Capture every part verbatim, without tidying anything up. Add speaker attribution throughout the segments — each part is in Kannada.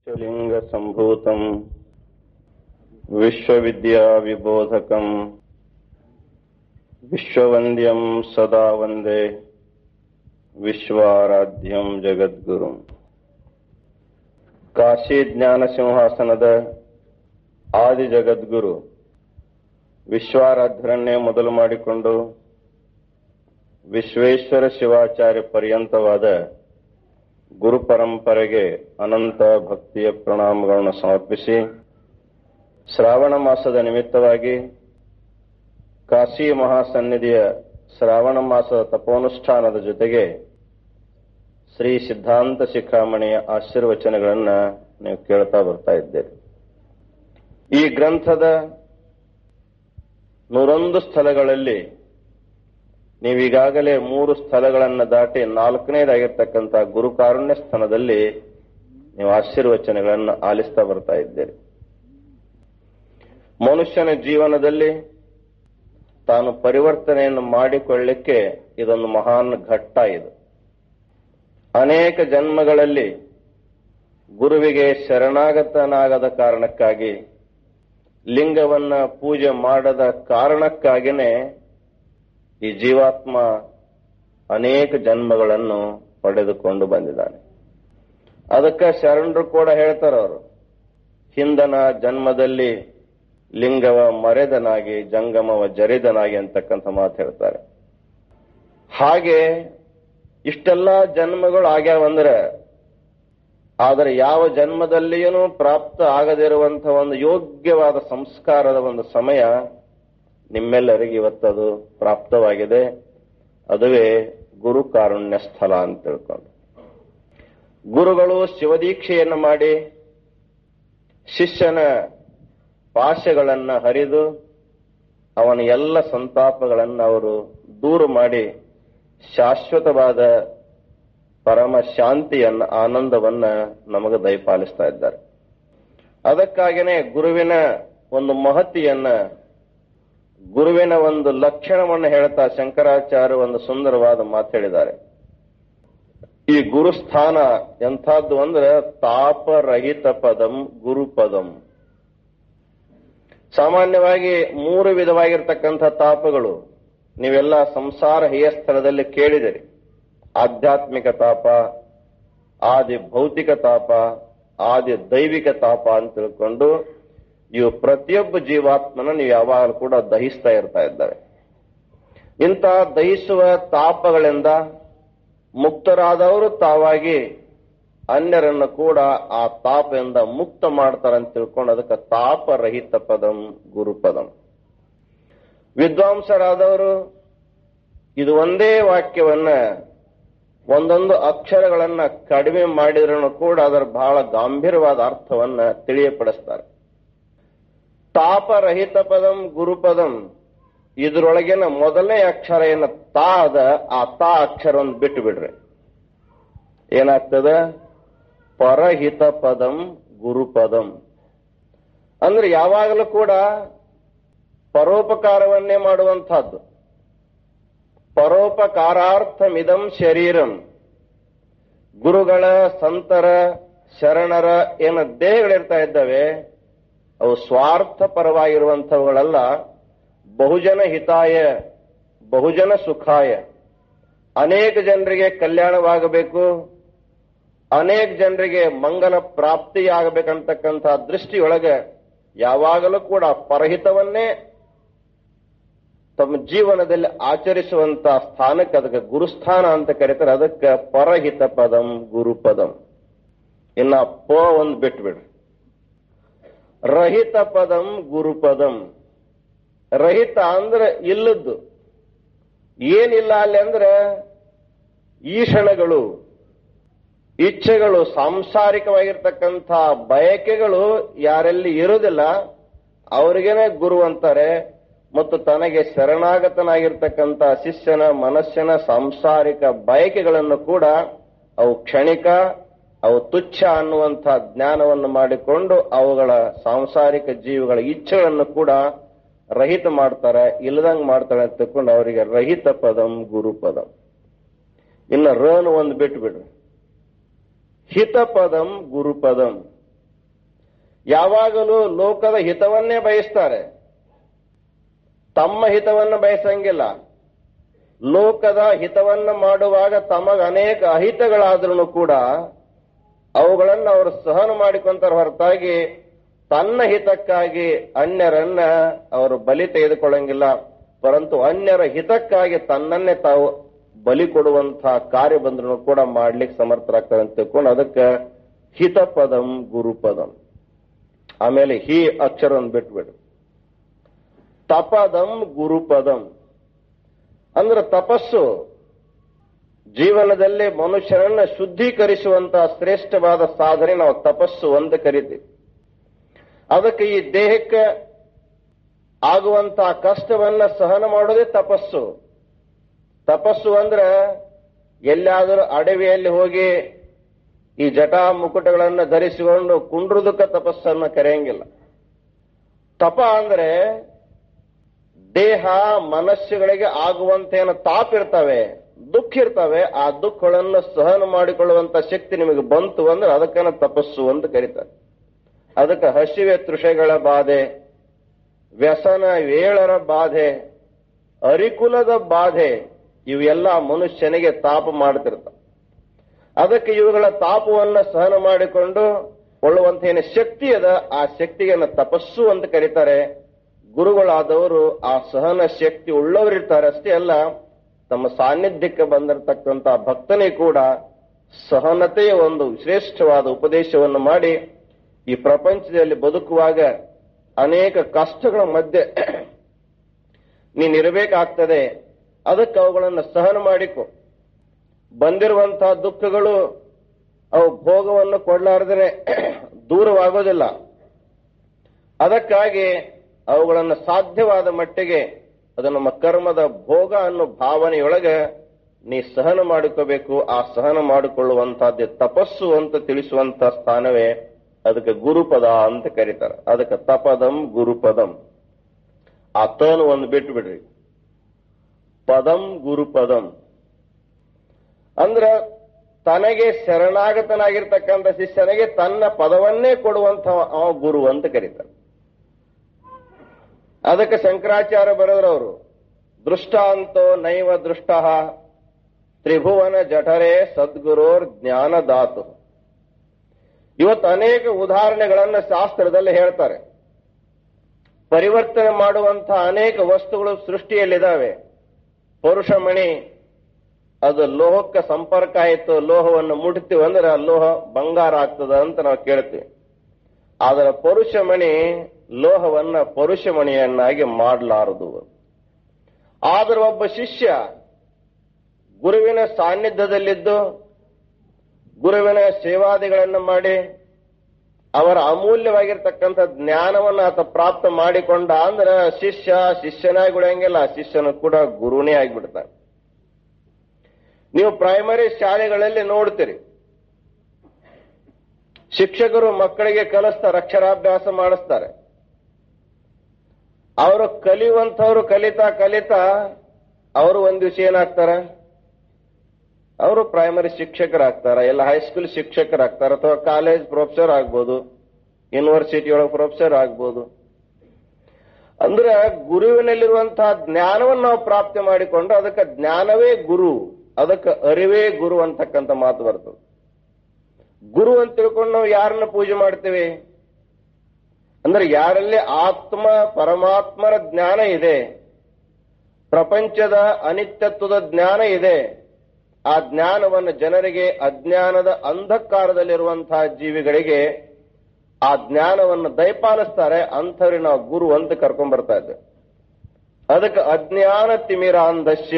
Speaker 1: ಲಿಂಗ ಸಂಭೂತಂ ವಿಶ್ವವಿದ್ಯಾ ವಿಬೋಧಕಂ ವಿಶ್ವವಂದ್ಯಂ ಸದಾ ವಂದೇ ವಿಶ್ವಾರಾಧ್ಯಂ ಜಗದ್ಗುರುಂ. ಕಾಶಿ ಜ್ಞಾನ ಸಿಂಹಾಸನದ ಆದಿ ಜಗದ್ಗುರು ವಿಶ್ವಾರಾಧ್ಯರನ್ನೇ ಮೊದಲು ಮಾಡಿಕೊಂಡು ವಿಶ್ವೇಶ್ವರ ಶಿವಾಚಾರ್ಯ ಪರ್ಯಂತವಾದ ಗುರು ಪರಂಪರೆಗೆ ಅನಂತ ಭಕ್ತಿಯ ಪ್ರಣಾಮಗಳನ್ನು ಸಮರ್ಪಿಸಿ, ಶ್ರಾವಣ ಮಾಸದ ನಿಮಿತ್ತವಾಗಿ ಕಾಶಿ ಮಹಾಸನ್ನಿಧಿಯ ಶ್ರಾವಣ ಮಾಸದ ತಪೋನುಷ್ಠಾನದ ಜೊತೆಗೆ ಶ್ರೀ ಸಿದ್ಧಾಂತ ಶಿಖಾಮಣಿಯ ಆಶೀರ್ವಚನಗಳನ್ನು ನೀವು ಕೇಳ್ತಾ ಬರ್ತಾ ಇದ್ದೀರಿ. ಈ ಗ್ರಂಥದ ನೂರೊಂದು ಸ್ಥಳಗಳಲ್ಲಿ ನೀವೀಗಾಗಲೇ ಮೂರು ಸ್ಥಳಗಳನ್ನು ದಾಟಿ ನಾಲ್ಕನೇದಾಗಿರ್ತಕ್ಕಂಥ ಗುರುಕಾರುಣ್ಯ ಸ್ಥಾನದಲ್ಲಿ ನೀವು ಆಶೀರ್ವಚನಗಳನ್ನು ಆಲಿಸ್ತಾ ಬರ್ತಾ ಇದ್ದೀರಿ. ಮನುಷ್ಯನ ಜೀವನದಲ್ಲಿ ತಾನು ಪರಿವರ್ತನೆಯನ್ನು ಮಾಡಿಕೊಳ್ಳಲಿಕ್ಕೆ ಇದೊಂದು ಮಹಾನ್ ಘಟ್ಟ. ಇದು ಅನೇಕ ಜನ್ಮಗಳಲ್ಲಿ ಗುರುವಿಗೆ ಶರಣಾಗತನಾಗದ ಕಾರಣಕ್ಕಾಗಿ, ಲಿಂಗವನ್ನ ಪೂಜೆ ಮಾಡದ ಕಾರಣಕ್ಕಾಗಿನೇ ಈ ಜೀವಾತ್ಮ ಅನೇಕ ಜನ್ಮಗಳನ್ನು ಪಡೆದುಕೊಂಡು ಬಂದಿದ್ದಾನೆ. ಅದಕ್ಕೆ ಶರಣರು ಕೂಡ ಹೇಳ್ತಾರೆ, ಅವರು ಹಿಂದನ ಜನ್ಮದಲ್ಲಿ ಲಿಂಗವ ಮರೆದನಾಗಿ ಜಂಗಮವ ಜರಿದನಾಗಿ ಅಂತಕ್ಕಂಥ ಮಾತು ಹೇಳ್ತಾರೆ. ಹಾಗೆ ಇಷ್ಟೆಲ್ಲ ಜನ್ಮಗಳು ಆಗ್ಯಾವಂದ್ರೆ, ಆದರೆ ಯಾವ ಜನ್ಮದಲ್ಲಿಯೂ ಪ್ರಾಪ್ತ ಆಗದಿರುವಂತಹ ಒಂದು ಯೋಗ್ಯವಾದ ಸಂಸ್ಕಾರದ ಒಂದು ಸಮಯ ನಿಮ್ಮೆಲ್ಲರಿಗೆ ಇವತ್ತದು ಪ್ರಾಪ್ತವಾಗಿದೆ. ಅದುವೇ ಗುರು ಕಾರುಣ್ಯ ಸ್ಥಳ ಅಂತ ತಿಳ್ಕೊಂಡು, ಗುರುಗಳು ಶಿವದೀಕ್ಷೆಯನ್ನು ಮಾಡಿ ಶಿಷ್ಯನ ಪಾಶಗಳನ್ನ ಹರಿದು ಅವನ ಎಲ್ಲ ಸಂತಾಪಗಳನ್ನು ಅವರು ದೂರ ಮಾಡಿ ಶಾಶ್ವತವಾದ ಪರಮ ಶಾಂತಿಯನ್ನ, ಆನಂದವನ್ನ ನಮಗೆ ದಯಪಾಲಿಸ್ತಾ ಇದ್ದಾರೆ. ಅದಕ್ಕಾಗಿಯೇ ಗುರುವಿನ ಒಂದು ಮಹತಿಯನ್ನ, ಗುರುವಿನ ಒಂದು ಲಕ್ಷಣವನ್ನು ಹೇಳ್ತಾ ಶಂಕರಾಚಾರ್ಯ ಒಂದು ಸುಂದರವಾದ ಮಾತು ಹೇಳಿದ್ದಾರೆ. ಈ ಗುರುಸ್ಥಾನ ಎಂಥದ್ದು ಅಂದ್ರೆ ತಾಪರಹಿತ ಪದಂ ಗುರುಪದಂ. ಸಾಮಾನ್ಯವಾಗಿ ಮೂರು ವಿಧವಾಗಿರ್ತಕ್ಕಂಥ ತಾಪಗಳು ನೀವೆಲ್ಲ ಸಂಸಾರ ಹೇಯ ಸ್ಥಳದಲ್ಲಿ ಕೇಳಿದಿರಿ. ಆಧ್ಯಾತ್ಮಿಕ ತಾಪ, ಆದಿ ಭೌತಿಕ ತಾಪ, ಆದಿ ದೈವಿಕ ತಾಪ ಅಂತ ತಿಳ್ಕೊಂಡು ಇವು ಪ್ರತಿಯೊಬ್ಬ ಜೀವಾತ್ಮನ ನೀವು ಯಾವಾಗಲೂ ಕೂಡ ದಹಿಸ್ತಾ ಇರ್ತಾ ಇದ್ದಾರೆ. ಇಂಥ ದಹಿಸುವ ತಾಪಗಳಿಂದ ಮುಕ್ತರಾದವರು ತಾವಾಗಿ ಅನ್ಯರನ್ನು ಕೂಡ ಆ ತಾಪದಿಂದ ಮುಕ್ತ ಮಾಡ್ತಾರಂತ ತಿಳ್ಕೊಂಡು ಅದಕ್ಕೆ ತಾಪರಹಿತ ಪದಂ ಗುರುಪದಂ. ವಿದ್ವಾಂಸರಾದವರು ಇದು ಒಂದೇ ವಾಕ್ಯವನ್ನ ಒಂದೊಂದು ಅಕ್ಷರಗಳನ್ನ ಕಡಿಮೆ ಮಾಡಿದ್ರೂ ಕೂಡ ಅದರ ಬಹಳ ಗಾಂಭೀರ್ಯವಾದ ಅರ್ಥವನ್ನ ತಿಳಿಯಪಡಿಸ್ತಾರೆ. ತಾಪರಹಿತ ಪದಂ ಗುರುಪದಂ, ಇದರೊಳಗಿನ ಮೊದಲನೇ ಅಕ್ಷರ ಏನ ತಾ ಅದ, ಆ ತಾ ಅಕ್ಷರವನ್ನು ಬಿಟ್ಟು ಬಿಡ್ರಿ, ಏನಾಗ್ತದ ಪರಹಿತ ಪದಂ ಗುರುಪದಂ. ಅಂದ್ರೆ ಯಾವಾಗಲೂ ಕೂಡ ಪರೋಪಕಾರವನ್ನೇ ಮಾಡುವಂತಹದ್ದು. ಪರೋಪಕಾರಾರ್ಥಮಿದಂ ಶರೀರಂ. ಗುರುಗಳ, ಸಂತರ, ಶರಣರ ಏನ ದೇಹಗಳಿರ್ತಾ ಇದ್ದಾವೆ, ಅವು ಸ್ವಾರ್ಥ ಪರವಾಗಿರುವಂಥವುಗಳಲ್ಲ. ಬಹುಜನ ಹಿತಾಯ, ಬಹುಜನ ಸುಖಾಯ, ಅನೇಕ ಜನರಿಗೆ ಕಲ್ಯಾಣವಾಗಬೇಕು, ಅನೇಕ ಜನರಿಗೆ ಮಂಗಲ ಪ್ರಾಪ್ತಿಯಾಗಬೇಕಂತಕ್ಕಂಥ ದೃಷ್ಟಿಯೊಳಗೆ ಯಾವಾಗಲೂ ಕೂಡ ಪರಹಿತವನ್ನೇ ತಮ್ಮ ಜೀವನದಲ್ಲಿ ಆಚರಿಸುವಂತ ಸ್ಥಾನಕ್ಕೆ ಅದಕ್ಕೆ ಗುರುಸ್ಥಾನ ಅಂತ ಕರೀತಾರೆ. ಅದಕ್ಕೆ ಪರಹಿತ ಪದಂ ಗುರುಪದಂ. ಇನ್ನ ಪ ಒಂದು ಬಿಟ್ಬಿಡ್ರಿ, ರಹಿತ ಪದಂ ಗುರುಪದಂ. ರಹಿತ ಅಂದ್ರೆ ಇಲ್ಲದ್ದು, ಏನಿಲ್ಲ ಅಲ್ಲಿ ಅಂದ್ರೆ ಈಷಣಗಳು, ಇಚ್ಛೆಗಳು, ಸಾಂಸಾರಿಕವಾಗಿರ್ತಕ್ಕಂಥ ಬಯಕೆಗಳು ಯಾರಲ್ಲಿ ಇರುವುದಿಲ್ಲ ಅವರಿಗೇನೆ ಗುರು ಅಂತಾರೆ. ಮತ್ತು ತನಗೆ ಶರಣಾಗತನಾಗಿರ್ತಕ್ಕಂಥ ಶಿಷ್ಯನ ಮನಸ್ಸಿನ ಸಾಂಸಾರಿಕ ಬಯಕೆಗಳನ್ನು ಕೂಡ ಅವು ಕ್ಷಣಿಕ, ಅವು ತುಚ್ಛ ಅನ್ನುವಂಥ ಜ್ಞಾನವನ್ನು ಮಾಡಿಕೊಂಡು ಅವುಗಳ ಸಾಂಸಾರಿಕ ಜೀವಿಗಳ ಇಚ್ಛೆಗಳನ್ನು ಕೂಡ ರಹಿತ ಮಾಡ್ತಾರೆ, ಇಲ್ಲದಂಗ್ ಮಾಡ್ತಾರೆ ಅಂತ ತಿಳ್ಕೊಂಡು ಅವರಿಗೆ ರಹಿತ ಪದಂ ಗುರುಪದಂ. ಇನ್ನು ರನು ಒಂದು ಬಿಟ್ಟು ಬಿಡ್ರಿ, ಹಿತಪದಂ ಗುರುಪದಂ. ಯಾವಾಗಲೂ ಲೋಕದ ಹಿತವನ್ನೇ ಬಯಸ್ತಾರೆ, ತಮ್ಮ ಹಿತವನ್ನು ಬಯಸಂಗಿಲ್ಲ. ಲೋಕದ ಹಿತವನ್ನು ಮಾಡುವಾಗ ತಮಗ ಅನೇಕ ಅಹಿತಗಳಾದ್ರೂ ಕೂಡ ಅವುಗಳನ್ನು ಅವರು ಸಹನ ಮಾಡಿಕೊಂತಾರ ಹೊರತಾಗಿ ತನ್ನ ಹಿತಕ್ಕಾಗಿ ಅನ್ಯರನ್ನ ಅವರು ಬಲಿ ತೆಗೆದುಕೊಳ್ಳಂಗಿಲ್ಲ. ಪರಂತು ಅನ್ಯರ ಹಿತಕ್ಕಾಗಿ ತನ್ನನ್ನೇ ತಾವು ಬಲಿ ಕೊಡುವಂತಹ ಕಾರ್ಯ ಬಂದ್ರೂ ಕೂಡ ಮಾಡ್ಲಿಕ್ಕೆ ಸಮರ್ಥರಾಗ್ತಾರೆ ಅಂತ ತಿಳ್ಕೊಂಡು ಅದಕ್ಕೆ ಹಿತಪದಂ ಗುರುಪದಂ. ಆಮೇಲೆ ಹಿ ಅಕ್ಷರವನ್ನು ಬಿಟ್ಬಿಡು. ತಪದಂ ಗುರುಪದಂ ಅಂದ್ರೆ ತಪಸ್ಸು ಜೀವನದಲ್ಲಿ ಮನುಷ್ಯನನ್ನ ಶುದ್ಧೀಕರಿಸುವಂತಹ ಶ್ರೇಷ್ಠವಾದ ಸಾಧನೆ ನಾವು ತಪಸ್ಸು ಅಂತ ಕರಿತೀವಿ. ಅದಕ್ಕೆ ಈ ದೇಹಕ್ಕೆ ಆಗುವಂತಹ ಕಷ್ಟವನ್ನ ಸಹನ ಮಾಡೋದೇ ತಪಸ್ಸು. ತಪಸ್ಸು ಅಂದ್ರೆ ಎಲ್ಲಾದರೂ ಅಡವಿಯಲ್ಲಿ ಹೋಗಿ ಈ ಜಟಾ ಮುಕುಟಗಳನ್ನು ಧರಿಸಿಕೊಂಡು ಕುಂಡ್ರುದಕ್ಕ ತಪಸ್ಸನ್ನ ಕರೆಯಂಗಿಲ್ಲ. ತಪ ಅಂದ್ರೆ ದೇಹ ಮನಸ್ಸುಗಳಿಗೆ ಆಗುವಂತೇನು ತಾಪ ಇರ್ತವೆ, ದುಃಖ ಇರ್ತವೆ, ಆ ದುಃಖಗಳನ್ನು ಸಹನ ಮಾಡಿಕೊಳ್ಳುವಂತ ಶಕ್ತಿ ನಿಮಗೆ ಬಂತು ಅಂದ್ರೆ ಅದಕ್ಕನ್ನ ತಪಸ್ಸು ಅಂತ ಕರೀತಾರೆ. ಅದಕ್ಕೆ ಹಸಿವೆ ತೃಷೆಗಳ ಬಾಧೆ, ವ್ಯಸನ ವೇಳರ ಬಾಧೆ, ಅರಿಕುಲದ ಬಾಧೆ ಇವೆಲ್ಲ ಮನುಷ್ಯನಿಗೆ ತಾಪ ಮಾಡ್ತಿರ್ತಾವೆ. ಅದಕ್ಕೆ ಇವುಗಳ ತಾಪವನ್ನು ಸಹನ ಮಾಡಿಕೊಂಡು ಕೊಳ್ಳುವಂತ ಏನು ಶಕ್ತಿ ಅದ ಆ ಶಕ್ತಿಗೆ ತಪಸ್ಸು ಅಂತ ಕರೀತಾರೆ. ಗುರುಗಳಾದವರು ಆ ಸಹನ ಶಕ್ತಿ ಉಳ್ಳವರಿರ್ತಾರೆ. ಅಷ್ಟೇ ಅಲ್ಲ, ತಮ್ಮ ಸಾನ್ನಿಧ್ಯಕ್ಕೆ ಬಂದಿರತಕ್ಕಂಥ ಭಕ್ತನಿಗೆ ಕೂಡ ಸಹನತೆಯ ಒಂದು ಶ್ರೇಷ್ಠವಾದ ಉಪದೇಶವನ್ನು ಮಾಡಿ ಈ ಪ್ರಪಂಚದಲ್ಲಿ ಬದುಕುವಾಗ ಅನೇಕ ಕಷ್ಟಗಳ ಮಧ್ಯೆ ನೀನಿರಬೇಕಾಗ್ತದೆ, ಅದಕ್ಕೆ ಅವುಗಳನ್ನು ಸಹನ ಮಾಡಿಕೊ. ಬಂದಿರುವಂತಹ ದುಃಖಗಳು ಅವು ಭೋಗವನ್ನು ಕೊಡಲಾರದೇ ದೂರವಾಗೋದಿಲ್ಲ. ಅದಕ್ಕಾಗಿ ಅವುಗಳನ್ನು ಸಾಧ್ಯವಾದ ಮಟ್ಟಿಗೆ ಅದು ನಮ್ಮ ಕರ್ಮದ ಭೋಗ ಅನ್ನೋ ಭಾವನೆಯೊಳಗೆ ನೀ ಸಹನ ಮಾಡಿಕೋಬೇಕು. ಆ ಸಹನ ಮಾಡಿಕೊಳ್ಳುವಂತಹದ್ದೇ ತಪಸ್ಸು ಅಂತ ತಿಳಿಸುವಂತಹ ಸ್ಥಾನವೇ ಅದಕ್ಕೆ ಗುರುಪದ ಅಂತ ಕರೀತಾರೆ. ಅದಕ್ಕೆ ತಪದಂ ಗುರುಪದಂ. ಆ ತನು ಒಂದು ಬಿಟ್ಟು ಬಿಡ್ರಿ. ಪದಂ ಗುರುಪದಂ ಅಂದ್ರ ತನಗೆ ಶರಣಾಗತನಾಗಿರ್ತಕ್ಕಂಥ ಶಿಷ್ಯನಿಗೆ ತನ್ನ ಪದವನ್ನೇ ಕೊಡುವಂತ ಅವ ಗುರು ಅಂತ ಕರೀತಾರೆ. ಅದಕ್ಕೆ ಶಂಕರಾಚಾರ್ಯ ಬರೆದರವರು ದೃಷ್ಟಾಂತೋ ನೈವ ದೃಷ್ಟ ತ್ರಿಭುವನ ಜಠರೇ ಸದ್ಗುರೋರ್ ಜ್ಞಾನದಾತು. ಇವತ್ತು ಅನೇಕ ಉದಾಹರಣೆಗಳನ್ನು ಶಾಸ್ತ್ರದಲ್ಲಿ ಹೇಳ್ತಾರೆ. ಪರಿವರ್ತನೆ ಮಾಡುವಂತಹ ಅನೇಕ ವಸ್ತುಗಳು ಸೃಷ್ಟಿಯಲ್ಲಿದ್ದಾವೆ. ಪರುಷಮಣಿ ಅದು ಲೋಹಕ್ಕೆ ಸಂಪರ್ಕ ಆಯಿತು, ಲೋಹವನ್ನು ಮುಟ್ತೀವಿ ಅಂದ್ರೆ ಆ ಲೋಹ ಬಂಗಾರ ಆಗ್ತದ ಅಂತ ನಾವು ಕೇಳ್ತೀವಿ. ಆದರೆ ಪರುಷಮಣಿ ಲೋಹವನ್ನ ಪರುಷಮಣಿಯನ್ನಾಗಿ ಮಾಡಲಾರದು. ಆದರೂ ಒಬ್ಬ ಶಿಷ್ಯ ಗುರುವಿನ ಸಾನ್ನಿಧ್ಯದಲ್ಲಿದ್ದು ಗುರುವಿನ ಸೇವಾದಿಗಳನ್ನು ಮಾಡಿ ಅವರ ಅಮೂಲ್ಯವಾಗಿರ್ತಕ್ಕಂಥ ಜ್ಞಾನವನ್ನು ಆತ ಪ್ರಾಪ್ತ ಮಾಡಿಕೊಂಡ ಅಂದ್ರೆ ಶಿಷ್ಯ ಶಿಷ್ಯನಾಗಿ ಉಳಿಯಂಗಿಲ್ಲ, ಶಿಷ್ಯನು ಕೂಡ ಗುರುನೇ ಆಗಿಬಿಡ್ತಾನೆ. ನೀವು ಪ್ರೈಮರಿ ಶಾಲೆಗಳಲ್ಲಿ ನೋಡ್ತೀರಿ, ಶಿಕ್ಷಕರು ಮಕ್ಕಳಿಗೆ ಕಲಿಸ್ತಾರೆ, ಅಕ್ಷರಾಭ್ಯಾಸ ಮಾಡಿಸ್ತಾರೆ. ಅವರು ಕಲಿಯುವಂಥವ್ರು ಕಲಿತಾ ಕಲಿತಾ ಅವರು ಒಂದು ದಿವಸ ಏನಾಗ್ತಾರೆ, ಅವರು ಪ್ರೈಮರಿ ಶಿಕ್ಷಕರಾಗ್ತಾರ, ಎಲ್ಲ ಹೈಸ್ಕೂಲ್ ಶಿಕ್ಷಕರಾಗ್ತಾರ, ಅಥವಾ ಕಾಲೇಜ್ ಪ್ರೊಫೆಸರ್ ಆಗ್ಬೋದು, ಯೂನಿವರ್ಸಿಟಿ ಒಳಗೆ ಪ್ರೊಫೆಸರ್ ಆಗ್ಬೋದು. ಅಂದ್ರೆ ಗುರುವಿನಲ್ಲಿರುವಂತಹ ಜ್ಞಾನವನ್ನು ನಾವು ಪ್ರಾಪ್ತಿ ಮಾಡಿಕೊಂಡು ಅದಕ್ಕೆ ಜ್ಞಾನವೇ ಗುರು, ಅದಕ್ಕೆ ಅರಿವೇ ಗುರು ಅಂತಕ್ಕಂಥ ಮಾತು ಬರ್ತದೆ. ಗುರು ಅಂತ ತಿಳ್ಕೊಂಡು ನಾವು ಯಾರನ್ನ ಪೂಜೆ ಮಾಡ್ತೇವೆ ಅಂದ್ರೆ ಯಾರಲ್ಲಿ ಆತ್ಮ ಪರಮಾತ್ಮರ ಜ್ಞಾನ ಇದೆ, ಪ್ರಪಂಚದ ಅನಿತ್ಯತ್ವದ ಜ್ಞಾನ ಇದೆ, ಆ ಜ್ಞಾನವನ್ನು ಜನರಿಗೆ ಅಜ್ಞಾನದ ಅಂಧಕಾರದಲ್ಲಿರುವಂತಹ ಜೀವಿಗಳಿಗೆ ಆ ಜ್ಞಾನವನ್ನು ದಯಪಾಲಿಸ್ತಾರೆ, ಅಂಥವ್ರಿಗೆ ನಾವು ಗುರು ಅಂತ ಕರ್ಕೊಂಡ್ ಬರ್ತಾ ಇದ್ದೇವೆ. ಅದಕ್ಕೆ ಅಜ್ಞಾನ ತಿಮಿರಾಂಧಸ್ಯ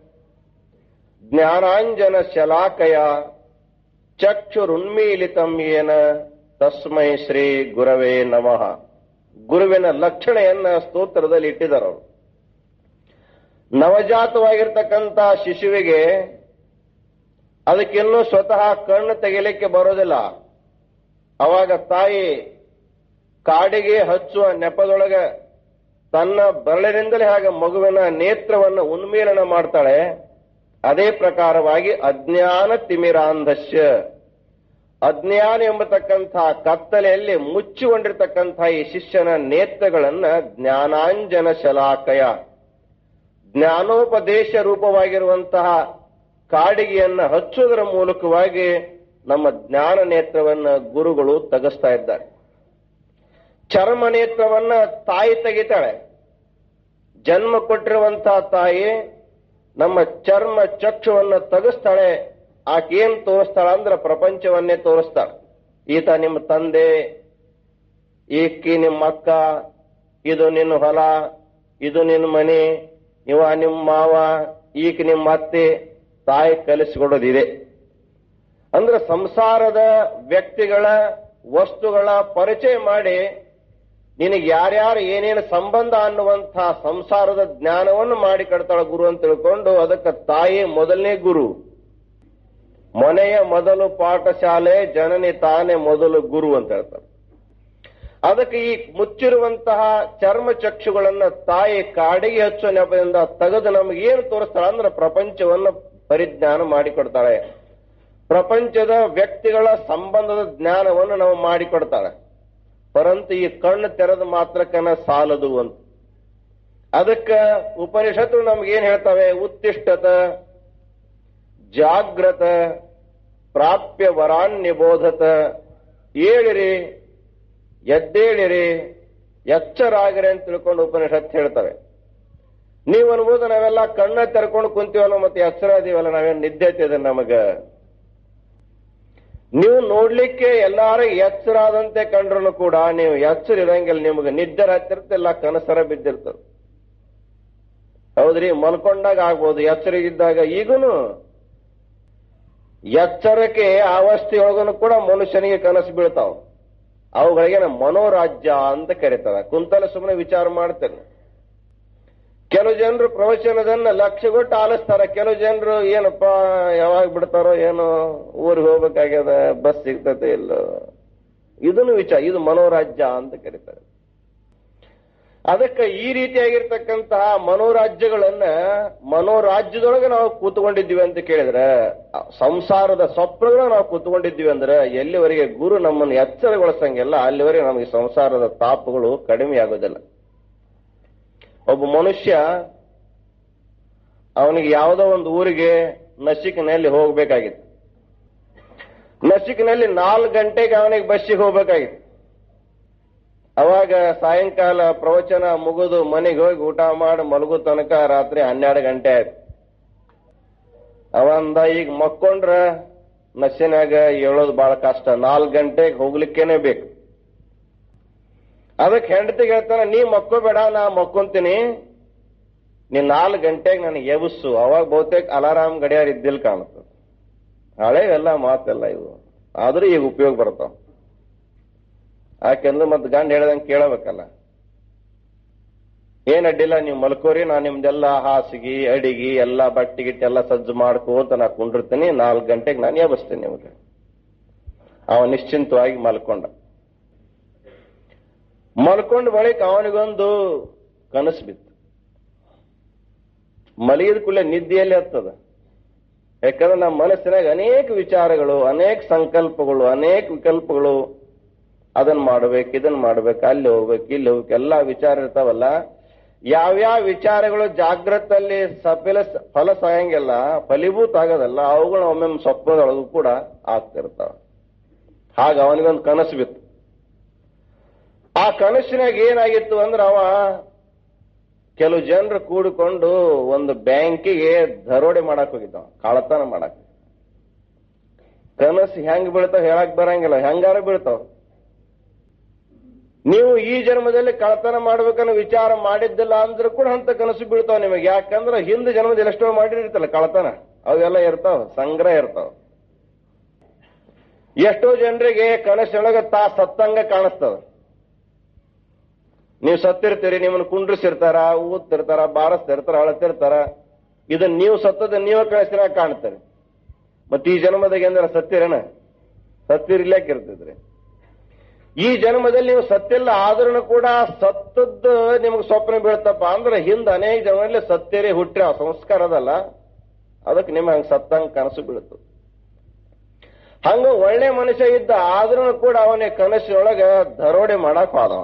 Speaker 1: ಜ್ಞಾನಾಂಜನ ಶಲಾಕಯ ಚಕ್ಷುರುನ್ಮೀಲಿತಂ ಯೇನ ತಸ್ಮೈ ಶ್ರೀ ಗುರವೇ ನಮಃ. ಗುರುವಿನ ಲಕ್ಷಣೆಯನ್ನ ಸ್ತೋತ್ರದಲ್ಲಿ ಇಟ್ಟಿದ್ದಾರೆ ಅವರು. ನವಜಾತವಾಗಿರ್ತಕ್ಕಂಥ ಶಿಶುವಿಗೆ ಅದಕ್ಕಿನ್ನೂ ಸ್ವತಃ ಕಣ್ಣು ತೆಗೆಯಲಿಕ್ಕೆ ಬರೋದಿಲ್ಲ. ಅವಾಗ ತಾಯಿ ಕಾಡಿಗೆ ಹಚ್ಚುವ ನೆಪದೊಳಗೆ ತನ್ನ ಬೆರಳಿನಿಂದಲೇ ಹಾಗೆ ಮಗುವಿನ ನೇತ್ರವನ್ನು ಉನ್ಮೀಲನ ಮಾಡ್ತಾಳೆ. ಅದೇ ಪ್ರಕಾರವಾಗಿ ಅಜ್ಞಾನ ತಿಮಿರಾಂಧಸ್ಯ ಅಜ್ಞಾನ ಎಂಬತಕ್ಕಂಥ ಕತ್ತಲೆಯಲ್ಲಿ ಮುಚ್ಚಿಕೊಂಡಿರ್ತಕ್ಕಂಥ ಈ ಶಿಷ್ಯನ ನೇತ್ರಗಳನ್ನ ಜ್ಞಾನಾಂಜನ ಶಲಾಕಯ, ಜ್ಞಾನೋಪದೇಶ ರೂಪವಾಗಿರುವಂತಹ ಕಾಡಿಗೆಯನ್ನ ಹಚ್ಚುವುದರ ಮೂಲಕವಾಗಿ ನಮ್ಮ ಜ್ಞಾನ ನೇತ್ರವನ್ನ ಗುರುಗಳು ತೆಗೆಸ್ತಾ ಇದ್ದಾರೆ. ಚರ್ಮ ನೇತ್ರವನ್ನ ತಾಯಿ ತೆಗಿತಾಳೆ. ಜನ್ಮ ಕೊಟ್ಟಿರುವಂತಹ ತಾಯಿ ನಮ್ಮ ಚರ್ಮ ಚಕ್ಷುವನ್ನ ತೆಗೆಸ್ತಾಳೆ. ಆಕೆ ಏನ್ ತೋರಿಸ್ತಾಳ ಅಂದ್ರೆ ಪ್ರಪಂಚವನ್ನೇ ತೋರಿಸ್ತಾಳೆ. ಈತ ನಿಮ್ಮ ತಂದೆ, ಈಕಿ ನಿಮ್ಮ ಅಕ್ಕ, ಇದು ನಿನ್ನ ಹೊಲ, ಇದು ನಿನ್ನ ಮನೆ, ಇವ ನಿಮ್ಮ ಮಾವ, ಈಕ ನಿಮ್ಮ ಅತ್ತೆ. ತಾಯಿ ಕಲಿಸಿಕೊಡೋದಿದೆ. ಅಂದ್ರೆ ಸಂಸಾರದ ವ್ಯಕ್ತಿಗಳ ವಸ್ತುಗಳ ಪರಿಚಯ ಮಾಡಿ ನಿನಗೆ ಯಾರ್ಯಾರು ಏನೇನು ಸಂಬಂಧ ಅನ್ನುವಂತಹ ಸಂಸಾರದ ಜ್ಞಾನವನ್ನು ಮಾಡಿ ಕೊಡ್ತಾಳ ಗುರು ಅಂತ ತಿಳ್ಕೊಂಡು, ಅದಕ್ಕೆ ತಾಯಿ ಮೊದಲನೇ ಗುರು. ಮನೆಯ ಮೊದಲು ಪಾಠಶಾಲೆ, ಜನನಿ ತಾನೇ ಮೊದಲು ಗುರು ಅಂತ ಹೇಳ್ತಾರೆ. ಅದಕ್ಕೆ ಈ ಮುಚ್ಚಿರುವಂತಹ ಚರ್ಮ ಚಕ್ಷುಗಳನ್ನ ತಾಯಿ ಕಾಡಿಗೆ ಹಚ್ಚೋ ನೆಪದಿಂದ ತೆಗೆದು ನಮಗೆ ಏನು ತೋರಿಸ್ತಾಳೆ ಅಂದ್ರೆ ಪ್ರಪಂಚವನ್ನು ಪರಿಜ್ಞಾನ ಮಾಡಿಕೊಡ್ತಾಳೆ. ಪ್ರಪಂಚದ ವ್ಯಕ್ತಿಗಳ ಸಂಬಂಧದ ಜ್ಞಾನವನ್ನು ನಾವು ಮಾಡಿಕೊಡ್ತಾಳೆ. ಪರಂತು ಈ ಕಣ್ಣು ತೆರೆದ ಮಾತ್ರಕ್ಕನ ಸಾಲದು ಅಂತ. ಅದಕ್ಕೆ ಉಪನಿಷತ್ತು ನಮ್ಗೇನ್ ಹೇಳ್ತವೆ? ಉತ್ತಿಷ್ಠತ ಜಾಗ್ರತ ಪ್ರಾಪ್ಯ ವರಾನ್ಯಬೋಧತ, ಏಳಿರಿ, ಎದ್ದೇಳಿರಿ, ಎಚ್ಚರಾಗಿರಿ ಅಂತ ತಿಳ್ಕೊಂಡು ಉಪನಿಷತ್ತು ಹೇಳ್ತವೆ. ನೀವು ಅನ್ಬೋದು ನಾವೆಲ್ಲ ಕಣ್ಣ ತೆರ್ಕೊಂಡು ಕುಂತೀವಲ್ಲ, ಮತ್ತೆ ಎಚ್ಚರ ಇದೀವಲ್ಲ, ನಾವೇನು ನಿದ್ದೆ ಐತಿದೆ ನಮಗ. ನೀವು ನೋಡ್ಲಿಕ್ಕೆ ಎಲ್ಲಾರು ಎಚ್ಚರಾದಂತೆ ಕಂಡ್ರು ಕೂಡ ನೀವು ಎಚ್ಚರ ಇರಂಗಿಲ್ಲ. ನಿಮ್ಗೆ ನಿದ್ದೆ ಹತ್ತಿರ್ತಿಲ್ಲ, ಕನಸರ ಬಿದ್ದಿರ್ತದ. ಹೌದ್ರಿ, ಮಲ್ಕೊಂಡಾಗ ಆಗ್ಬೋದು, ಎಚ್ಚರಿಗಿದ್ದಾಗ. ಈಗೂನು ಎಚ್ಚರಕ್ಕೆ ಅವಸ್ಥೆಯೊಳಗನು ಕೂಡ ಮನುಷ್ಯನಿಗೆ ಕನಸು ಬೀಳ್ತಾವ. ಅವುಗಳಿಗೆ ಮನೋರಾಜ್ಯ ಅಂತ ಕರೀತಾರೆ. ಕುಂತಲ ಸುಮ್ಮನೆ ವಿಚಾರ ಮಾಡ್ತೇನೆ. ಕೆಲವು ಜನರು ಪ್ರವಚನದನ್ನ ಲಕ್ಷಗೊಟ್ಟು ಆಲಿಸ್ತಾರ. ಕೆಲವು ಜನರು ಏನಪ್ಪಾ ಯಾವಾಗ ಬಿಡ್ತಾರೋ ಏನೋ, ಊರಿಗೆ ಹೋಗ್ಬೇಕಾಗ್ಯದ, ಬಸ್ ಸಿಗ್ತತೆ ಇಲ್ಲೋ, ಇದನ್ನು ವಿಚಾರ. ಇದು ಮನೋರಾಜ್ಯ ಅಂತ ಕರೀತಾರೆ. ಅದಕ್ಕೆ ಈ ರೀತಿಯಾಗಿರ್ತಕ್ಕಂತಹ ಮನೋರಾಜ್ಯಗಳನ್ನ ಮನೋರಾಜ್ಯದೊಳಗೆ ನಾವು ಕೂತ್ಕೊಂಡಿದ್ದೀವಿ ಅಂತ ಕೇಳಿದ್ರೆ, ಸಂಸಾರದ ಸ್ವಪ್ನಗಳು ನಾವು ಕೂತ್ಕೊಂಡಿದ್ದೀವಿ ಅಂದ್ರೆ ಎಲ್ಲಿವರೆಗೆ ಗುರು ನಮ್ಮನ್ನು ಎಚ್ಚರಗೊಳಿಸಂಗಿಲ್ಲ ಅಲ್ಲಿವರೆಗೆ ನಮಗೆ ಸಂಸಾರದ ತಾಪಗಳು ಕಡಿಮೆ ಆಗೋದಿಲ್ಲ. ಒಬ್ಬ ಮನುಷ್ಯ ಅವನಿಗೆ ಯಾವುದೋ ಒಂದು ಊರಿಗೆ ನಸಿಕಿನಲ್ಲಿ ಹೋಗ್ಬೇಕಾಗಿತ್ತು. ನಸಿಕಿನಲ್ಲಿ ನಾಲ್ಕು ಗಂಟೆಗೆ ಅವನಿಗೆ ಬಸ್ಸಿಗೆ ಹೋಗ್ಬೇಕಾಗಿತ್ತು. ಅವಾಗ ಸಾಯಂಕಾಲ ಪ್ರವಚನ ಮುಗಿದು ಮನೆಗೆ ಹೋಗಿ ಊಟ ಮಾಡಿ ಮಲಗೋ ತನಕ ರಾತ್ರಿ ಹನ್ನೆರಡು ಗಂಟೆ ಆಯ್ತು. ಅವಂದ ಈಗ ಮಕ್ಕೊಂಡ್ರ ನಸಿನಾಗ ಹೇಳೋದು ಬಹಳ ಕಷ್ಟ. ನಾಲ್ಕು ಗಂಟೆಗೆ ಹೋಗ್ಲಿಕ್ಕೇನೆ ಬೇಕು. ಅದಕ್ಕೆ ಹೆಂಡತಿಗೆ ಹೇಳ್ತಾನೆ, ನೀ ಮಕ್ಕೋಬೇಡ, ನಾ ಮಕ್ಕೊಂತೀನಿ, ನೀನ್ ನಾಲ್ಕು ಗಂಟೆಗೆ ನನಗೆ ಎಬ್ಸು. ಅವಾಗ ಬಹುತೇಕ ಅಲಾರಾಮ್ ಗಡಿಯಾರ ಇದ್ದಿಲ್ ಕಾಣುತ್ತದೆ. ಹಳೆವೆಲ್ಲ ಮಾತೆಲ್ಲ ಇವು, ಆದ್ರೂ ಈಗ ಉಪಯೋಗ ಬರ್ತಾವ. ಯಾಕೆಂದ್ರೆ ಮತ್ತೆ ಗಂಡ ಹೇಳ್ದಂಗೆ ಕೇಳಬೇಕಲ್ಲ. ಏನ್ ಅಡ್ಡಿಲ್ಲ, ನೀವು ಮಲ್ಕೋರಿ, ನಾ ನಿಮ್ದೆಲ್ಲ ಹಾಸಿಗೆ ಅಡಿಗೆ ಎಲ್ಲ ಬಟ್ಟಿ ಗಿಟ್ಟಿ ಎಲ್ಲ ಸಜ್ಜು ಮಾಡ್ಕೋತ ನಾ ಕುಂಡಿರ್ತೀನಿ, ನಾಲ್ಕು ಗಂಟೆಗೆ ನಾನು ಎಬ್ಬಿಸ್ತೀನಿ ನಿಮಗೆ. ಅವ ನಿಶ್ಚಿಂತವಾಗಿ ಮಲ್ಕೊಂಡ. ಮಲ್ಕೊಂಡ ಬಳಿಕ ಅವನಿಗೊಂದು ಕನಸು ಬಿತ್ತು. ಮಲಗಿದ ಕೂಡಲೇ ನಿದ್ದೆಯಲ್ಲಿ ಹತ್ತದ. ಯಾಕಂದ್ರೆ ನಮ್ಮ ಮನಸ್ಸಿನಾಗ ಅನೇಕ ವಿಚಾರಗಳು, ಅನೇಕ ಸಂಕಲ್ಪಗಳು, ಅನೇಕ ವಿಕಲ್ಪಗಳು. ಅದನ್ನ ಮಾಡ್ಬೇಕು, ಇದನ್ನ ಮಾಡ್ಬೇಕು, ಅಲ್ಲಿ ಹೋಗ್ಬೇಕು, ಇಲ್ಲಿ ಹೋಗ್ಬೇಕು, ಎಲ್ಲಾ ವಿಚಾರ ಇರ್ತಾವಲ್ಲ. ಯಾವ್ಯಾವ ವಿಚಾರಗಳು ಜಾಗ್ರತಲ್ಲಿ ಸಫಲ ಫಲ ಸಾಯಂಗಿಲ್ಲ, ಫಲೀಭೂತ ಆಗೋದಲ್ಲ, ಅವುಗಳು ಒಮ್ಮೊಮ್ಮೆ ಸ್ವಪ್ನದೊಳಗೂ ಕೂಡ ಆಗ್ತಿರ್ತಾವ. ಹಾಗ ಅವನಿಗೊಂದು ಕನಸು ಬಿತ್ತು. ಆ ಕನಸಿನಾಗ ಏನಾಗಿತ್ತು ಅಂದ್ರೆ, ಅವ ಕೆಲವು ಜನರು ಕೂಡಿಕೊಂಡು ಒಂದು ಬ್ಯಾಂಕಿಗೆ ದರೋಡೆ ಮಾಡಕ್ ಹೋಗಿದ್ದಾವ, ಕಳ್ಳತನ ಮಾಡಕ್. ಕನಸು ಹೆಂಗ್ ಬೀಳ್ತಾವ ಹೇಳಕ್ ಬರಂಗಿಲ್ಲ, ಹೆಂಗಾರ ಬೀಳ್ತಾವ. ನೀವು ಈ ಜನ್ಮದಲ್ಲಿ ಕಳ್ಳತನ ಮಾಡ್ಬೇಕನ್ನೋ ವಿಚಾರ ಮಾಡಿದ್ದಿಲ್ಲ ಅಂದ್ರೂ ಕೂಡ ಅಂತ ಕನಸು ಬೀಳ್ತಾವ ನಿಮಗೆ. ಯಾಕಂದ್ರೆ ಹಿಂದೆ ಜನ್ಮದಲ್ಲಿ ಎಷ್ಟೋ ಮಾಡಿರ್ತಲ್ಲ ಕಳ್ಳತನ, ಅವೆಲ್ಲ ಇರ್ತಾವ, ಸಂಗ್ರಹ ಇರ್ತಾವ. ಎಷ್ಟೋ ಜನರಿಗೆ ಕನಸೊಳಗ ತಾ ಸತ್ತಂಗ ಕಾಣಿಸ್ತದ. ನೀವು ಸತ್ತಿರ್ತೀರಿ, ನಿಮ್ಮನ್ನು ಕುಂಡ್ರಿಸಿರ್ತಾರ, ಊದ್ತಿರ್ತಾರ, ಬಾರಿಸ್ತಿರ್ತಾರ, ಅಳತಿರ್ತಾರ. ಇದನ್ನ ನೀವು ಸತ್ತದ ನೀವು ಕನಸಿನಾಗ ಕಾಣ್ತಾರೆ. ಮತ್ತೆ ಈ ಜನ್ಮದಾಗ ಏನಾರ ಸತ್ತಿರೇನ? ಸತ್ತಿರ್ಲಿಕ್ಕಿರ್ತಿದ್ರಿ. ಈ ಜನ್ಮದಲ್ಲಿ ನೀವು ಸತ್ತಿಲ್ಲ ಆದ್ರೂ ಕೂಡ ಸತ್ತದ್ದು ನಿಮ್ಗೆ ಸ್ವಪ್ನ ಬೀಳ್ತಪ್ಪ ಅಂದ್ರೆ ಹಿಂದೆ ಅನೇಕ ಜನ್ಮದಲ್ಲಿ ಸತ್ತೇರಿ ಹುಟ್ಟ್ರಿ, ಆ ಸಂಸ್ಕಾರ ಅದಲ್ಲ, ಅದಕ್ಕೆ ನಿಮ್ಗೆ ಹಂಗೆ ಸತ್ತಂಗೆ ಕನಸು ಬೀಳುತ್ತೆ. ಹಂಗ ಒಳ್ಳೆ ಮನುಷ್ಯ ಇದ್ದ, ಆದ್ರೂ ಕೂಡ ಅವನಿಗೆ ಕನಸಿನೊಳಗ ದರೋಡೆ ಮಾಡಕ್ ಹೋದವ.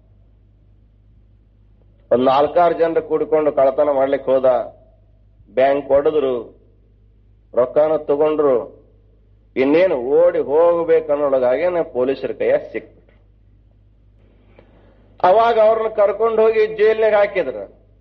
Speaker 1: ಒಂದ್ ನಾಲ್ಕಾರು ಜನರು ಕೂಡಿಕೊಂಡು ಕಳತನ ಮಾಡ್ಲಿಕ್ಕೆ ಹೋದ. ಬ್ಯಾಂಕ್ ಹೊಡೆದ್ರು, ರೊಕ್ಕನ ತಗೊಂಡ್ರು. ಇನ್ನೇನು ಓಡಿ ಹೋಗ್ಬೇಕನ್ನೋಳಗಾಗೇನೆ ಪೊಲೀಸರ ಕೈಯ ಸಿಕ್ಬಿಟ್ರು. ಅವಾಗ ಅವ್ರನ್ನ ಕರ್ಕೊಂಡು ಹೋಗಿ ಜೈಲ್ನಾಗ ಹಾಕಿದ್ರು.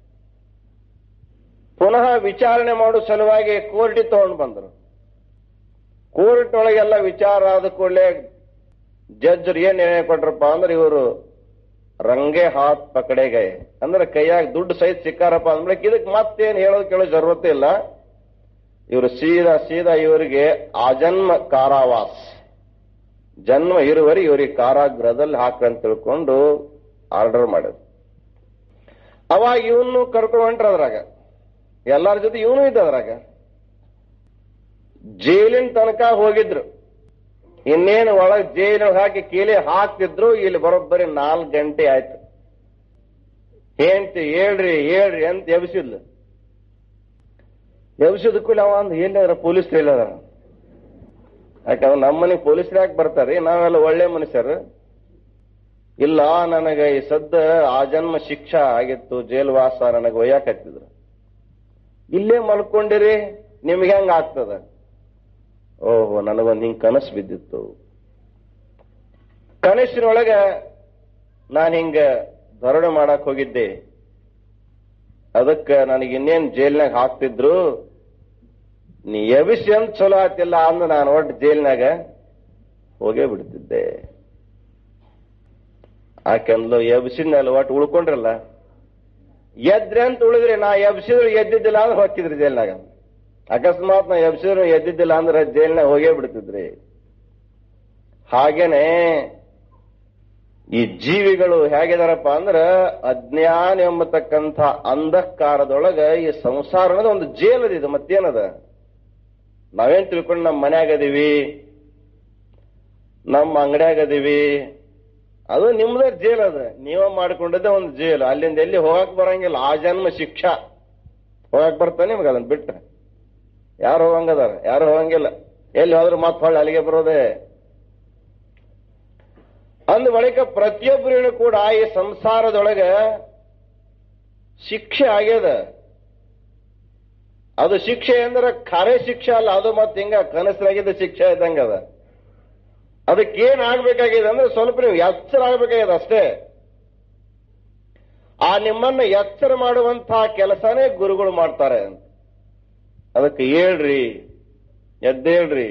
Speaker 1: ಪುನಃ ವಿಚಾರಣೆ ಮಾಡೋ ಸಲುವಾಗಿ ಕೋರ್ಟಿಗೆ ತಗೊಂಡು ಬಂದ್ರು. ಕೋರ್ಟ್ ಒಳಗೆಲ್ಲ ವಿಚಾರ ಆದ ಕೂಡಲೇ ಜಡ್ಜರು ಏನ್ ನಿರ್ಣಯ ಕೊಟ್ರಪ್ಪ ಅಂದ್ರೆ, ಇವರು ರಂಗೆ ಹಾತ್ ಪಕಡೆಗೆ ಅಂದ್ರೆ ಕೈಯಾಗ ದುಡ್ಡು ಸಹಿತ ಸಿಕ್ಕಾರಪ್ಪ ಅಂದ್ರೆ ಇದಕ್ಕೆ ಮತ್ತೇನು ಹೇಳೋದು ಕೇಳೋ ಜरूरत ಇಲ್ಲ. ಇವರು ಸೀದಾ ಸೀದಾ ಇವರಿಗೆ ಆಜನ್ಮ ಕಾರಾವಾಸ, ಜನ್ಮ ಇರುವರಿ ಇವರಿಗೆ ಕಾರಾಗೃಹದಲ್ಲಿ ಹಾಕಂತ ತಿಳ್ಕೊಂಡು ಆರ್ಡರ್ ಮಾಡಿದ್ರು. ಅವಾಗ ಇವನು ಕರ್ಕೊಂಡು ಹೊಂಟ್ರ. ಅದ್ರಾಗ ಎಲ್ಲರ ಜೊತೆ ಇವನು ಇದ್ದ. ಅದ್ರಾಗ ಜೈಲಿನ ತನಕ ಹೋಗಿದ್ರು. ಇನ್ನೇನು ಒಳಗೆ ಜೈಲಿಗೆ ಹಾಕಿ ಕೀಲಿ ಹಾಕ್ತಿದ್ರು. ಇಲ್ಲಿ ಬರೋಬ್ಬರಿ ನಾಲ್ಕು ಗಂಟೆ ಆಯ್ತು. ಹೆಂಡ್ತಿ ಹೇಳ್ರಿ ಹೇಳ್ರಿ ಅಂತ ಎಬ್ಸಿದ್ಲು. ಎಬ್ಸಿದಕ್ಕೂ ಅವ ಅಂದ್ ಎಲ್ಲಾರ ಪೊಲೀಸ್ ಹೇಳಿದಾರ. ಯಾಕೆ ಅವ್ ನಮ್ಮನೆಗೆ ಪೊಲೀಸರು ಯಾಕೆ ಬರ್ತಾರ್ರಿ, ನಾವೆಲ್ಲ ಒಳ್ಳೆ ಮನುಷ್ಯರು. ಇಲ್ಲ, ನನಗೆ ಈ ಸದ್ದ ಆಜನ್ಮ ಶಿಕ್ಷಾ ಆಗಿತ್ತು, ಜೈಲ್ವಾಸ, ನನಗೆ ಒಯ್ಯಾಕ್ ಹತ್ತಿದ್ರು. ಇಲ್ಲೇ ಮಲ್ಕೊಂಡಿರಿ, ನಿಮ್ಗೆ ಹೆಂಗ ಆಗ್ತದ? ಓಹೋ, ನನಗೊಂದು ಹಿಂಗ್ ಕನಸು ಬಿದ್ದಿತ್ತು. ಕನಸಿನೊಳಗ ನಾನು ಹಿಂಗ ದರೋಡೆ ಮಾಡಕ್ ಹೋಗಿದ್ದೆ. ಅದಕ್ಕೆ ನನಗೆ ಇನ್ನೇನ್ ಜೈಲ್ನಾಗ ಹಾಕ್ತಿದ್ರು. ನೀ ಎಬಿಸಿ ಅಂತ ಚಲೋ ಆತಿಲ್ಲ ಅಂದ ನಾನು ಒಟ್ಟು ಜೈಲ್ನಾಗ ಹೋಗೇ ಬಿಡ್ತಿದ್ದೆ. ಆಕೆಂದ್ಲು, ಎಬ್ಸಿದ್ನಲ್ಲ ಒಟ್ಟು ಉಳ್ಕೊಂಡ್ರಲ್ಲ, ಎದ್ರಿ ಅಂತ ಉಳಿದ್ರಿ. ನಾ ಎಬ್ಸಿದ್ರು ಎದ್ದಿದ್ದಿಲ್ಲ ಅಂದ್ರೆ ಹೋಗ್ತಿದ್ರಿ ಜೈಲ್ನಾಗ. ಅಕಸ್ಮಾತ್ ನಾ ಎಬ್ಸಿದ್ರು ಎದ್ದಿದ್ದಿಲ್ಲ ಅಂದ್ರೆ ಜೈಲ್ನಾಗ ಹೋಗೇ ಬಿಡ್ತಿದ್ರಿ. ಹಾಗೇನೆ ಈ ಜೀವಿಗಳು ಹೇಗಿದಾರಪ್ಪ ಅಂದ್ರ, ಅಜ್ಞಾನ ಎಂಬತಕ್ಕಂಥ ಅಂಧಕಾರದೊಳಗ ಈ ಸಂಸಾರ ಅನ್ನೋದು ಒಂದು ಜೈಲದಿದು. ಮತ್ತೇನದ? ನಾವೇನ್ ತಿಳ್ಕೊಂಡು ನಮ್ಮ ಮನ್ಯಾಗದೀವಿ, ನಮ್ಮ ಅಂಗಡಿಯಾಗದೀವಿ, ಅದು ನಿಮ್ದೇ ಜೈಲ್. ಅದ ನೀವ ಮಾಡ್ಕೊಂಡದ್ದೇ ಒಂದು ಜೈಲು. ಅಲ್ಲಿಂದ ಎಲ್ಲಿ ಹೋಗಕ್ ಬರಂಗಿಲ್ಲ. ಆ ಜನ್ಮ ಶಿಕ್ಷಾ. ಹೋಗಕ್ ಬರ್ತಾನೆ ನಿಮ್ಗೆ ಅದನ್ನ ಬಿಟ್ರೆ? ಯಾರು ಹೋಗಂಗದಾರ? ಯಾರು ಹೋಗಂಗಿಲ್ಲ. ಎಲ್ಲಿ ಹೋದ್ರು ಮತ್ ಹೊಳ್ಳಿ ಅಲ್ಲಿಗೆ ಬರೋದೆ. ಅಂದ ಬಳಿಕ ಪ್ರತಿಯೊಬ್ಬರಿಗೂ ಕೂಡ ಈ ಸಂಸಾರದೊಳಗ ಶಿಕ್ಷೆ ಆಗ್ಯದ. ಅದು ಶಿಕ್ಷೆ ಅಂದ್ರೆ ಖರೆ ಶಿಕ್ಷೆ ಅಲ್ಲ, ಅದು ಮತ್ತೆ ಹಿಂಗ ಕನಸಾಗಿದ್ದ ಶಿಕ್ಷೆ ಇದ್ದಂಗದ. ಅದಕ್ಕೇನ್ ಆಗ್ಬೇಕಾಗಿದೆ ಅಂದ್ರೆ ಸ್ವಲ್ಪ ನೀವು ಎಚ್ಚರ ಆಗ್ಬೇಕಾಗಿದೆ ಅಷ್ಟೇ. ಆ ನಿಮ್ಮನ್ನ ಎಚ್ಚರ ಮಾಡುವಂತಹ ಕೆಲಸನೇ ಗುರುಗಳು ಮಾಡ್ತಾರೆ. ಅದಕ್ಕೆ ಹೇಳ್ರಿ, ಎದ್ದೇಳ್ರಿ.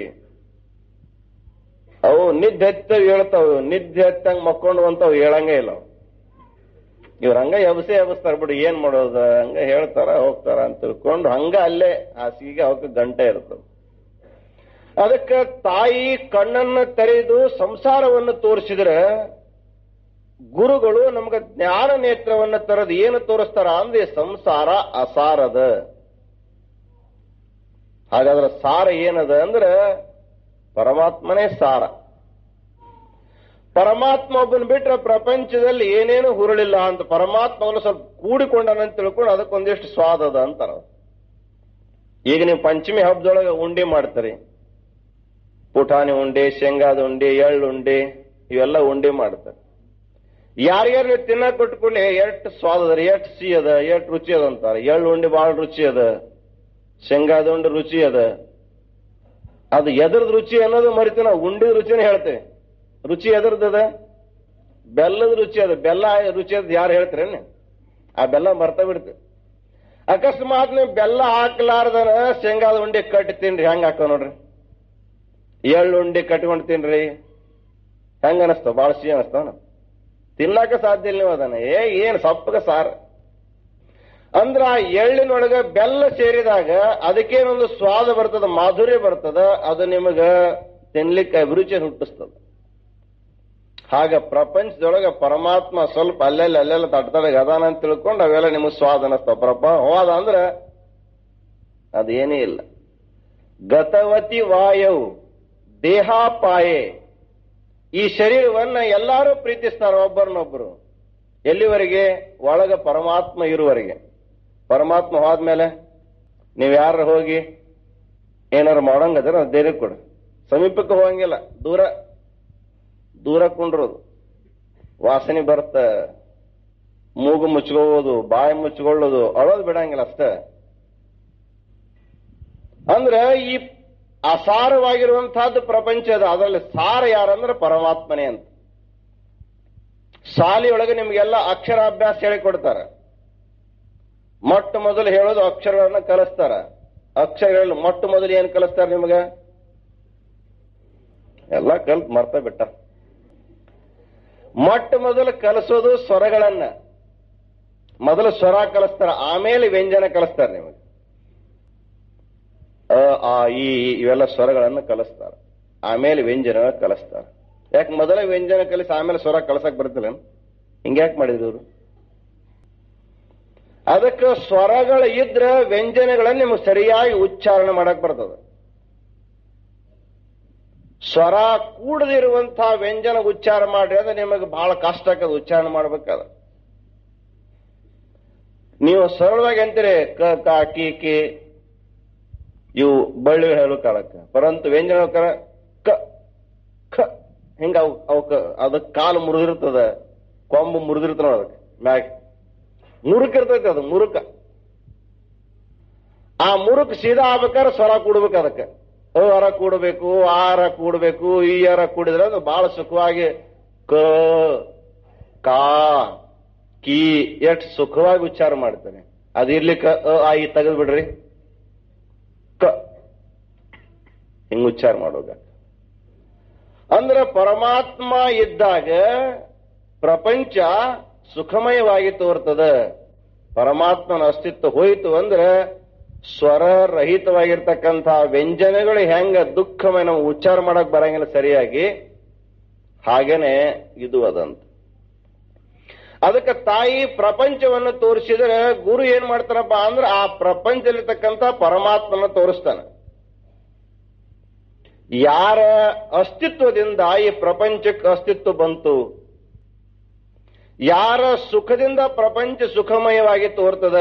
Speaker 1: ಅವು ನಿದ್ದೆ ಹತ್ತವ್ ಹೇಳ್ತಾವ, ನಿದ್ದೆ ಹತ್ತಂಗ್ ಮಕ್ಕೊಂಡು ಅಂತವ್ ಹೇಳಂಗೇ ಇಲ್ಲ. ಇವ್ರ ಹಂಗ ಎಬಸೆ ಎಬಸ್ತಾರ ಬಿಡು, ಏನ್ ಮಾಡೋದ, ಹಂಗ ಹೇಳ್ತಾರ ಹೋಗ್ತಾರ ಅಂತ ತಿಳ್ಕೊಂಡು ಹಂಗ ಅಲ್ಲೇ ಹಾಸಿಗೆ ಅವಕ್ಕೆ ಗಂಟೆ ಇರ್ತದೆ. ಅದಕ್ಕೆ ತಾಯಿ ಕಣ್ಣನ್ನ ತೆರೆದು ಸಂಸಾರವನ್ನು ತೋರಿಸಿದ್ರೆ ಗುರುಗಳು ನಮ್ಗೆ ಜ್ಞಾನ ನೇತ್ರವನ್ನು ತರದು ಏನು ತೋರಿಸ್ತಾರ ಅಂದ್ರೆ ಸಂಸಾರ ಅಸಾರದ. ಹಾಗಾದ್ರೆ ಸಾರ ಏನದ ಅಂದ್ರೆ ಪರಮಾತ್ಮನೇ ಸಾರ. ಪರಮಾತ್ಮ ಒಬ್ಬನ ಬಿಟ್ರೆ ಪ್ರಪಂಚದಲ್ಲಿ ಏನೇನು ಹುರುಳಿಲ್ಲ ಅಂತ ಪರಮಾತ್ಮವನ್ನು ಸ್ವಲ್ಪ ಕೂಡಿಕೊಂಡನಂತ ತಿಳ್ಕೊಂಡು ಅದಕ್ಕೊಂದಿಷ್ಟು ಸ್ವಾದ ಅದ ಅಂತಾರ. ಈಗ ನೀವು ಪಂಚಮಿ ಹಬ್ಬದೊಳಗೆ ಉಂಡೆ ಮಾಡ್ತೀರಿ. ಪುಟಾಣಿ ಉಂಡೆ, ಶೇಂಗಾದ ಉಂಡೆ, ಎಳ್ಳು ಉಂಡೆ, ಇವೆಲ್ಲ ಉಂಡೆ ಮಾಡ್ತಾರೆ. ಯಾರ್ಯಾರು ನೀವು ತಿನ್ನಕ್ ಕೊಟ್ಕೊಳ್ಳಿ ಎಷ್ಟು ಸ್ವಾದ ಅದ, ಎಷ್ಟು ಸಿಹಿ ಅದ, ಎಷ್ಟು ರುಚಿ ಅದ ಅಂತಾರೆ. ಎಳ್ಳು ಉಂಡೆ ಬಹಳ ರುಚಿ ಅದ, ಶೇಂಗಾದ ಉಂಡೆ ರುಚಿ ಅದ. ಅದು ಎದ್ರದ್ ರುಚಿ ಅನ್ನೋದು ಮರಿತೀವಿ ನಾವು, ಉಂಡಿದ ರುಚಿನ ಹೇಳ್ತೇವೆ. ರುಚಿ ಎದ್ರದದ? ಬೆಲ್ಲದ ರುಚಿ ಅದ. ಬೆಲ್ಲ ರುಚಿ ಅದ ಯಾರು ಹೇಳ್ತೀರೇನು? ಆ ಬೆಲ್ಲ ಮರ್ತ ಬಿಡ್ತೇವೆ. ಅಕಸ್ಮಾತ್ ನೀವು ಬೆಲ್ಲ ಹಾಕ್ಲಾರ್ದನ ಶೇಂಗಾದ ಉಂಡೆ ಕಟ್ಟಿ ತಿನ್ರಿ, ಹೆಂಗ ಹಾಕ ನೋಡ್ರಿ. ಎಳ್ಳು ಉಂಡೆ ಕಟ್ಕೊಂಡು ತಿನ್ರಿ, ಹೆಂಗ ಅನಸ್ತಾವ? ಬಾಳ ಸಿಹಿ ಅನಸ್ತಾವ. ತಿನ್ನಾಕ ಸಾಧ್ಯ ಇಲ್ಲ ನೀವು ಅದನ್ನ. ಏ ಏನ್ ಸಪ್ಪಗ ಸಾರ ಅಂದ್ರ ಆ ಎಳ್ಳಿನೊಳಗ ಬೆಲ್ಲ ಸೇರಿದಾಗ ಅದಕ್ಕೇನೊಂದು ಸ್ವಾದ ಬರ್ತದ, ಮಾಧುರ್ಯ ಬರ್ತದ. ಅದು ನಿಮಗ ತಿನ್ಲಿಕ್ಕೆ ಅಭಿರುಚಿ ಹುಟ್ಟಿಸ್ತದ. ಹಾಗ ಪ್ರಪಂಚದೊಳಗ ಪರಮಾತ್ಮ ಸ್ವಲ್ಪ ಅಲ್ಲೆಲ್ಲ ಅಲ್ಲೆಲ್ಲ ತಟ್ಟದಾಗ ಅದಾನ ಅಂತ ತಿಳ್ಕೊಂಡು ಅವೆಲ್ಲ ನಿಮಗೆ ಸ್ವಾದ ಅನಸ್ತಾವ. ಪ್ರಪ ಹೋದ ಅಂದ್ರ ಅದೇನೇ ಇಲ್ಲ. ಗತವತಿ ವಾಯವು ದೇಹಾಪಾಯೆ. ಈ ಶರೀರವನ್ನ ಎಲ್ಲರೂ ಪ್ರೀತಿಸ್ತಾರ ಒಬ್ಬರನ್ನೊಬ್ಬರು. ಎಲ್ಲಿವರೆಗೆ? ಒಳಗ ಪರಮಾತ್ಮ ಇರುವರೆಗೆ. ಪರಮಾತ್ಮ ಹೋದ್ಮೇಲೆ ನೀವು ಯಾರು ಹೋಗಿ ಏನಾರು ಮಾಡೋಂಗದ್ರ ಧೈರ್ಯ ಕೊಡು. ಸಮೀಪಕ್ಕೆ ಹೋಗಂಗಿಲ್ಲ, ದೂರ ದೂರ ಕುಂಡ್ರೋದು. ವಾಸನೆ ಬರ್ತ, ಮೂಗು ಮುಚ್ಕೊಳ್ಳೋದು, ಬಾಯಿ ಮುಚ್ಕೊಳ್ಳೋದು, ಅಳೋದು ಬಿಡಂಗಿಲ್ಲ ಅಷ್ಟೇ. ಅಂದ್ರೆ ಈ ಅಸಾರವಾಗಿರುವಂತಹದ್ದು ಪ್ರಪಂಚ ಅದು. ಅದರಲ್ಲಿ ಸಾರ ಯಾರಂದ್ರೆ ಪರಮಾತ್ಮನೇ ಅಂತ. ಶಾಲೆಯೊಳಗೆ ನಿಮ್ಗೆಲ್ಲ ಅಕ್ಷರಾಭ್ಯಾಸ ಹೇಳಿಕೊಡ್ತಾರೆ. ಮೊಟ್ಟ ಮೊದಲು ಹೇಳೋದು ಅಕ್ಷರಗಳನ್ನ ಕಲಿಸ್ತಾರ. ಅಕ್ಷರಗಳು ಮೊಟ್ಟ ಮೊದಲು ಏನ್ ಕಲಿಸ್ತಾರ ನಿಮ್ಗೆ? ಎಲ್ಲ ಕಲ್ತ್ ಮರ್ತ ಬಿಟ್ಟ. ಮೊಟ್ಟ ಮೊದಲು ಕಲಿಸೋದು ಸ್ವರಗಳನ್ನ. ಮೊದಲು ಸ್ವರ ಕಲಿಸ್ತಾರ, ಆಮೇಲೆ ವ್ಯಂಜನ ಕಲಿಸ್ತಾರ ನಿಮಗೆ. ಅ ಆ ಈ ಇವೆಲ್ಲ ಸ್ವರಗಳನ್ನು ಕಲಿಸ್ತಾರ, ಆಮೇಲೆ ವ್ಯಂಜನ ಕಲಿಸ್ತಾರ. ಯಾಕೆ ಮೊದಲ ವ್ಯಂಜನ ಕಲಿಸಿ ಆಮೇಲೆ ಸ್ವರ ಕಲಸಕ್ ಬರ್ತಿಲ್ಲ? ಹಿಂಗ್ಯಾಕ್ ಮಾಡಿದ್ರು ಇವರು? ಅದಕ್ಕೆ ಸ್ವರಗಳು ಇದ್ರೆ ವ್ಯಂಜನಗಳನ್ನ ನಿಮಗೆ ಸರಿಯಾಗಿ ಉಚ್ಚಾರಣೆ ಮಾಡಕ್ ಬರ್ತದೆ. ಸ್ವರ ಕೂಡದಿರುವಂತಹ ವ್ಯಂಜನ ಉಚ್ಚಾರ ಮಾಡ್ರಿ ಅಂದ್ರೆ ನಿಮಗೆ ಬಹಳ ಕಷ್ಟ ಆಗ್ತದೆ ಉಚ್ಚಾರಣೆ ಮಾಡ್ಬೇಕಾದ. ನೀವು ಸರಳವಾಗಿ ಅಂತೀರಿ ಕ ಕ ಕಿ ಕಿ ಇವು ಬಳ್ಳಿ ಹೇಳು ಕಾಲಕ್ಕೆ, ಪರಂತು ವ್ಯಂಜನ ಕ ಖ ಹಿಂಗ ಅವಕ್ಕ ಅದಕ್ಕೆ ಕಾಲು ಮುರಿದಿರ್ತದ, ಕೊಂಬು ಮುರಿದಿರ್ತದ, ಅದಕ್ಕೆ ಮ್ಯಾಗ ಮುರುಕಿರ್ತೈತಿ. ಅದು ಮುರುಕ. ಆ ಮುರುಕ್ ಸೀದಾ ಆಗ್ಬೇಕಾದ್ರೆ ಸ್ವರ ಕೂಡ್ಬೇಕು. ಅದಕ್ಕೆ ಅ ಅರ ಕೂಡಬೇಕು, ಆರ ಕೂಡಬೇಕು, ಈ ಅರ ಕೂಡಿದ್ರೆ ಅದು ಬಹಳ ಸುಖವಾಗಿ ಕ ಕಾ ಕಿ ಎಷ್ಟು ಸುಖವಾಗಿ ಉಚ್ಚಾರ ಮಾಡ್ತಾನೆ. ಅದಿರ್ಲಿಕ್ಕ ಅ ಆ ಈ ತೆಗೆದು ಬಿಡ್ರಿ, ಕ ಹಿಂಗ್ ಉಚ್ಚಾರ ಮಾಡೋಗ. ಅಂದ್ರೆ ಪರಮಾತ್ಮ ಇದ್ದಾಗ ಪ್ರಪಂಚ ಸುಖಮಯವಾಗಿ ತೋರ್ತದ. ಪರಮಾತ್ಮನ ಅಸ್ತಿತ್ವ ಹೋಯಿತು ಅಂದ್ರೆ ಸ್ವರ ರಹಿತವಾಗಿರ್ತಕ್ಕಂತಹ ವ್ಯಂಜನಗಳು ಹೆಂಗ ದುಃಖಮಯ ನಾವು ಉಚ್ಚಾರ ಮಾಡಕ್ ಬರಂಗಿಲ್ಲ ಸರಿಯಾಗಿ, ಹಾಗೇನೆ ಇದು ಅದಂತ. ಅದಕ್ಕೆ ತಾಯಿ ಪ್ರಪಂಚವನ್ನು ತೋರಿಸಿದ್ರೆ ಗುರು ಏನ್ ಮಾಡ್ತಾರಪ್ಪ ಅಂದ್ರೆ ಆ ಪ್ರಪಂಚದಲ್ಲಿರ್ತಕ್ಕಂಥ ಪರಮಾತ್ಮನ ತೋರಿಸ್ತಾನೆ. ಯಾರ ಅಸ್ತಿತ್ವದಿಂದ ಈ ಪ್ರಪಂಚಕ್ಕೆ ಅಸ್ತಿತ್ವ ಬಂತು, ಯಾರ ಸುಖದಿಂದ ಪ್ರಪಂಚ ಸುಖಮಯವಾಗಿ ತೋರ್ತದ,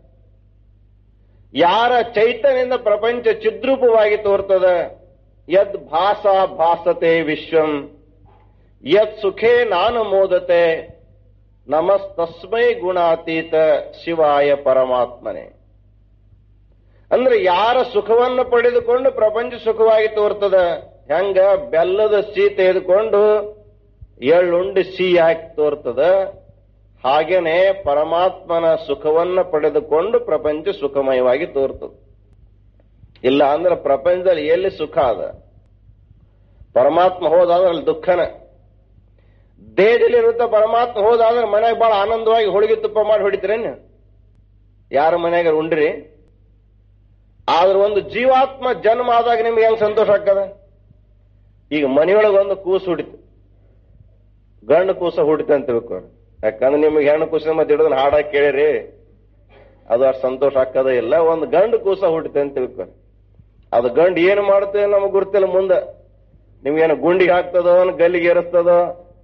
Speaker 1: ಯಾರ ಚೈತನ್ಯದಿಂದ ಪ್ರಪಂಚ ಚಿದ್ರೂಪವಾಗಿ ತೋರ್ತದ, ಯದ್ ಭಾಸ ಭಾಸತೆ ವಿಶ್ವಂ ಯತ್ ಸುಖೇ ನಾನು ಮೋದತೆ ನಮಸ್ತಸ್ಮೈ ಗುಣಾತೀತ ಶಿವಾಯ ಪರಮಾತ್ಮನೆ. ಅಂದ್ರೆ ಯಾರ ಸುಖವನ್ನು ಪಡೆದುಕೊಂಡು ಪ್ರಪಂಚ ಸುಖವಾಗಿ ತೋರ್ತದ, ಹೆಂಗ ಬೆಲ್ಲದ ಸಿಹಿ ತೆಗೆದುಕೊಂಡು ಎಳ್ಳುಂಡಿ ಸಿಹಿ ಹಾಕಿ ತೋರ್ತದ, ಹಾಗೇನೆ ಪರಮಾತ್ಮನ ಸುಖವನ್ನ ಪಡೆದುಕೊಂಡು ಪ್ರಪಂಚ ಸುಖಮಯವಾಗಿ ತೋರ್ತದೆ. ಇಲ್ಲ ಅಂದ್ರೆ ಪ್ರಪಂಚದಲ್ಲಿ ಎಲ್ಲಿ ಸುಖ ಅದ? ಪರಮಾತ್ಮ ಹೋದಾದ್ರೆ ಅಲ್ಲಿ ದುಃಖನ. ದೇಹದಲ್ಲಿರುತ್ತ ಪರಮಾತ್ಮ ಹೋದಾದ್ರೆ ಮನೆಯಾಗ ಬಹಳ ಆನಂದವಾಗಿ ಹೋಳಿಗೆ ತುಪ್ಪ ಮಾಡಿ ಹೊಡಿತೀರೇನು? ಯಾರ ಮನೆಯಾಗ ಉಂಡ್ರಿ? ಆದ್ರೆ ಒಂದು ಜೀವಾತ್ಮ ಜನ್ಮ ಆದಾಗ ನಿಮ್ಗೆ ಹೆಂಗ್ ಸಂತೋಷ ಆಗ್ತದ? ಈಗ ಮನೆಯೊಳಗೆ ಒಂದು ಕೂಸು ಹುಡಿತು, ಗಂಡು ಕೂಸ ಹುಡಿತು ಅಂತ ತಿಳ್ಕೊರಿ. ಯಾಕಂದ್ರೆ ನಿಮ್ಗೆ ಹೆಣ್ಣು ಕೂಸ ಮತ್ತೆ ಹಿಡಿದ್ರೆ ಹಾಡಾಗಿ ಕೇಳಿರಿ, ಅದು ಅಷ್ಟು ಸಂತೋಷ ಆಗ್ತದ ಇಲ್ಲ. ಒಂದು ಗಂಡು ಕೂಸ ಹುಡಿತು ಅಂತ ತಿಳ್ಕೊರಿ. ಅದು ಗಂಡು ಏನು ಮಾಡುತ್ತೆ ನಮಗೆ ಗೊತ್ತಿಲ್ಲ. ಮುಂದೆ ನಿಮ್ಗೇನು ಗುಂಡಿಗೆ ಹಾಕ್ತದೋ ಗಲ್ಲಿಗೆ ಏರಿಸ್ತದೋ.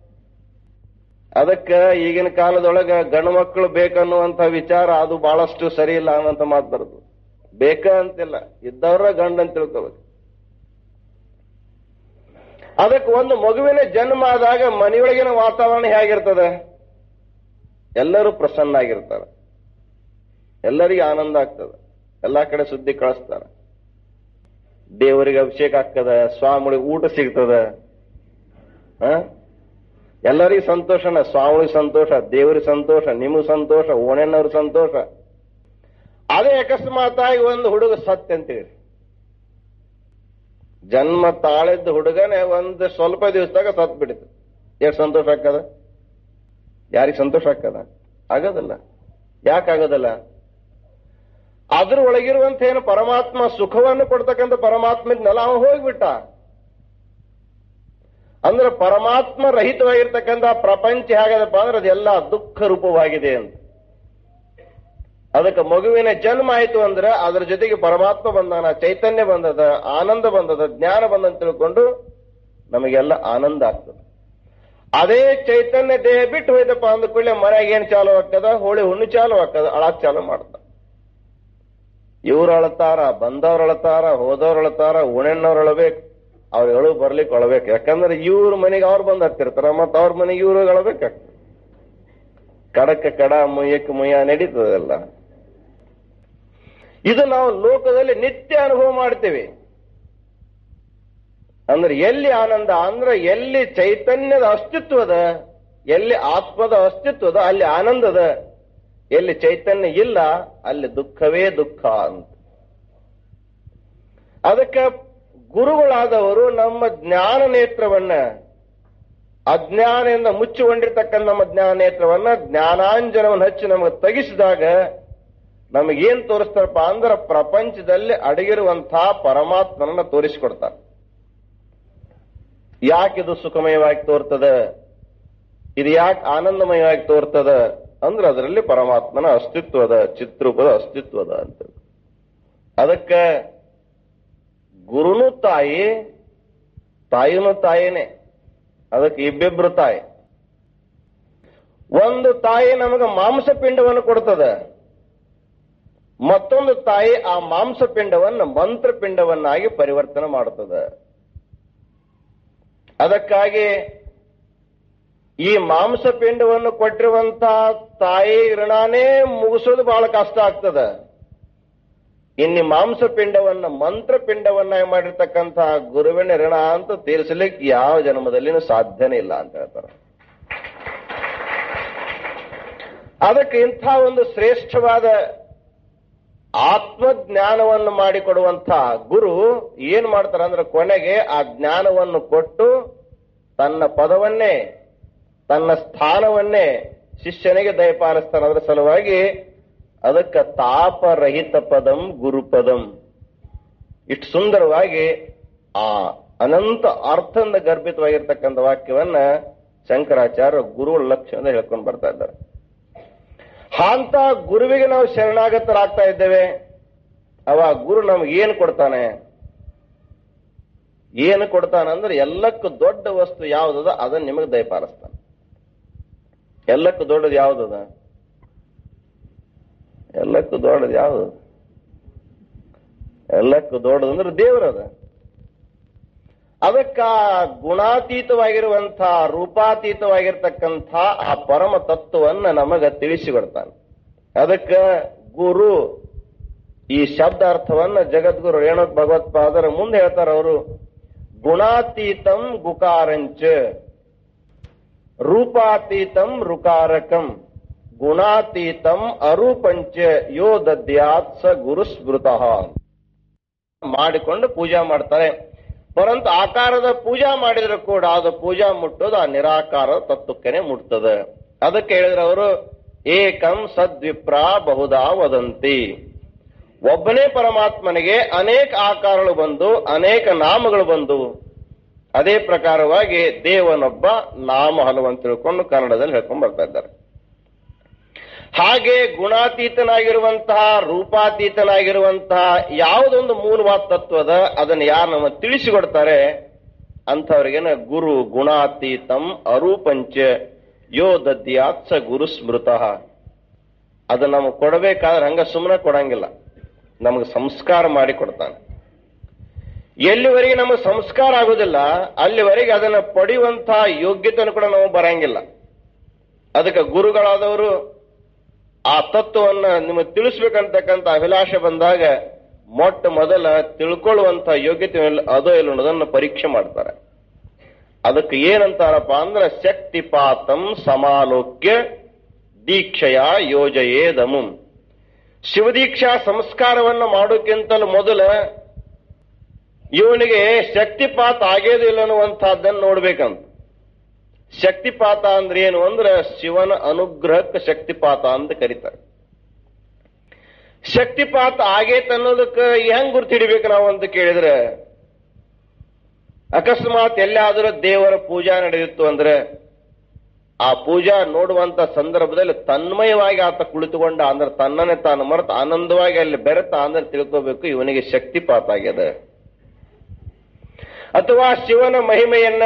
Speaker 1: ಅದಕ್ಕೆ ಈಗಿನ ಕಾಲದೊಳಗ ಗಂಡು ಮಕ್ಕಳು ಬೇಕನ್ನುವಂತ ವಿಚಾರ ಅದು ಬಹಳಷ್ಟು ಸರಿ ಇಲ್ಲ ಅನ್ನೋಂತ ಮಾತು ಬರುದು. ಬೇಕ ಅಂತಿಲ್ಲ, ಇದ್ದವ್ರ ಗಂಡು ಅಂತ ತಿಳ್ಕೋಬೇಕು. ಅದಕ್ಕೆ ಒಂದು ಮಗುವಿನ ಜನ್ಮ ಆದಾಗ ಮನೆಯೊಳಗಿನ ವಾತಾವರಣ ಹೇಗಿರ್ತದೆ? ಎಲ್ಲರೂ ಪ್ರಸನ್ನ ಆಗಿರ್ತಾರೆ, ಎಲ್ಲರಿಗೆ ಆನಂದ ಆಗ್ತದೆ, ಎಲ್ಲಾ ಕಡೆ ಸುದ್ದಿ ಕಳಿಸ್ತಾರೆ, ದೇವರಿಗೆ ಅಭಿಷೇಕ ಆಗ್ತದ, ಸ್ವಾಮಿಗಳಿಗೆ ಊಟ ಸಿಗ್ತದ, ಹ ಎಲ್ಲರಿಗೂ ಸಂತೋಷನ. ಸ್ವಾಮಿಗಳಿಗೆ ಸಂತೋಷ, ದೇವರಿಗೆ ಸಂತೋಷ, ನಿಮಗ್ ಸಂತೋಷ, ಓಣೆಣ್ಣವ್ರ ಸಂತೋಷ. ಅದೇ ಅಕಸ್ಮಾತಾಗಿ ಒಂದು ಹುಡುಗ ಸತ್ಯ ಅಂತೇಳಿ ಜನ್ಮ ತಾಳಿದ್ದ ಹುಡುಗನೇ ಒಂದು ಸ್ವಲ್ಪ ದಿವಸದಾಗ ಸತ್ ಬಿಡಿತು. ಎಷ್ಟು ಸಂತೋಷ ಆಗ್ತದ? ಯಾರಿಗೆ ಸಂತೋಷ ಆಗ್ತದ? ಆಗೋದಿಲ್ಲ. ಯಾಕಾಗೋದಿಲ್ಲ? ಅದ್ರ ಒಳಗಿರುವಂತ ಏನು ಪರಮಾತ್ಮ ಸುಖವನ್ನು ಕೊಡ್ತಕ್ಕಂಥ ಪರಮಾತ್ಮ ಇದ್ನಲ್ಲ, ಅವನು ಹೋಗ್ಬಿಟ್ಟ. ಅಂದ್ರೆ ಪರಮಾತ್ಮ ರಹಿತವಾಗಿರ್ತಕ್ಕಂಥ ಪ್ರಪಂಚ ಹೇಗದಪ್ಪ ಅಂದ್ರೆ ಅದೆಲ್ಲ ದುಃಖ ರೂಪವಾಗಿದೆ ಅಂತ. ಅದಕ್ಕೆ ಮಗುವಿನ ಜನ್ಮ ಆಯ್ತು ಅಂದ್ರೆ ಅದ್ರ ಜೊತೆಗೆ ಪರಮಾತ್ಮ ಬಂದಾನ, ಚೈತನ್ಯ ಬಂದದ, ಆನಂದ ಬಂದದ, ಜ್ಞಾನ ಬಂದಂತ ತಿಳ್ಕೊಂಡು ನಮಗೆಲ್ಲ ಆನಂದ ಆಗ್ತದೆ. ಅದೇ ಚೈತನ್ಯ ದೇಹ ಬಿಟ್ಟು ಹೋಯ್ತಪ್ಪ ಅಂದ ಕೂಡಲೇ ಮನೆಯಾಗ ಏನ್ ಚಾಲು ಆಗ್ತದ? ಹೋಳಿ ಹುಣ್ಣು ಚಾಲು ಆಗ್ತದ, ಅಳಾಕ್ ಚಾಲು ಮಾಡ್ತ. ಇವ್ರು ಅಳತಾರ, ಬಂದವ್ರು ಅಳತಾರ, ಹೋದವ್ರು ಅಳತಾರ, ಉಣೆಣ್ಣವ್ರು ಅಳಬೇಕು, ಅವ್ರು ಹೇಳು ಬರ್ಲಿಕ್ಕೆ ಒಳಬೇಕು. ಯಾಕಂದ್ರೆ ಇವ್ರ ಮನೆಗೆ ಅವ್ರು ಬಂದ್ ಹತ್ತಿರ್ತಾರ, ಮತ್ತ ಅವ್ರ ಮನೆಗೆ ಇವ್ರು ಒಳಬೇಕಾಗ್ತದೆ. ಕಡಕ್ಕೆ ಕಡ, ಮುಯ್ಯಕ್ಕೆ ಮುಯ್ಯ ನಡೀತದಲ್ಲ. ಇದು ನಾವು ಲೋಕದಲ್ಲಿ ನಿತ್ಯ ಅನುಭವ ಮಾಡ್ತೇವೆ. ಅಂದ್ರೆ ಎಲ್ಲಿ ಆನಂದ ಅಂದ್ರೆ ಎಲ್ಲಿ ಚೈತನ್ಯದ ಅಸ್ತಿತ್ವದ, ಎಲ್ಲಿ ಆತ್ಮದ ಅಸ್ತಿತ್ವದ ಅಲ್ಲಿ ಆನಂದದ, ಎಲ್ಲಿ ಚೈತನ್ಯ ಇಲ್ಲ ಅಲ್ಲಿ ದುಃಖವೇ ದುಃಖ ಅಂತ. ಅದಕ್ಕೆ ಗುರುಗಳಾದವರು ನಮ್ಮ ಜ್ಞಾನ ನೇತ್ರವನ್ನ, ಅಜ್ಞಾನದಿಂದ ಮುಚ್ಚಿಕೊಂಡಿರ್ತಕ್ಕಂಥ ನಮ್ಮ ಜ್ಞಾನ ನೇತ್ರವನ್ನ ಜ್ಞಾನಾಂಜನವನ್ನು ಹಚ್ಚಿ ನಮಗೆ ತೆಗಿಸಿದಾಗ ನಮಗೇನ್ ತೋರಿಸ್ತಾರಪ್ಪ ಅಂದ್ರೆ ಪ್ರಪಂಚದಲ್ಲಿ ಅಡಗಿರುವಂತಹ ಪರಮಾತ್ಮನನ್ನ ತೋರಿಸಿಕೊಡ್ತಾರೆ. ಯಾಕಿದು ಸುಖಮಯವಾಗಿ ತೋರ್ತದ, ಇದು ಯಾಕೆ ಆನಂದಮಯವಾಗಿ ತೋರ್ತದ ಅಂದ್ರೆ ಅದರಲ್ಲಿ ಪರಮಾತ್ಮನ ಅಸ್ತಿತ್ವದ, ಚಿತ್ರೂಪದ ಅಸ್ತಿತ್ವದ ಅಂತ. ಅದಕ್ಕೆ ಗುರುನು ತಾಯಿ, ತಾಯಿನೂ ತಾಯಿನೇ. ಅದಕ್ಕೆ ಇಬ್ಬಿಬ್ರು ತಾಯಿ. ಒಂದು ತಾಯಿ ನಮಗೆ ಮಾಂಸಪಿಂಡವನ್ನು ಕೊಡ್ತದೆ, ಮತ್ತೊಂದು ತಾಯಿ ಆ ಮಾಂಸಪಿಂಡವನ್ನು ಮಂತ್ರಪಿಂಡವನ್ನಾಗಿ ಪರಿವರ್ತನೆ ಮಾಡುತ್ತದೆ. ಅದಕ್ಕಾಗಿ ಈ ಮಾಂಸಪಿಂಡವನ್ನು ಕೊಟ್ಟಿರುವಂತಹ ತಾಯಿ ಋಣಾನೇ ಮುಗಿಸೋದು ಬಹಳ ಕಷ್ಟ ಆಗ್ತದೆ. ಇನ್ನು ಮಾಂಸಪಿಂಡವನ್ನ ಮಂತ್ರಪಿಂಡವನ್ನಾಗಿ ಮಾಡಿರ್ತಕ್ಕಂತಹ ಗುರುವಿನ ಋಣ ಅಂತ ತೀರಿಸಲಿಕ್ಕೆ ಯಾವ ಜನ್ಮದಲ್ಲಿನೂ ಸಾಧ್ಯನೇ ಇಲ್ಲ ಅಂತ ಹೇಳ್ತಾರೆ. ಅದಕ್ಕೆ ಇಂಥ ಒಂದು ಶ್ರೇಷ್ಠವಾದ ಆತ್ಮಜ್ಞಾನವನ್ನು ಮಾಡಿಕೊಡುವಂತಹ ಗುರು ಏನ್ ಮಾಡ್ತಾರೆ ಅಂದ್ರೆ ಕೊನೆಗೆ ಆ ಜ್ಞಾನವನ್ನು ಕೊಟ್ಟು ತನ್ನ ಪದವನ್ನೇ, ತನ್ನ ಸ್ಥಾನವನ್ನೇ ಶಿಷ್ಯನಿಗೆ ದಯಪಾಲಿಸ್ತಾನೆ. ಅದರ ಸಲುವಾಗಿ ಅದಕ್ಕೆ ತಾಪರಹಿತ ಪದಂ ಗುರುಪದಂ, ಇಷ್ಟು ಸುಂದರವಾಗಿ ಆ ಅನಂತ ಅರ್ಥದಿಂದ ಗರ್ಭಿತವಾಗಿರ್ತಕ್ಕಂಥ ವಾಕ್ಯವನ್ನ ಶಂಕರಾಚಾರ್ಯ ಗುರುಗಳ ಲಕ್ಷ್ಯದಿಂದ ಹೇಳ್ಕೊಂಡು ಬರ್ತಾ ಇದ್ದಾರೆ. ಅಂತ ಗುರುವಿಗೆ ನಾವು ಶರಣಾಗತರಾಗ್ತಾ ಇದ್ದೇವೆ. ಅವ ಗುರು ನಮ್ಗೆ ಏನು ಕೊಡ್ತಾನೆ? ಏನು ಕೊಡ್ತಾನಂದ್ರೆ ಎಲ್ಲಕ್ಕೂ ದೊಡ್ಡ ವಸ್ತು ಯಾವುದದ ಅದನ್ನ ನಿಮಗೆ ದಯಪಾಲಿಸ್ತಾನೆ. ಎಲ್ಲಕ್ಕೂ ದೊಡ್ಡದು ಯಾವುದದ? ಎಲ್ಲಕ್ಕೂ ದೊಡ್ಡದು ಯಾವುದು? ಎಲ್ಲಕ್ಕೂ ದೊಡ್ಡದು ಅಂದ್ರೆ ದೇವರದ. ಅದಕ್ಕ ಗುಣಾತೀತವಾಗಿರುವಂಥ, ರೂಪಾತೀತವಾಗಿರ್ತಕ್ಕಂಥ ಆ ಪರಮ ತತ್ವವನ್ನ ನಮಗ ತಿಳಿಸಿಕೊಡ್ತಾನೆ. ಅದಕ್ಕೆ ಗುರು ಈ ಶಬ್ದಾರ್ಥವನ್ನ ಜಗದ್ಗುರು ರೇಣುಕ ಭಗವತ್ಪಾದರ ಮುಂದೆ ಹೇಳ್ತಾರೆ ಅವರು. ಗುಣಾತೀತಂ ಗುಕಾರಂಚ ರೂಪಾತೀತಂ ರುಕಾರಕಂ ಗುಣಾತೀತಂ ಅರೂಪಂಚ ಯೋ ದದ್ಯಾತ್ ಸ ಗುರು ಸ್ಮೃತಃ ಮಾಡಿಕೊಂಡು ಪೂಜಾ ಮಾಡ್ತಾರೆ. ಪರಂತು ಆಕಾರದ ಪೂಜಾ ಮಾಡಿದ್ರು ಕೂಡ ಅದು ಪೂಜಾ ಮುಟ್ಟೋದು ಆ ನಿರಾಕಾರ ತತ್ವಕ್ಕೇನೆ ಮುಟ್ತದೆ. ಅದಕ್ಕೆ ಹೇಳಿದ್ರೆ ಅವರು ಏಕಂ ಸದ್ವಿಪ್ರ ಬಹುಧಾ ವದಂತಿ. ಒಬ್ಬನೇ ಪರಮಾತ್ಮನಿಗೆ ಅನೇಕ ಆಕಾರಗಳು ಬಂದು ಅನೇಕ ನಾಮಗಳು ಬಂದು, ಅದೇ ಪ್ರಕಾರವಾಗಿ ದೇವನೊಬ್ಬ ನಾಮ ಹಲವು ಅಂತ ತಿಳ್ಕೊಂಡು ಕನ್ನಡದಲ್ಲಿ ಹೇಳ್ಕೊಂಡು ಬರ್ತಾ ಇದ್ದಾರೆ. ಹಾಗೆ ಗುಣಾತೀತನಾಗಿರುವಂತಹ, ರೂಪಾತೀತನಾಗಿರುವಂತಹ ಯಾವುದೊಂದು ಮೂಲವಾದ ತತ್ವದ ಅದನ್ನು ಯಾರು ನಮ್ಮ ತಿಳಿಸಿಕೊಡ್ತಾರೆ ಅಂಥವ್ರಿಗೇನ ಗುರು ಗುಣಾತೀತಂ ಅರೂಪಂಚ ಯೋ ದದ್ಯಾತ್ ಸ ಗುರು ಸ್ಮೃತಃ. ಅದು ನಮಗೆ ಕೊಡಬೇಕಾದ್ರೆ ಹಂಗ ಸುಮ್ಮನೆ ಕೊಡಂಗಿಲ್ಲ, ನಮಗೆ ಸಂಸ್ಕಾರ ಮಾಡಿ ಕೊಡ್ತಾನೆ. ಎಲ್ಲಿವರೆಗೆ ನಮಗೆ ಸಂಸ್ಕಾರ ಆಗುದಿಲ್ಲ ಅಲ್ಲಿವರೆಗೆ ಅದನ್ನು ಪಡೆಯುವಂತಹ ಯೋಗ್ಯತೆಯನ್ನು ಕೂಡ ನಾವು ಬರಂಗಿಲ್ಲ. ಅದಕ್ಕೆ ಗುರುಗಳಾದವರು ಆ ತತ್ವವನ್ನ ನಿಮಗೆ ತಿಳಿಸ್ಬೇಕಂತಕ್ಕಂಥ ಅಭಿಲಾಷೆ ಬಂದಾಗ ಮೊಟ್ಟ ಮೊದಲ ತಿಳ್ಕೊಳ್ಳುವಂತ ಯೋಗ್ಯತೆ ಅದೋ ಇಲ್ಲ ಅನ್ನೋದನ್ನು ಪರೀಕ್ಷೆ ಮಾಡ್ತಾರೆ. ಅದಕ್ಕೆ ಏನಂತಾರಪ್ಪ ಅಂದ್ರೆ ಶಕ್ತಿಪಾತಂ ಸಮಾಲೋಕ್ಯ ದೀಕ್ಷೆಯ ಯೋಜಯೇದಮುಂ. ಶಿವದೀಕ್ಷಾ ಸಂಸ್ಕಾರವನ್ನು ಮಾಡೋಕ್ಕಿಂತಲೂ ಮೊದಲ ಇವನಿಗೆ ಶಕ್ತಿಪಾತ ಆಗೇದಿಲ್ಲ ಅನ್ನುವಂತಹದ್ದನ್ನು ನೋಡ್ಬೇಕಂತ. ಶಕ್ತಿಪಾತ ಅಂದ್ರೆ ಏನು ಅಂದ್ರೆ ಶಿವನ ಅನುಗ್ರಹಕ್ಕೆ ಶಕ್ತಿಪಾತ ಅಂತ ಕರೀತಾರೆ. ಶಕ್ತಿಪಾತ ಆಗೇತ ಅನ್ನೋದಕ್ಕೆ ಹೆಂಗ್ ಗುರ್ತಿಡ್ಬೇಕು ನಾವು ಅಂತ ಕೇಳಿದ್ರೆ, ಅಕಸ್ಮಾತ್ ಎಲ್ಲಾದರೂ ದೇವರ ಪೂಜಾ ನಡೆದಿತ್ತು ಅಂದ್ರೆ ಆ ಪೂಜಾ ನೋಡುವಂತ ಸಂದರ್ಭದಲ್ಲಿ ತನ್ಮಯವಾಗಿ ಆತ ಕುಳಿತುಕೊಂಡ ಅಂದ್ರೆ ತನ್ನನ್ನೇ ತಾನು ಮರೆತು ಆನಂದವಾಗಿ ಅಲ್ಲಿ ಬೆರೆತ ಅಂದ್ರೆ ತಿಳ್ಕೋಬೇಕು ಇವನಿಗೆ ಶಕ್ತಿಪಾತ ಆಗ್ಯದ. ಅಥವಾ ಶಿವನ ಮಹಿಮೆಯನ್ನ,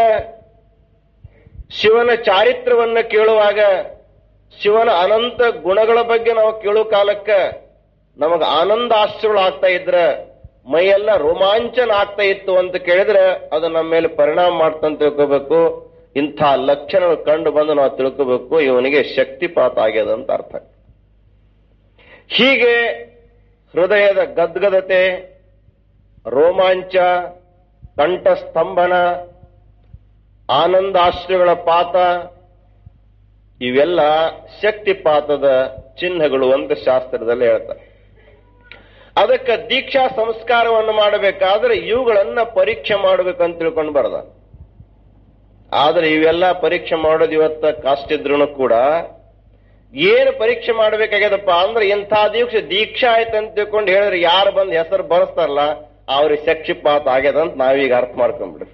Speaker 1: ಶಿವನ ಚಾರಿತ್ರವನ್ನ ಕೇಳುವಾಗ ಶಿವನ ಅನಂತ ಗುಣಗಳ ಬಗ್ಗೆ ನಾವು ಕೇಳೋ ಕಾಲಕ್ಕೆ ನಮಗೆ ಆನಂದ ಆಶ್ಚರ್ಯಗಳು ಆಗ್ತಾ ಇದ್ರೆ ಮೈಯೆಲ್ಲ ರೋಮಾಂಚನ ಆಗ್ತಾ ಇತ್ತು ಅಂತ ಕೇಳಿದ್ರೆ ಅದು ನಮ್ಮ ಮೇಲೆ ಪರಿಣಾಮ ಮಾಡ್ತಂತ ತಿಳ್ಕೋಬೇಕು. ಇಂಥ ಲಕ್ಷಣಗಳು ಕಂಡು ಬಂದು ನಾವು ತಿಳ್ಕೋಬೇಕು ಇವನಿಗೆ ಶಕ್ತಿಪಾತ ಆಗ್ಯದ ಅಂತ ಅರ್ಥ. ಹೀಗೆ ಹೃದಯದ ಗದ್ಗದತೆ, ರೋಮಾಂಚ, ಕಂಠಸ್ತಂಭನ, ಆನಂದಾಶ್ರುಗಳ ಪಾತ ಇವೆಲ್ಲ ಶಕ್ತಿಪಾತದ ಚಿಹ್ನೆಗಳು ಅಂತ ಶಾಸ್ತ್ರದಲ್ಲಿ ಹೇಳ್ತಾರೆ. ಅದಕ್ಕೆ ದೀಕ್ಷಾ ಸಂಸ್ಕಾರವನ್ನು ಮಾಡಬೇಕಾದ್ರೆ ಇವುಗಳನ್ನ ಪರೀಕ್ಷೆ ಮಾಡಬೇಕಂತ ತಿಳ್ಕೊಂಡು ಬರದ. ಆದ್ರೆ ಇವೆಲ್ಲ ಪರೀಕ್ಷೆ ಮಾಡೋದು ಇವತ್ತ ಕಾಷ್ಟಿದ್ರು ಕೂಡ ಏನು ಪರೀಕ್ಷೆ ಮಾಡಬೇಕಾಗ್ಯದಪ್ಪ ಅಂದ್ರೆ ಇಂಥ ದಿವಸ ದೀಕ್ಷಾ ಆಯ್ತಂತ ತಿಳ್ಕೊಂಡು ಹೇಳಿದ್ರೆ ಯಾರು ಬಂದು ಹೆಸರು ಬರೆಸ್ತಾರಲ್ಲ ಅವ್ರಿಗೆ ಶಕ್ತಿಪಾತ ಆಗ್ಯದ ಅಂತ ನಾವೀಗ ಅರ್ಥ ಮಾಡ್ಕೊಂಡ್ಬಿಡ್ರಿ.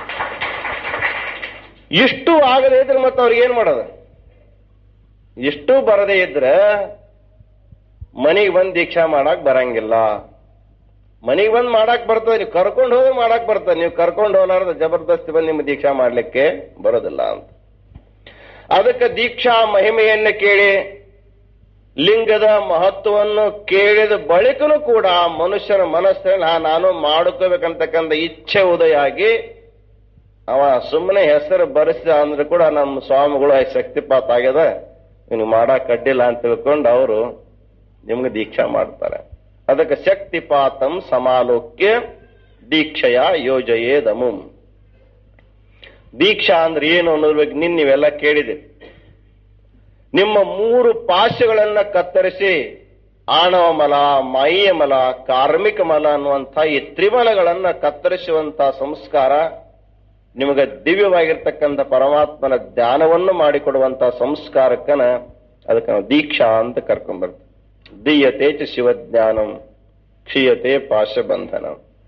Speaker 1: ಇಷ್ಟು ಆಗದೇ ಇದ್ರೆ ಮತ್ತೆ ಅವ್ರಿಗೆ ಏನ್ ಮಾಡೋದು? ಇಷ್ಟು ಬರದೇ ಇದ್ರೆ ಮನೆಗೆ ಬಂದು ದೀಕ್ಷಾ ಮಾಡಕ್ ಬರಂಗಿಲ್ಲ. ಮನೆಗೆ ಬಂದು ಮಾಡಕ್ ಬರ್ತದೆ, ನೀವು ಕರ್ಕೊಂಡು ಹೋದ್ರೆ ಮಾಡಕ್ ಬರ್ತದೆ. ನೀವು ಕರ್ಕೊಂಡು ಹೋಲಾರ್ದ ಜಬರ್ದಸ್ತಿ ಬಂದು ನಿಮ್ಮ ದೀಕ್ಷಾ ಮಾಡ್ಲಿಕ್ಕೆ ಬರೋದಿಲ್ಲ ಅಂತ. ಅದಕ್ಕೆ ದೀಕ್ಷಾ ಮಹಿಮೆಯನ್ನು ಕೇಳಿ ಲಿಂಗದ ಮಹತ್ವವನ್ನು ಕೇಳಿದ ಬಳಿಕನೂ ಕೂಡ ಮನುಷ್ಯನ ಮನಸ್ಸಲ್ಲಿ ನಾನು ಮಾಡ್ಕೋಬೇಕಂತಕ್ಕಂಥ ಇಚ್ಛೆ ಉದಯ ಆಗಿ ಅವ ಸುಮ್ಮನೆ ಹೆಸರು ಬರೆಸಿದ ಅಂದ್ರೆ ಕೂಡ ನಮ್ಮ ಸ್ವಾಮಿಗಳು ಶಕ್ತಿಪಾತ ಆಗ್ಯದ ಇವ್ನಿಗೆ ಮಾಡಕ್ ಅಡ್ಡಿಲ್ಲ ಅಂತ ತಿಳ್ಕೊಂಡು ಅವರು ನಿಮ್ಗೆ ದೀಕ್ಷಾ ಮಾಡ್ತಾರೆ. ಅದಕ್ಕೆ ಶಕ್ತಿಪಾತಂ ಸಮಾಲೋಕ್ಯ ದೀಕ್ಷೆಯ ಯೋಜಯೇದಮುಂ. ದೀಕ್ಷಾ ಅಂದ್ರೆ ಏನು ಅನ್ನೋದ್ರ ಬಗ್ಗೆ ನಿನ್ನ ನೀವೆಲ್ಲ ಕೇಳಿದಿರಿ. ನಿಮ್ಮ ಮೂರು ಪಾಶಗಳನ್ನ ಕತ್ತರಿಸಿ ಆಣವ ಮಲ, ಮಾಯಿಯ ಮಲ, ಕಾರ್ಮಿಕ ಮಲ ಅನ್ನುವಂಥ ಈ ತ್ರಿಮಲಗಳನ್ನ ಕತ್ತರಿಸುವಂತ ಸಂಸ್ಕಾರ ನಿಮಗೆ ದಿವ್ಯವಾಗಿರ್ತಕ್ಕಂಥ ಪರಮಾತ್ಮನ ಧ್ಯಾನವನ್ನು ಮಾಡಿಕೊಡುವಂತ ಸಂಸ್ಕಾರಕ್ಕನ ಅದಕ್ಕೆ ನಾವು ದೀಕ್ಷಾ ಅಂತ ಕರ್ಕೊಂಡ್ಬರ್ತೇವೆ. ದೀಯತೆ ಚ ಶಿವಜ್ಞಾನಂ ಕ್ಷೀಯತೆ ಪಾಶಬಂಧನ.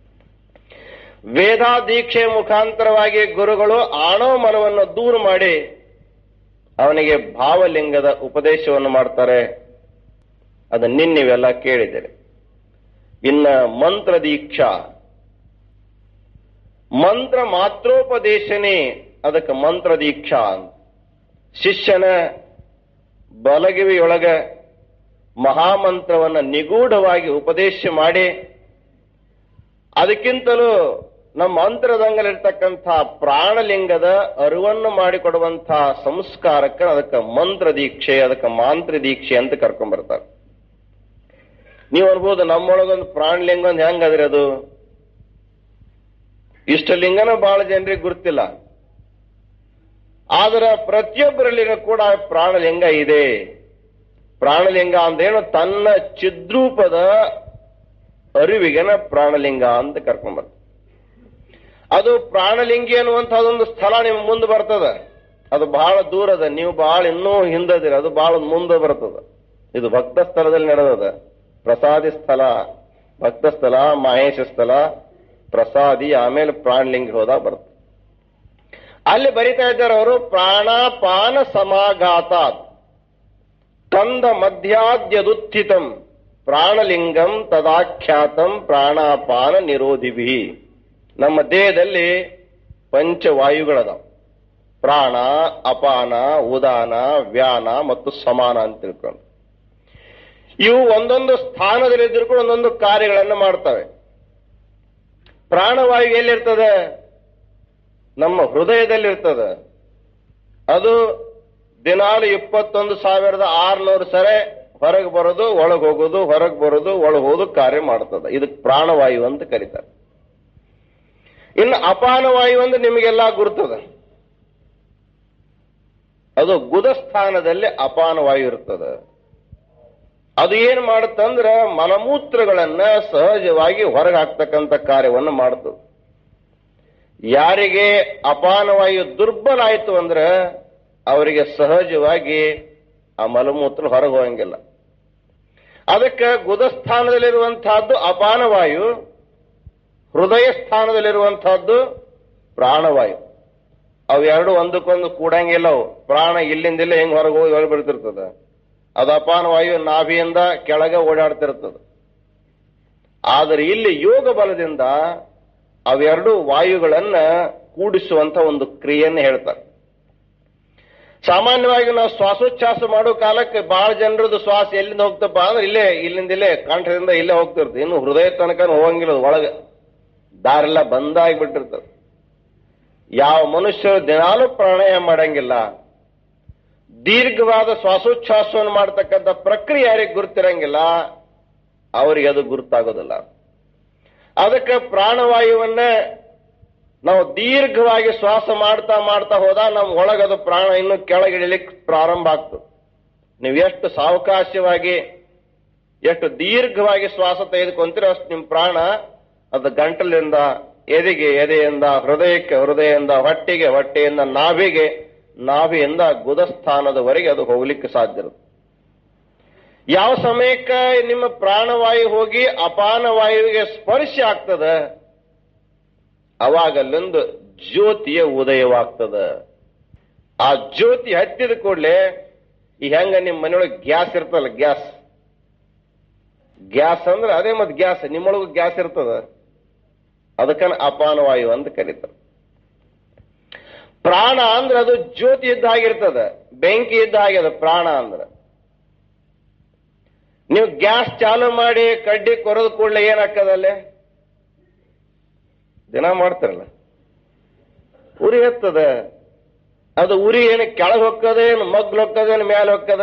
Speaker 1: ವೇದ ದೀಕ್ಷೆ ಮುಖಾಂತರವಾಗಿ ಗುರುಗಳು ಆಣವ ಮಲವನ್ನು ದೂರ ಮಾಡಿ ಅವನಿಗೆ ಭಾವಲಿಂಗದ ಉಪದೇಶವನ್ನು ಮಾಡ್ತಾರೆ. ಅದನ್ನ ನಿನ್ನ ನೀವೆಲ್ಲ ಕೇಳಿದ್ದೀರಿ. ಇನ್ನ ಮಂತ್ರ ದೀಕ್ಷಾ, ಮಂತ್ರ ಮಾತ್ರೋಪದೇಶನೇ ಅದಕ್ಕೆ ಮಂತ್ರ ದೀಕ್ಷಾ. ಶಿಷ್ಯನ ಬಲಗಿವಿಯೊಳಗ ಮಹಾಮಂತ್ರವನ್ನ ನಿಗೂಢವಾಗಿ ಉಪದೇಶ ಮಾಡಿ ಅದಕ್ಕಿಂತಲೂ ನಮ್ಮ ಅಂತರದಂಗಲಿರ್ತಕ್ಕಂಥ ಪ್ರಾಣಲಿಂಗದ ಅರಿವನ್ನು ಮಾಡಿಕೊಡುವಂಥ ಸಂಸ್ಕಾರಕ್ಕೆ ಅದಕ್ಕೆ ಮಂತ್ರ ದೀಕ್ಷೆ, ಅದಕ್ಕೆ ಮಾಂತ್ರ ದೀಕ್ಷೆ ಅಂತ ಕರ್ಕೊಂಡ್ಬರ್ತಾರೆ. ನೀವು ಅನ್ಬೋದು ನಮ್ಮೊಳಗೊಂದು ಪ್ರಾಣಲಿಂಗ ಒಂದು ಹೆಂಗದ್ರಿ ಅದು? ಇಷ್ಟ ಲಿಂಗನ ಬಹಳ ಜನರಿಗೆ ಗುರ್ತಿಲ್ಲ. ಆದ್ರೆ ಪ್ರತಿಯೊಬ್ಬರಲ್ಲಿನೂ ಕೂಡ ಪ್ರಾಣಲಿಂಗ ಇದೆ. ಪ್ರಾಣಲಿಂಗ ಅಂದ್ರೇನು? ತನ್ನ ಚಿದ್ರೂಪದ ಅರಿವಿಗೆನ ಪ್ರಾಣಲಿಂಗ ಅಂತ ಕರ್ಕೊಂಡ್ಬರ್ತ. ಅದು ಪ್ರಾಣಲಿಂಗಿ ಅನ್ನುವಂಥದ್ದೊಂದು ಸ್ಥಳ ನಿಮ್ ಮುಂದೆ ಬರ್ತದ. ಅದು ಬಹಳ ದೂರದ, ನೀವು ಬಹಳ ಇನ್ನೂ ಹಿಂದದಿರ, ಅದು ಬಹಳ ಮುಂದೆ ಬರ್ತದ. ಇದು ಭಕ್ತ ಸ್ಥಳದಲ್ಲಿ ನಡೆದದ. ಪ್ರಸಾದಿ ಸ್ಥಳ, ಭಕ್ತ ಸ್ಥಳ, ಮಹೇಶ ಸ್ಥಳ, ಪ್ರಸಾದಿ, ಆಮೇಲೆ ಪ್ರಾಣಲಿಂಗಿ ಹೋದಾಗ ಬರ್ತದೆ. ಅಲ್ಲಿ ಬರಿತಾ ಇದ್ದಾರೆ ಅವರು, ಪ್ರಾಣಾಪಾನ ಸಮಾಘಾತಾತ್ ಕಂದ ಮಧ್ಯಾದ್ಯದುತ್ಥಿತಂ ಪ್ರಾಣಲಿಂಗಂ ತದಾಖ್ಯಾತಂ ಪ್ರಾಣಾಪಾನ ನಿರೋಧಿಭಿ. ನಮ್ಮ ದೇಹದಲ್ಲಿ ಪಂಚವಾಯುಗಳದಾವ. ಪ್ರಾಣ, ಅಪಾನ, ಉದಾನ, ವ್ಯಾನ ಮತ್ತು ಸಮಾನ ಅಂತ ತಿಳ್ಕೊಂಡು ಇವು ಒಂದೊಂದು ಸ್ಥಾನದಲ್ಲಿದ್ದರೂ ಕೂಡ ಒಂದೊಂದು ಕಾರ್ಯಗಳನ್ನು ಮಾಡ್ತವೆ. ಪ್ರಾಣವಾಯು ಎಲ್ಲಿರ್ತದೆ? ನಮ್ಮ ಹೃದಯದಲ್ಲಿರ್ತದೆ. ಅದು ದಿನಾಲು ಇಪ್ಪತ್ತೊಂದು ಸಾವಿರದ ಆರ್ನೂರು ಸರೆ ಹೊರಗೆ ಬರೋದು, ಒಳಗೆ ಹೋಗೋದು, ಹೊರಗೆ ಬರೋದು, ಒಳಗೆ ಹೋಗೋದು ಕಾರ್ಯ ಮಾಡ್ತದೆ. ಇದಕ್ಕೆ ಪ್ರಾಣವಾಯು ಅಂತ ಕರೀತಾರೆ. ಇನ್ನು ಅಪಾನವಾಯು ಅಂದ್ರೆ ನಿಮಗೆಲ್ಲ ಗುರುತದ. ಅದು ಗುದಸ್ಥಾನದಲ್ಲಿ ಅಪಾನವಾಯು ಇರ್ತದೆ. ಅದು ಏನ್ ಮಾಡುತ್ತಂದ್ರೆ ಮಲಮೂತ್ರಗಳನ್ನ ಸಹಜವಾಗಿ ಹೊರಗೆ ಹಾಕ್ತಕ್ಕಂಥ ಕಾರ್ಯವನ್ನು ಮಾಡ್ತದೆ. ಯಾರಿಗೆ ಅಪಾನವಾಯು ದುರ್ಬಲ ಆಯ್ತು ಅಂದ್ರೆ ಅವರಿಗೆ ಸಹಜವಾಗಿ ಆ ಮಲಮೂತ್ರ ಹೊರಗೆ ಹೋಗಂಗಿಲ್ಲ. ಅದಕ್ಕೆ ಗುದಸ್ಥಾನದಲ್ಲಿರುವಂತಹದ್ದು ಅಪಾನವಾಯು, ಹೃದಯ ಸ್ಥಾನದಲ್ಲಿರುವಂತಹದ್ದು ಪ್ರಾಣವಾಯು. ಅವೆರಡು ಒಂದಕ್ಕೊಂದು ಕೂಡಂಗಿಲ್ಲ. ಅವು ಪ್ರಾಣ ಇಲ್ಲಿಂದಿಲ್ಲ ಹೆಂಗ್ ಹೊರಗೆ ಹೋಗಿ ಹೊರಗೆ ಬಿಡ್ತಿರ್ತದೆ. ಅದು ಅಪಾನವಾಯು ನಾಭಿಯಿಂದ ಕೆಳಗೆ ಓಡಾಡ್ತಿರ್ತದೆ. ಆದರೆ ಇಲ್ಲಿ ಯೋಗ ಬಲದಿಂದ ಅವೆರಡು ವಾಯುಗಳನ್ನ ಕೂಡಿಸುವಂತ ಒಂದು ಕ್ರಿಯೆಯನ್ನು ಹೇಳ್ತಾರೆ. ಸಾಮಾನ್ಯವಾಗಿ ನಾವು ಶ್ವಾಸೋಚ್ಛ್ವಾಸ ಮಾಡೋ ಕಾಲಕ್ಕೆ ಬಹಳ ಜನರದ್ದು ಶ್ವಾಸ ಎಲ್ಲಿಂದ ಹೋಗ್ತಪ್ಪ ಅಂದ್ರೆ ಇಲ್ಲೇ ಇಲ್ಲಿಂದ ಇಲ್ಲೇ ಕಂಠದಿಂದ ಇಲ್ಲೇ ಹೋಗ್ತಿರ್ತದೆ. ಇನ್ನು ಹೃದಯ ತನಕ ಹೋಗಂಗಿಲ್ಲ, ಒಳಗೆ ದಾರೆಲ್ಲ ಬಂದಾಗಿಬಿಟ್ಟಿರ್ತದೆ. ಯಾವ ಮನುಷ್ಯರು ದಿನಾಲೂ ಪ್ರಾಣಾಯಾಮ ಮಾಡಂಗಿಲ್ಲ, ದೀರ್ಘವಾದ ಶ್ವಾಸೋಚ್ಛ್ವಾಸವನ್ನು ಮಾಡತಕ್ಕಂಥ ಪ್ರಕ್ರಿಯೆ ಯಾರಿಗೆ ಗುರುತಿರಂಗಿಲ್ಲ, ಅವರಿಗೆ ಅದು ಗುರುತಾಗೋದಿಲ್ಲ. ಅದಕ್ಕೆ ಪ್ರಾಣವಾಯುವನ್ನ ನಾವು ದೀರ್ಘವಾಗಿ ಶ್ವಾಸ ಮಾಡ್ತಾ ಮಾಡ್ತಾ ಹೋದ ನಮ್ಮ ಒಳಗದು ಪ್ರಾಣ ಇನ್ನು ಕೆಳಗಿಳಿಲಿಕ್ಕೆ ಪ್ರಾರಂಭ ಆಗ್ತದೆ. ನೀವು ಎಷ್ಟು ಸಾವಕಾಶವಾಗಿ ಎಷ್ಟು ದೀರ್ಘವಾಗಿ ಶ್ವಾಸ ತೆಗೆದುಕೊಂತೀರೋ ಅಷ್ಟು ನಿಮ್ಮ ಪ್ರಾಣ ಅದು ಗಂಟಲಿಂದ ಎದೆಗೆ, ಎದೆಯಿಂದ ಹೃದಯಕ್ಕೆ, ಹೃದಯದಿಂದ ಹೊಟ್ಟೆಗೆ, ಹೊಟ್ಟೆಯಿಂದ ನಾಭಿಗೆ, ನಾಭಿಯಿಂದ ಗುದಸ್ಥಾನದವರೆಗೆ ಅದು ಹೋಗ್ಲಿಕ್ಕೆ ಸಾಧ್ಯ ಇರುತ್ತೆ. ಯಾವ ಸಮಯಕ್ಕೆ ನಿಮ್ಮ ಪ್ರಾಣವಾಯು ಹೋಗಿ ಅಪಾನ ವಾಯುವಿಗೆ ಸ್ಪರ್ಶ ಆಗ್ತದೆ ಅವಾಗಲ್ಲೊಂದು ಜ್ಯೋತಿಯ ಉದಯವಾಗ್ತದೆ. ಆ ಜ್ಯೋತಿ ಹತ್ತಿದ ಕೂಡಲೇ ಈ ಹೆಂಗ ನಿಮ್ಮ ಮನೆಯೊಳಗೆ ಗ್ಯಾಸ್ ಇರ್ತಲ್ಲ, ಗ್ಯಾಸ್ ಗ್ಯಾಸ್ ಅಂದ್ರೆ ಅದೇ ಮತ್ತೆ ಗ್ಯಾಸ್, ನಿಮ್ಮೊಳಗೂ ಗ್ಯಾಸ್ ಇರ್ತದ, ಅದಕ್ಕನ ಅಪಾನ ವಾಯು ಅಂತ ಕರೀತಾರೆ. ಪ್ರಾಣ ಅಂದ್ರೆ ಅದು ಜ್ಯೋತಿ ಇದ್ದ ಹಾಗಿರ್ತದ, ಬೆಂಕಿ ಇದ್ದ ಹಾಗೆ ಪ್ರಾಣ ಅಂದ್ರೆ. ನೀವು ಗ್ಯಾಸ್ ಚಾಲು ಮಾಡಿ ಕಡ್ಡಿ ಕೊರೆದ ಕೂಡಲೇ ಏನಾಗ್ತದಲ್ಲೇ, ದಿನ ಮಾಡ್ತಾರಲ್ಲ, ಉರಿ ಹತ್ತದ. ಅದು ಉರಿ ಏನು ಕೆಳಗೆ ಹೊಕ್ಕದ, ಏನು ಮಗ್ಲು ಹೊಕ್ಕದ, ಏನು ಮೇಲೆ ಹೊಕ್ಕದ?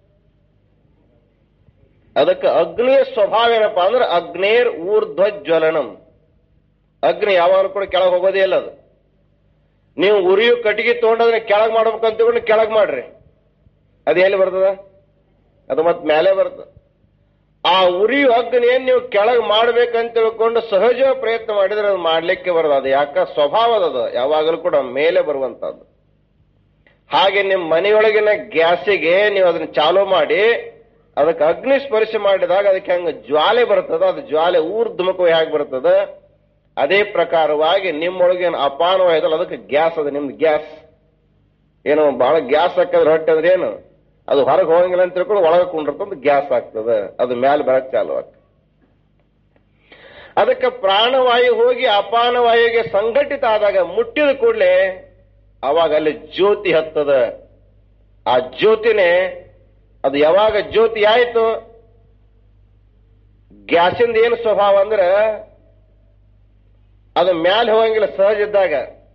Speaker 1: ಅದಕ್ಕೆ ಅಗ್ನಿಯ ಸ್ವಭಾವ ಏನಪ್ಪಾ ಅಂದ್ರೆ ಅಗ್ನೇರ್ ಊರ್ಧ್ವಜ್ವಲನಂ. ಅಗ್ನಿ ಯಾವಾಗಲೂ ಕೂಡ ಕೆಳಗೆ ಹೋಗೋದೇ ಇಲ್ಲ. ಅದು ನೀವು ಉರಿಯು ಕಟ್ಟಿಗೆ ತಗೊಂಡದ್ರೆ ಕೆಳಗೆ ಮಾಡ್ಬೇಕಂತ ತಗೊಂಡು ಕೆಳಗೆ ಮಾಡ್ರಿ, ಅದು ಎಲ್ಲಿ ಬರ್ತದ? ಅದು ಮತ್ತೆ ಮೇಲೆ ಬರ್ತದೆ. ಆ ಉರಿಯು ಅಗ್ನಿ ಏನ್ ನೀವು ಕೆಳಗೆ ಮಾಡ್ಬೇಕಂತ ತಿಳ್ಕೊಂಡು ಸಹಜ ಪ್ರಯತ್ನ ಮಾಡಿದ್ರೆ ಅದು ಮಾಡ್ಲಿಕ್ಕೆ ಬರೋದು. ಅದು ಯಾಕ ಸ್ವಭಾವದ ಯಾವಾಗಲೂ ಕೂಡ ಮೇಲೆ ಬರುವಂತಹದ್ದು. ಹಾಗೆ ನಿಮ್ಮ ಮನೆಯೊಳಗಿನ ಗ್ಯಾಸಿಗೆ ನೀವು ಅದನ್ನ ಚಾಲೂ ಮಾಡಿ ಅದಕ್ಕೆ ಅಗ್ನಿ ಸ್ಪರ್ಶ ಮಾಡಿದಾಗ ಅದಕ್ಕೆ ಹಂಗ ಜ್ವಾಲೆ ಬರ್ತದ, ಅದು ಜ್ವಾಲೆ ಊರ್ಧ್ಮುಖವಾಗಿ ಹೇಗೆ ಬರ್ತದ, ಅದೇ ಪ್ರಕಾರವಾಗಿ ನಿಮ್ಮೊಳಗೇನು ಅಪಾನವಾಯ್ತಲ್ಲ ಅದಕ್ಕೆ ಗ್ಯಾಸ್ ಅದ. ನಿಮ್ದು ಗ್ಯಾಸ್ ಏನು ಬಹಳ ಗ್ಯಾಸ್ ಹಾಕಿದ್ರೆ ಹೊಟ್ಟೆ ಅಂದ್ರೆ ಏನು, ಅದು ಹೊರಗೆ ಹೋಗಂಗಿಲ್ಲ ಅಂತ ತಿಳ್ಕೊಂಡು ಒಳಗೆ ಕುಂಡಿರ್ತಂದು ಗ್ಯಾಸ್ ಆಗ್ತದೆ, ಅದು ಮೇಲೆ ಬರಕ್ ಚಾಲು ಆಗ್ತದೆ. ಅದಕ್ಕೆ ಪ್ರಾಣವಾಯು ಹೋಗಿ ಅಪಾನವಾಯುಗೆ ಸಂಘಟಿತ ಆದಾಗ ಮುಟ್ಟಿದ ಕೂಡಲೇ ಅವಾಗ ಅಲ್ಲಿ ಜ್ಯೋತಿ ಹತ್ತದ. ಆ ಜ್ಯೋತಿನೇ ಅದು ಯಾವಾಗ ಜ್ಯೋತಿ ಆಯ್ತು, ಗ್ಯಾಸಿಂದ ಏನು ಸ್ವಭಾವ ಅಂದ್ರೆ ಅದು ಮ್ಯಾಲೆ ಹೋಗಂಗಿಲ್ಲ. ಸಹಜ ಇದ್ದಾಗ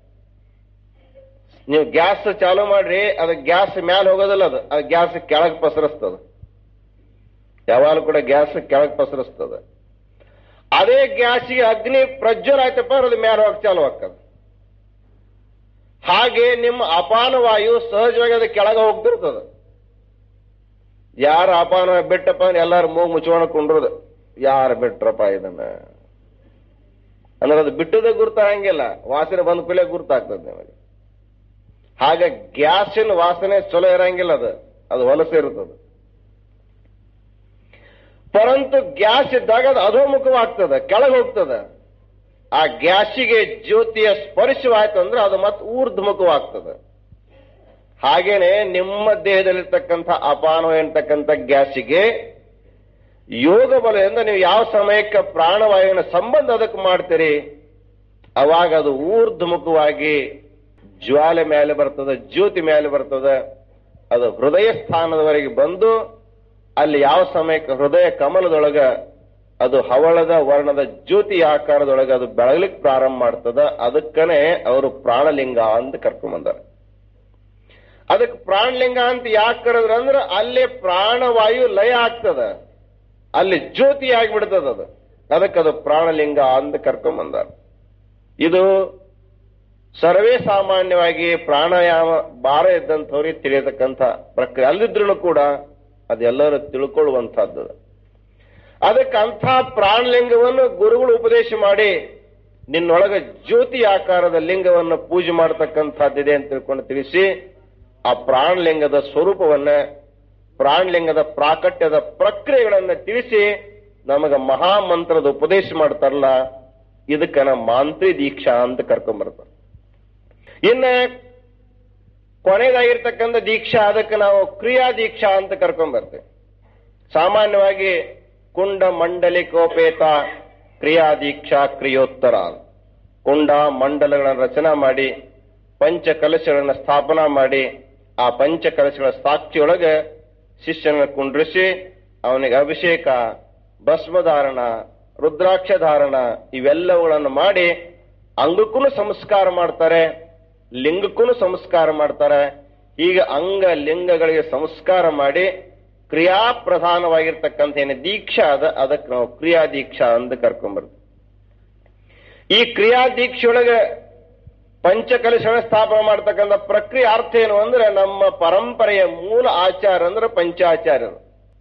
Speaker 1: ನೀವು ಗ್ಯಾಸ್ ಚಾಲು ಮಾಡ್ರಿ, ಅದು ಗ್ಯಾಸ್ ಮ್ಯಾಲೆ ಹೋಗೋದಿಲ್ಲ, ಅದು ಅದು ಗ್ಯಾಸ್ ಕೆಳಗೆ ಪಸರಿಸ್ತದ. ಯಾವಾಗಲೂ ಕೂಡ ಗ್ಯಾಸ್ ಕೆಳಗೆ ಪಸರಿಸ್ತದ. ಅದೇ ಗ್ಯಾಸಿಗೆ ಅಗ್ನಿ ಪ್ರಜ್ವಲ ಆಯ್ತಪ್ಪ ಅದು ಮ್ಯಾಲೆ ಹೋಗಕ್ಕೆ ಚಾಲು ಆಗ್ತದೆ. ಹಾಗೆ ನಿಮ್ಮ ಅಪಾನವಾಯು ಸಹಜವಾಗಿ ಅದು ಕೆಳಗೆ ಹೋಗ್ತಿರ್ತದ. ಯಾರ ಅಪಾನ ಬಿಟ್ಟಪ್ಪ ಎಲ್ಲಾರು ಮೂಗು ಮುಚ್ಕೊಂಡು ಕುಂಡ್ರದು, ಯಾರು ಬಿಟ್ರಪ್ಪ ಇದನ್ನ ಅಂದ್ರೆ ಅದು ಬಿಟ್ಟದೇ ಗುರ್ತಾಗಂಗಿಲ್ಲ, ವಾಸನೆ ಬಂದ ಕೂಡಲೇ ಗುರ್ತಾಗ್ತದೆ ನಿಮಗೆ. ಹಾಗೆ ಗ್ಯಾಸಿನ ವಾಸನೆ ಚಲೋ ಇರಂಗಿಲ್ಲ, ಅದು ಅದು ಹೊಲಸೆ ಇರ್ತದೆ. ಪರಂತು ಗ್ಯಾಸ್ ಇದ್ದಾಗ ಅದು ಅಧೋಮುಖವಾಗ್ತದೆ, ಕೆಳಗೆ ಹೋಗ್ತದೆ. ಆ ಗ್ಯಾಸಿಗೆ ಜ್ಯೋತಿಯ ಸ್ಪರ್ಶವಾಯ್ತು ಅಂದ್ರೆ ಅದು ಮತ್ತೆ ಊರ್ಧ್ಮುಖವಾಗ್ತದೆ. ಹಾಗೇನೆ ನಿಮ್ಮ ದೇಹದಲ್ಲಿರ್ತಕ್ಕಂಥ ಅಪಾನ ಎನ್ನತಕ್ಕಂಥ ಗ್ಯಾಸಿಗೆ ಯೋಗ ಬಲದಿಂದ ನೀವು ಯಾವ ಸಮಯಕ್ಕೆ ಪ್ರಾಣವಾಯುವಿನ ಸಂಬಂಧ ಅದಕ್ಕೆ ಮಾಡ್ತೀರಿ ಅವಾಗ ಅದು ಊರ್ಧ್ಮುಖವಾಗಿ ಜ್ವಾಲೆ ಮೇಲೆ ಬರ್ತದೆ, ಜ್ಯೋತಿ ಮೇಲೆ ಬರ್ತದೆ. ಅದು ಹೃದಯ ಸ್ಥಾನದವರೆಗೆ ಬಂದು ಅಲ್ಲಿ ಯಾವ ಸಮಯಕ್ಕೆ ಹೃದಯ ಕಮಲದೊಳಗ ಅದು ಹವಳದ ವರ್ಣದ ಜ್ಯೋತಿ ಆಕಾರದೊಳಗೆ ಅದು ಬೆಳಗ್ಲಿಕ್ಕೆ ಪ್ರಾರಂಭ ಮಾಡ್ತದ. ಅದಕ್ಕನೆ ಅವರು ಪ್ರಾಣಲಿಂಗ ಅಂತ ಕರ್ಕೊಂಡ್ಬಂದಾರೆ. ಅದಕ್ಕೆ ಪ್ರಾಣಲಿಂಗ ಅಂತ ಯಾಕೆ ಕರೆದ್ರ ಅಂದ್ರೆ ಅಲ್ಲೇ ಪ್ರಾಣವಾಯು ಲಯ ಆಗ್ತದ, ಅಲ್ಲಿ ಜ್ಯೋತಿ ಆಗಿಬಿಡ್ತದ. ಅದು ಅದಕ್ಕೆ ಅದು ಪ್ರಾಣಲಿಂಗ ಅಂತ ಕರ್ಕೊಂಡ್ಬಂದಾರ. ಇದು ಸರ್ವೇ ಸಾಮಾನ್ಯವಾಗಿ ಪ್ರಾಣಾಯಾಮ ಬಾರ ಇದ್ದಂಥವ್ರಿಗೆ ತಿಳಿಯತಕ್ಕಂಥ ಪ್ರಕ್ರಿಯೆ. ಅಲ್ಲಿದ್ರೂ ಕೂಡ ಅದೆಲ್ಲರೂ ತಿಳ್ಕೊಳ್ಳುವಂತಹದ್ದು. ಅದಕ್ಕೆ ಅಂಥ ಪ್ರಾಣಲಿಂಗವನ್ನು ಗುರುಗಳು ಉಪದೇಶ ಮಾಡಿ ನಿನ್ನೊಳಗೆ ಜ್ಯೋತಿ ಆಕಾರದ ಲಿಂಗವನ್ನು ಪೂಜೆ ಮಾಡತಕ್ಕಂಥದ್ದಿದೆ ಅಂತ ತಿಳ್ಕೊಂಡು ತಿಳಿಸಿ ಆ ಪ್ರಾಣಲಿಂಗದ ಸ್ವರೂಪವನ್ನ, ಪ್ರಾಣಲಿಂಗದ ಪ್ರಾಕಟ್ಯದ ಪ್ರಕ್ರಿಯೆಗಳನ್ನು ತಿಳಿಸಿ ನಮಗೆ ಮಹಾಮಂತ್ರದ ಉಪದೇಶ ಮಾಡ್ತಾರಲ್ಲ, ಇದಕ್ಕೆ ನಮ್ಮ ಮಾಂತ್ರಿ ದೀಕ್ಷಾ ಅಂತ ಕರ್ಕೊಂಡ್ಬರ್ತಾರೆ. ಇನ್ನ ಕೊನೆಯದಾಗಿರ್ತಕ್ಕಂಥ ದೀಕ್ಷಾ ಅದಕ್ಕೆ ನಾವು ಕ್ರಿಯಾ ದೀಕ್ಷಾ ಅಂತ ಕರ್ಕೊಂಡ್ಬರ್ತೇವೆ. ಸಾಮಾನ್ಯವಾಗಿ ಕುಂಡ ಮಂಡಲಿಕೋಪೇತ ಕ್ರಿಯಾ ದೀಕ್ಷಾ ಕ್ರಿಯೋತ್ತರ. ಕುಂಡ ಮಂಡಲಗಳನ್ನು ರಚನಾ ಮಾಡಿ ಪಂಚ ಕಲಶಗಳನ್ನು ಸ್ಥಾಪನಾ ಮಾಡಿ ಆ ಪಂಚ ಕಲಶಗಳ ಸಾಕ್ಷಿಯೊಳಗೆ ಶಿಷ್ಯನ ಕುಂಡ್ರಿಸಿ ಅವನಿಗೆ ಅಭಿಷೇಕ, ಭಸ್ಮಧಾರಣ, ರುದ್ರಾಕ್ಷ ಧಾರಣ ಇವೆಲ್ಲವುಗಳನ್ನು ಮಾಡಿ ಅಂಗಕ್ಕೂ ಸಂಸ್ಕಾರ ಮಾಡ್ತಾರೆ, ಲಿಂಗಕ್ಕೂ ಸಂಸ್ಕಾರ ಮಾಡ್ತಾರೆ. ಹೀಗೆ ಅಂಗ ಲಿಂಗಗಳಿಗೆ ಸಂಸ್ಕಾರ ಮಾಡಿ ಕ್ರಿಯಾ ಪ್ರಧಾನವಾಗಿರ್ತಕ್ಕಂಥ ಏನು ದೀಕ್ಷಾ ಅದ ಅದಕ್ಕೆ ನಾವು ಕ್ರಿಯಾ ದೀಕ್ಷಾ ಅಂತ ಕರ್ಕೊಂಡ್ಬರ್ತೀವಿ. ಈ ಕ್ರಿಯಾ ದೀಕ್ಷೆಯೊಳಗೆ ಪಂಚಕಲಶಗಳ ಸ್ಥಾಪನೆ ಮಾಡ್ತಕ್ಕಂಥ ಪ್ರಕ್ರಿಯೆ ಅರ್ಥ ಏನು ಅಂದ್ರೆ ನಮ್ಮ ಪರಂಪರೆಯ ಮೂಲ ಆಚಾರ ಅಂದ್ರೆ ಪಂಚಾಚಾರ್ಯರು.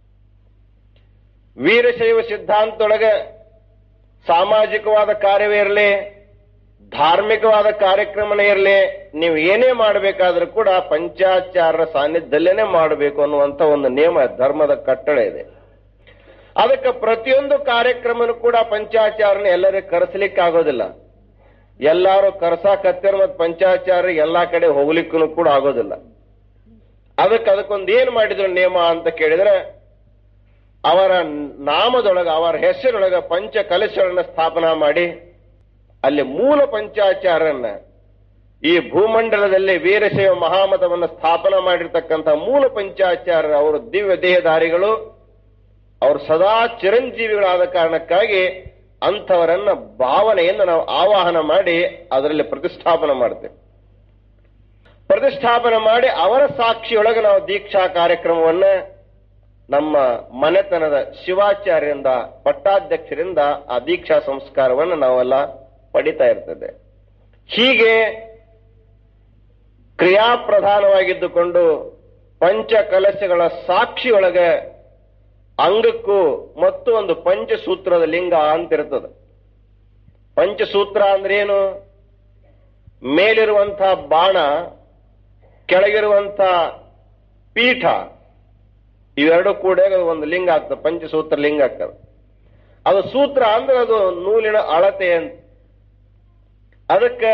Speaker 1: ವೀರಶೈವ ಸಿದ್ಧಾಂತದೊಳಗೆ ಸಾಮಾಜಿಕವಾದ ಕಾರ್ಯವೇ ಇರಲಿ, ಧಾರ್ಮಿಕವಾದ ಕಾರ್ಯಕ್ರಮನೇ ಇರಲಿ, ನೀವು ಏನೇ ಮಾಡಬೇಕಾದ್ರೂ ಕೂಡ ಪಂಚಾಚಾರ್ಯರ ಸಾನ್ನಿಧ್ಯದಲ್ಲೇನೆ ಮಾಡಬೇಕು ಅನ್ನುವಂಥ ಒಂದು ನಿಯಮ ಧರ್ಮದ ಕಟ್ಟಳೆ ಇದೆ. ಅದಕ್ಕೆ ಪ್ರತಿಯೊಂದು ಕಾರ್ಯಕ್ರಮನೂ ಕೂಡ ಪಂಚಾಚಾರ್ಯನ ಎಲ್ಲರಿಗೂ ಕರೆಸಲಿಕ್ಕೆ ಆಗೋದಿಲ್ಲ. ಎಲ್ಲಾರು ಕರ್ಸಾಕತ್ತರ ಮತ್ತು ಪಂಚಾಚಾರ್ಯ ಎಲ್ಲಾ ಕಡೆ ಹೋಗ್ಲಿಕ್ಕೂ ಕೂಡ ಆಗೋದಿಲ್ಲ. ಅದಕ್ಕೆ ಅದಕ್ಕೊಂದು ಏನ್ ಮಾಡಿದ್ರು ನಿಯಮ ಅಂತ ಕೇಳಿದ್ರೆ, ಅವರ ನಾಮದೊಳಗೆ ಅವರ ಹೆಸರೊಳಗೆ ಪಂಚ ಕಲಶಗಳನ್ನ ಸ್ಥಾಪನಾ ಮಾಡಿ ಅಲ್ಲಿ ಮೂಲ ಪಂಚಾಚಾರ್ಯರನ್ನ ಈ ಭೂಮಂಡಲದಲ್ಲಿ ವೀರಶೈವ ಮಹಾಮತವನ್ನು ಸ್ಥಾಪನಾ ಮಾಡಿರ್ತಕ್ಕಂಥ ಮೂಲ ಪಂಚಾಚಾರ್ಯರು ಅವರು ದಿವ್ಯ ದೇಹಧಾರಿಗಳು, ಅವರು ಸದಾ ಚಿರಂಜೀವಿಗಳಾದ ಕಾರಣಕ್ಕಾಗಿ ಅಂಥವರನ್ನ ಭಾವನೆಯನ್ನು ನಾವು ಆವಾಹನ ಮಾಡಿ ಅದರಲ್ಲಿ ಪ್ರತಿಷ್ಠಾಪನೆ ಮಾಡ್ತೇವೆ. ಪ್ರತಿಷ್ಠಾಪನೆ ಮಾಡಿ ಅವರ ಸಾಕ್ಷಿಯೊಳಗೆ ನಾವು ದೀಕ್ಷಾ ಕಾರ್ಯಕ್ರಮವನ್ನ ನಮ್ಮ ಮನೆತನದ ಶಿವಾಚಾರ್ಯರಿಂದ ಪಟ್ಟಾಧ್ಯಕ್ಷರಿಂದ ಆ ದೀಕ್ಷಾ ಸಂಸ್ಕಾರವನ್ನು ನಾವೆಲ್ಲ ಪಡಿತಾ ಇರ್ತದೆ. ಹೀಗೆ ಕ್ರಿಯಾಪ್ರಧಾನವಾಗಿದ್ದುಕೊಂಡು ಪಂಚಕಲಶಗಳ ಸಾಕ್ಷಿಯೊಳಗೆ ಅಂಗಕ್ಕೂ ಮತ್ತು ಒಂದು ಪಂಚಸೂತ್ರದ ಲಿಂಗ ಅಂತಿರ್ತದೆ. ಪಂಚಸೂತ್ರ ಅಂದ್ರೆ ಏನು? ಮೇಲಿರುವಂತಹ ಬಾಣ, ಕೆಳಗಿರುವಂತಹ ಪೀಠ, ಇವೆರಡು ಕೂಡ ಒಂದು ಲಿಂಗ ಆಗ್ತದೆ, ಪಂಚಸೂತ್ರ ಲಿಂಗ ಆಗ್ತದೆ. ಅದು ಸೂತ್ರ ಅಂದ್ರೆ ಅದು ನೂಲಿನ ಅಳತೆ ಅಂತ. ಅದಕ್ಕೆ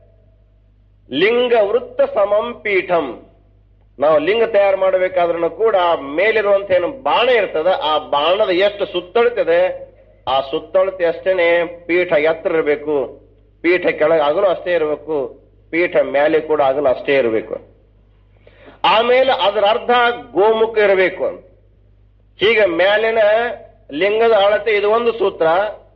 Speaker 1: ಲಿಂಗ ವೃತ್ತ ಸಮಂ ಪೀಠಂ. ನಾವು ಲಿಂಗ ತಯಾರು ಮಾಡಬೇಕಾದ್ರೂ ಕೂಡ ಮೇಲಿರುವಂತ ಏನು ಬಾಣ ಇರ್ತದೆ, ಆ ಬಾಣದ ಎಷ್ಟು ಸುತ್ತಳತಿದೆ ಆ ಸುತ್ತಳತೆ ಅಷ್ಟೇನೆ ಪೀಠ ಎತ್ತರ ಇರಬೇಕು, ಪೀಠ ಕೆಳಗೆ ಆಗಲು ಅಷ್ಟೇ ಇರಬೇಕು, ಪೀಠ ಮೇಲೆ ಕೂಡ ಆಗಲು ಅಷ್ಟೇ ಇರಬೇಕು. ಆಮೇಲೆ ಅದರ ಅರ್ಧ ಗೋಮುಖ ಇರಬೇಕು ಅಂತ. ಹೀಗೆ ಮೇಲಿನ ಲಿಂಗದ ಅಳತೆ ಇದು ಒಂದು ಸೂತ್ರ,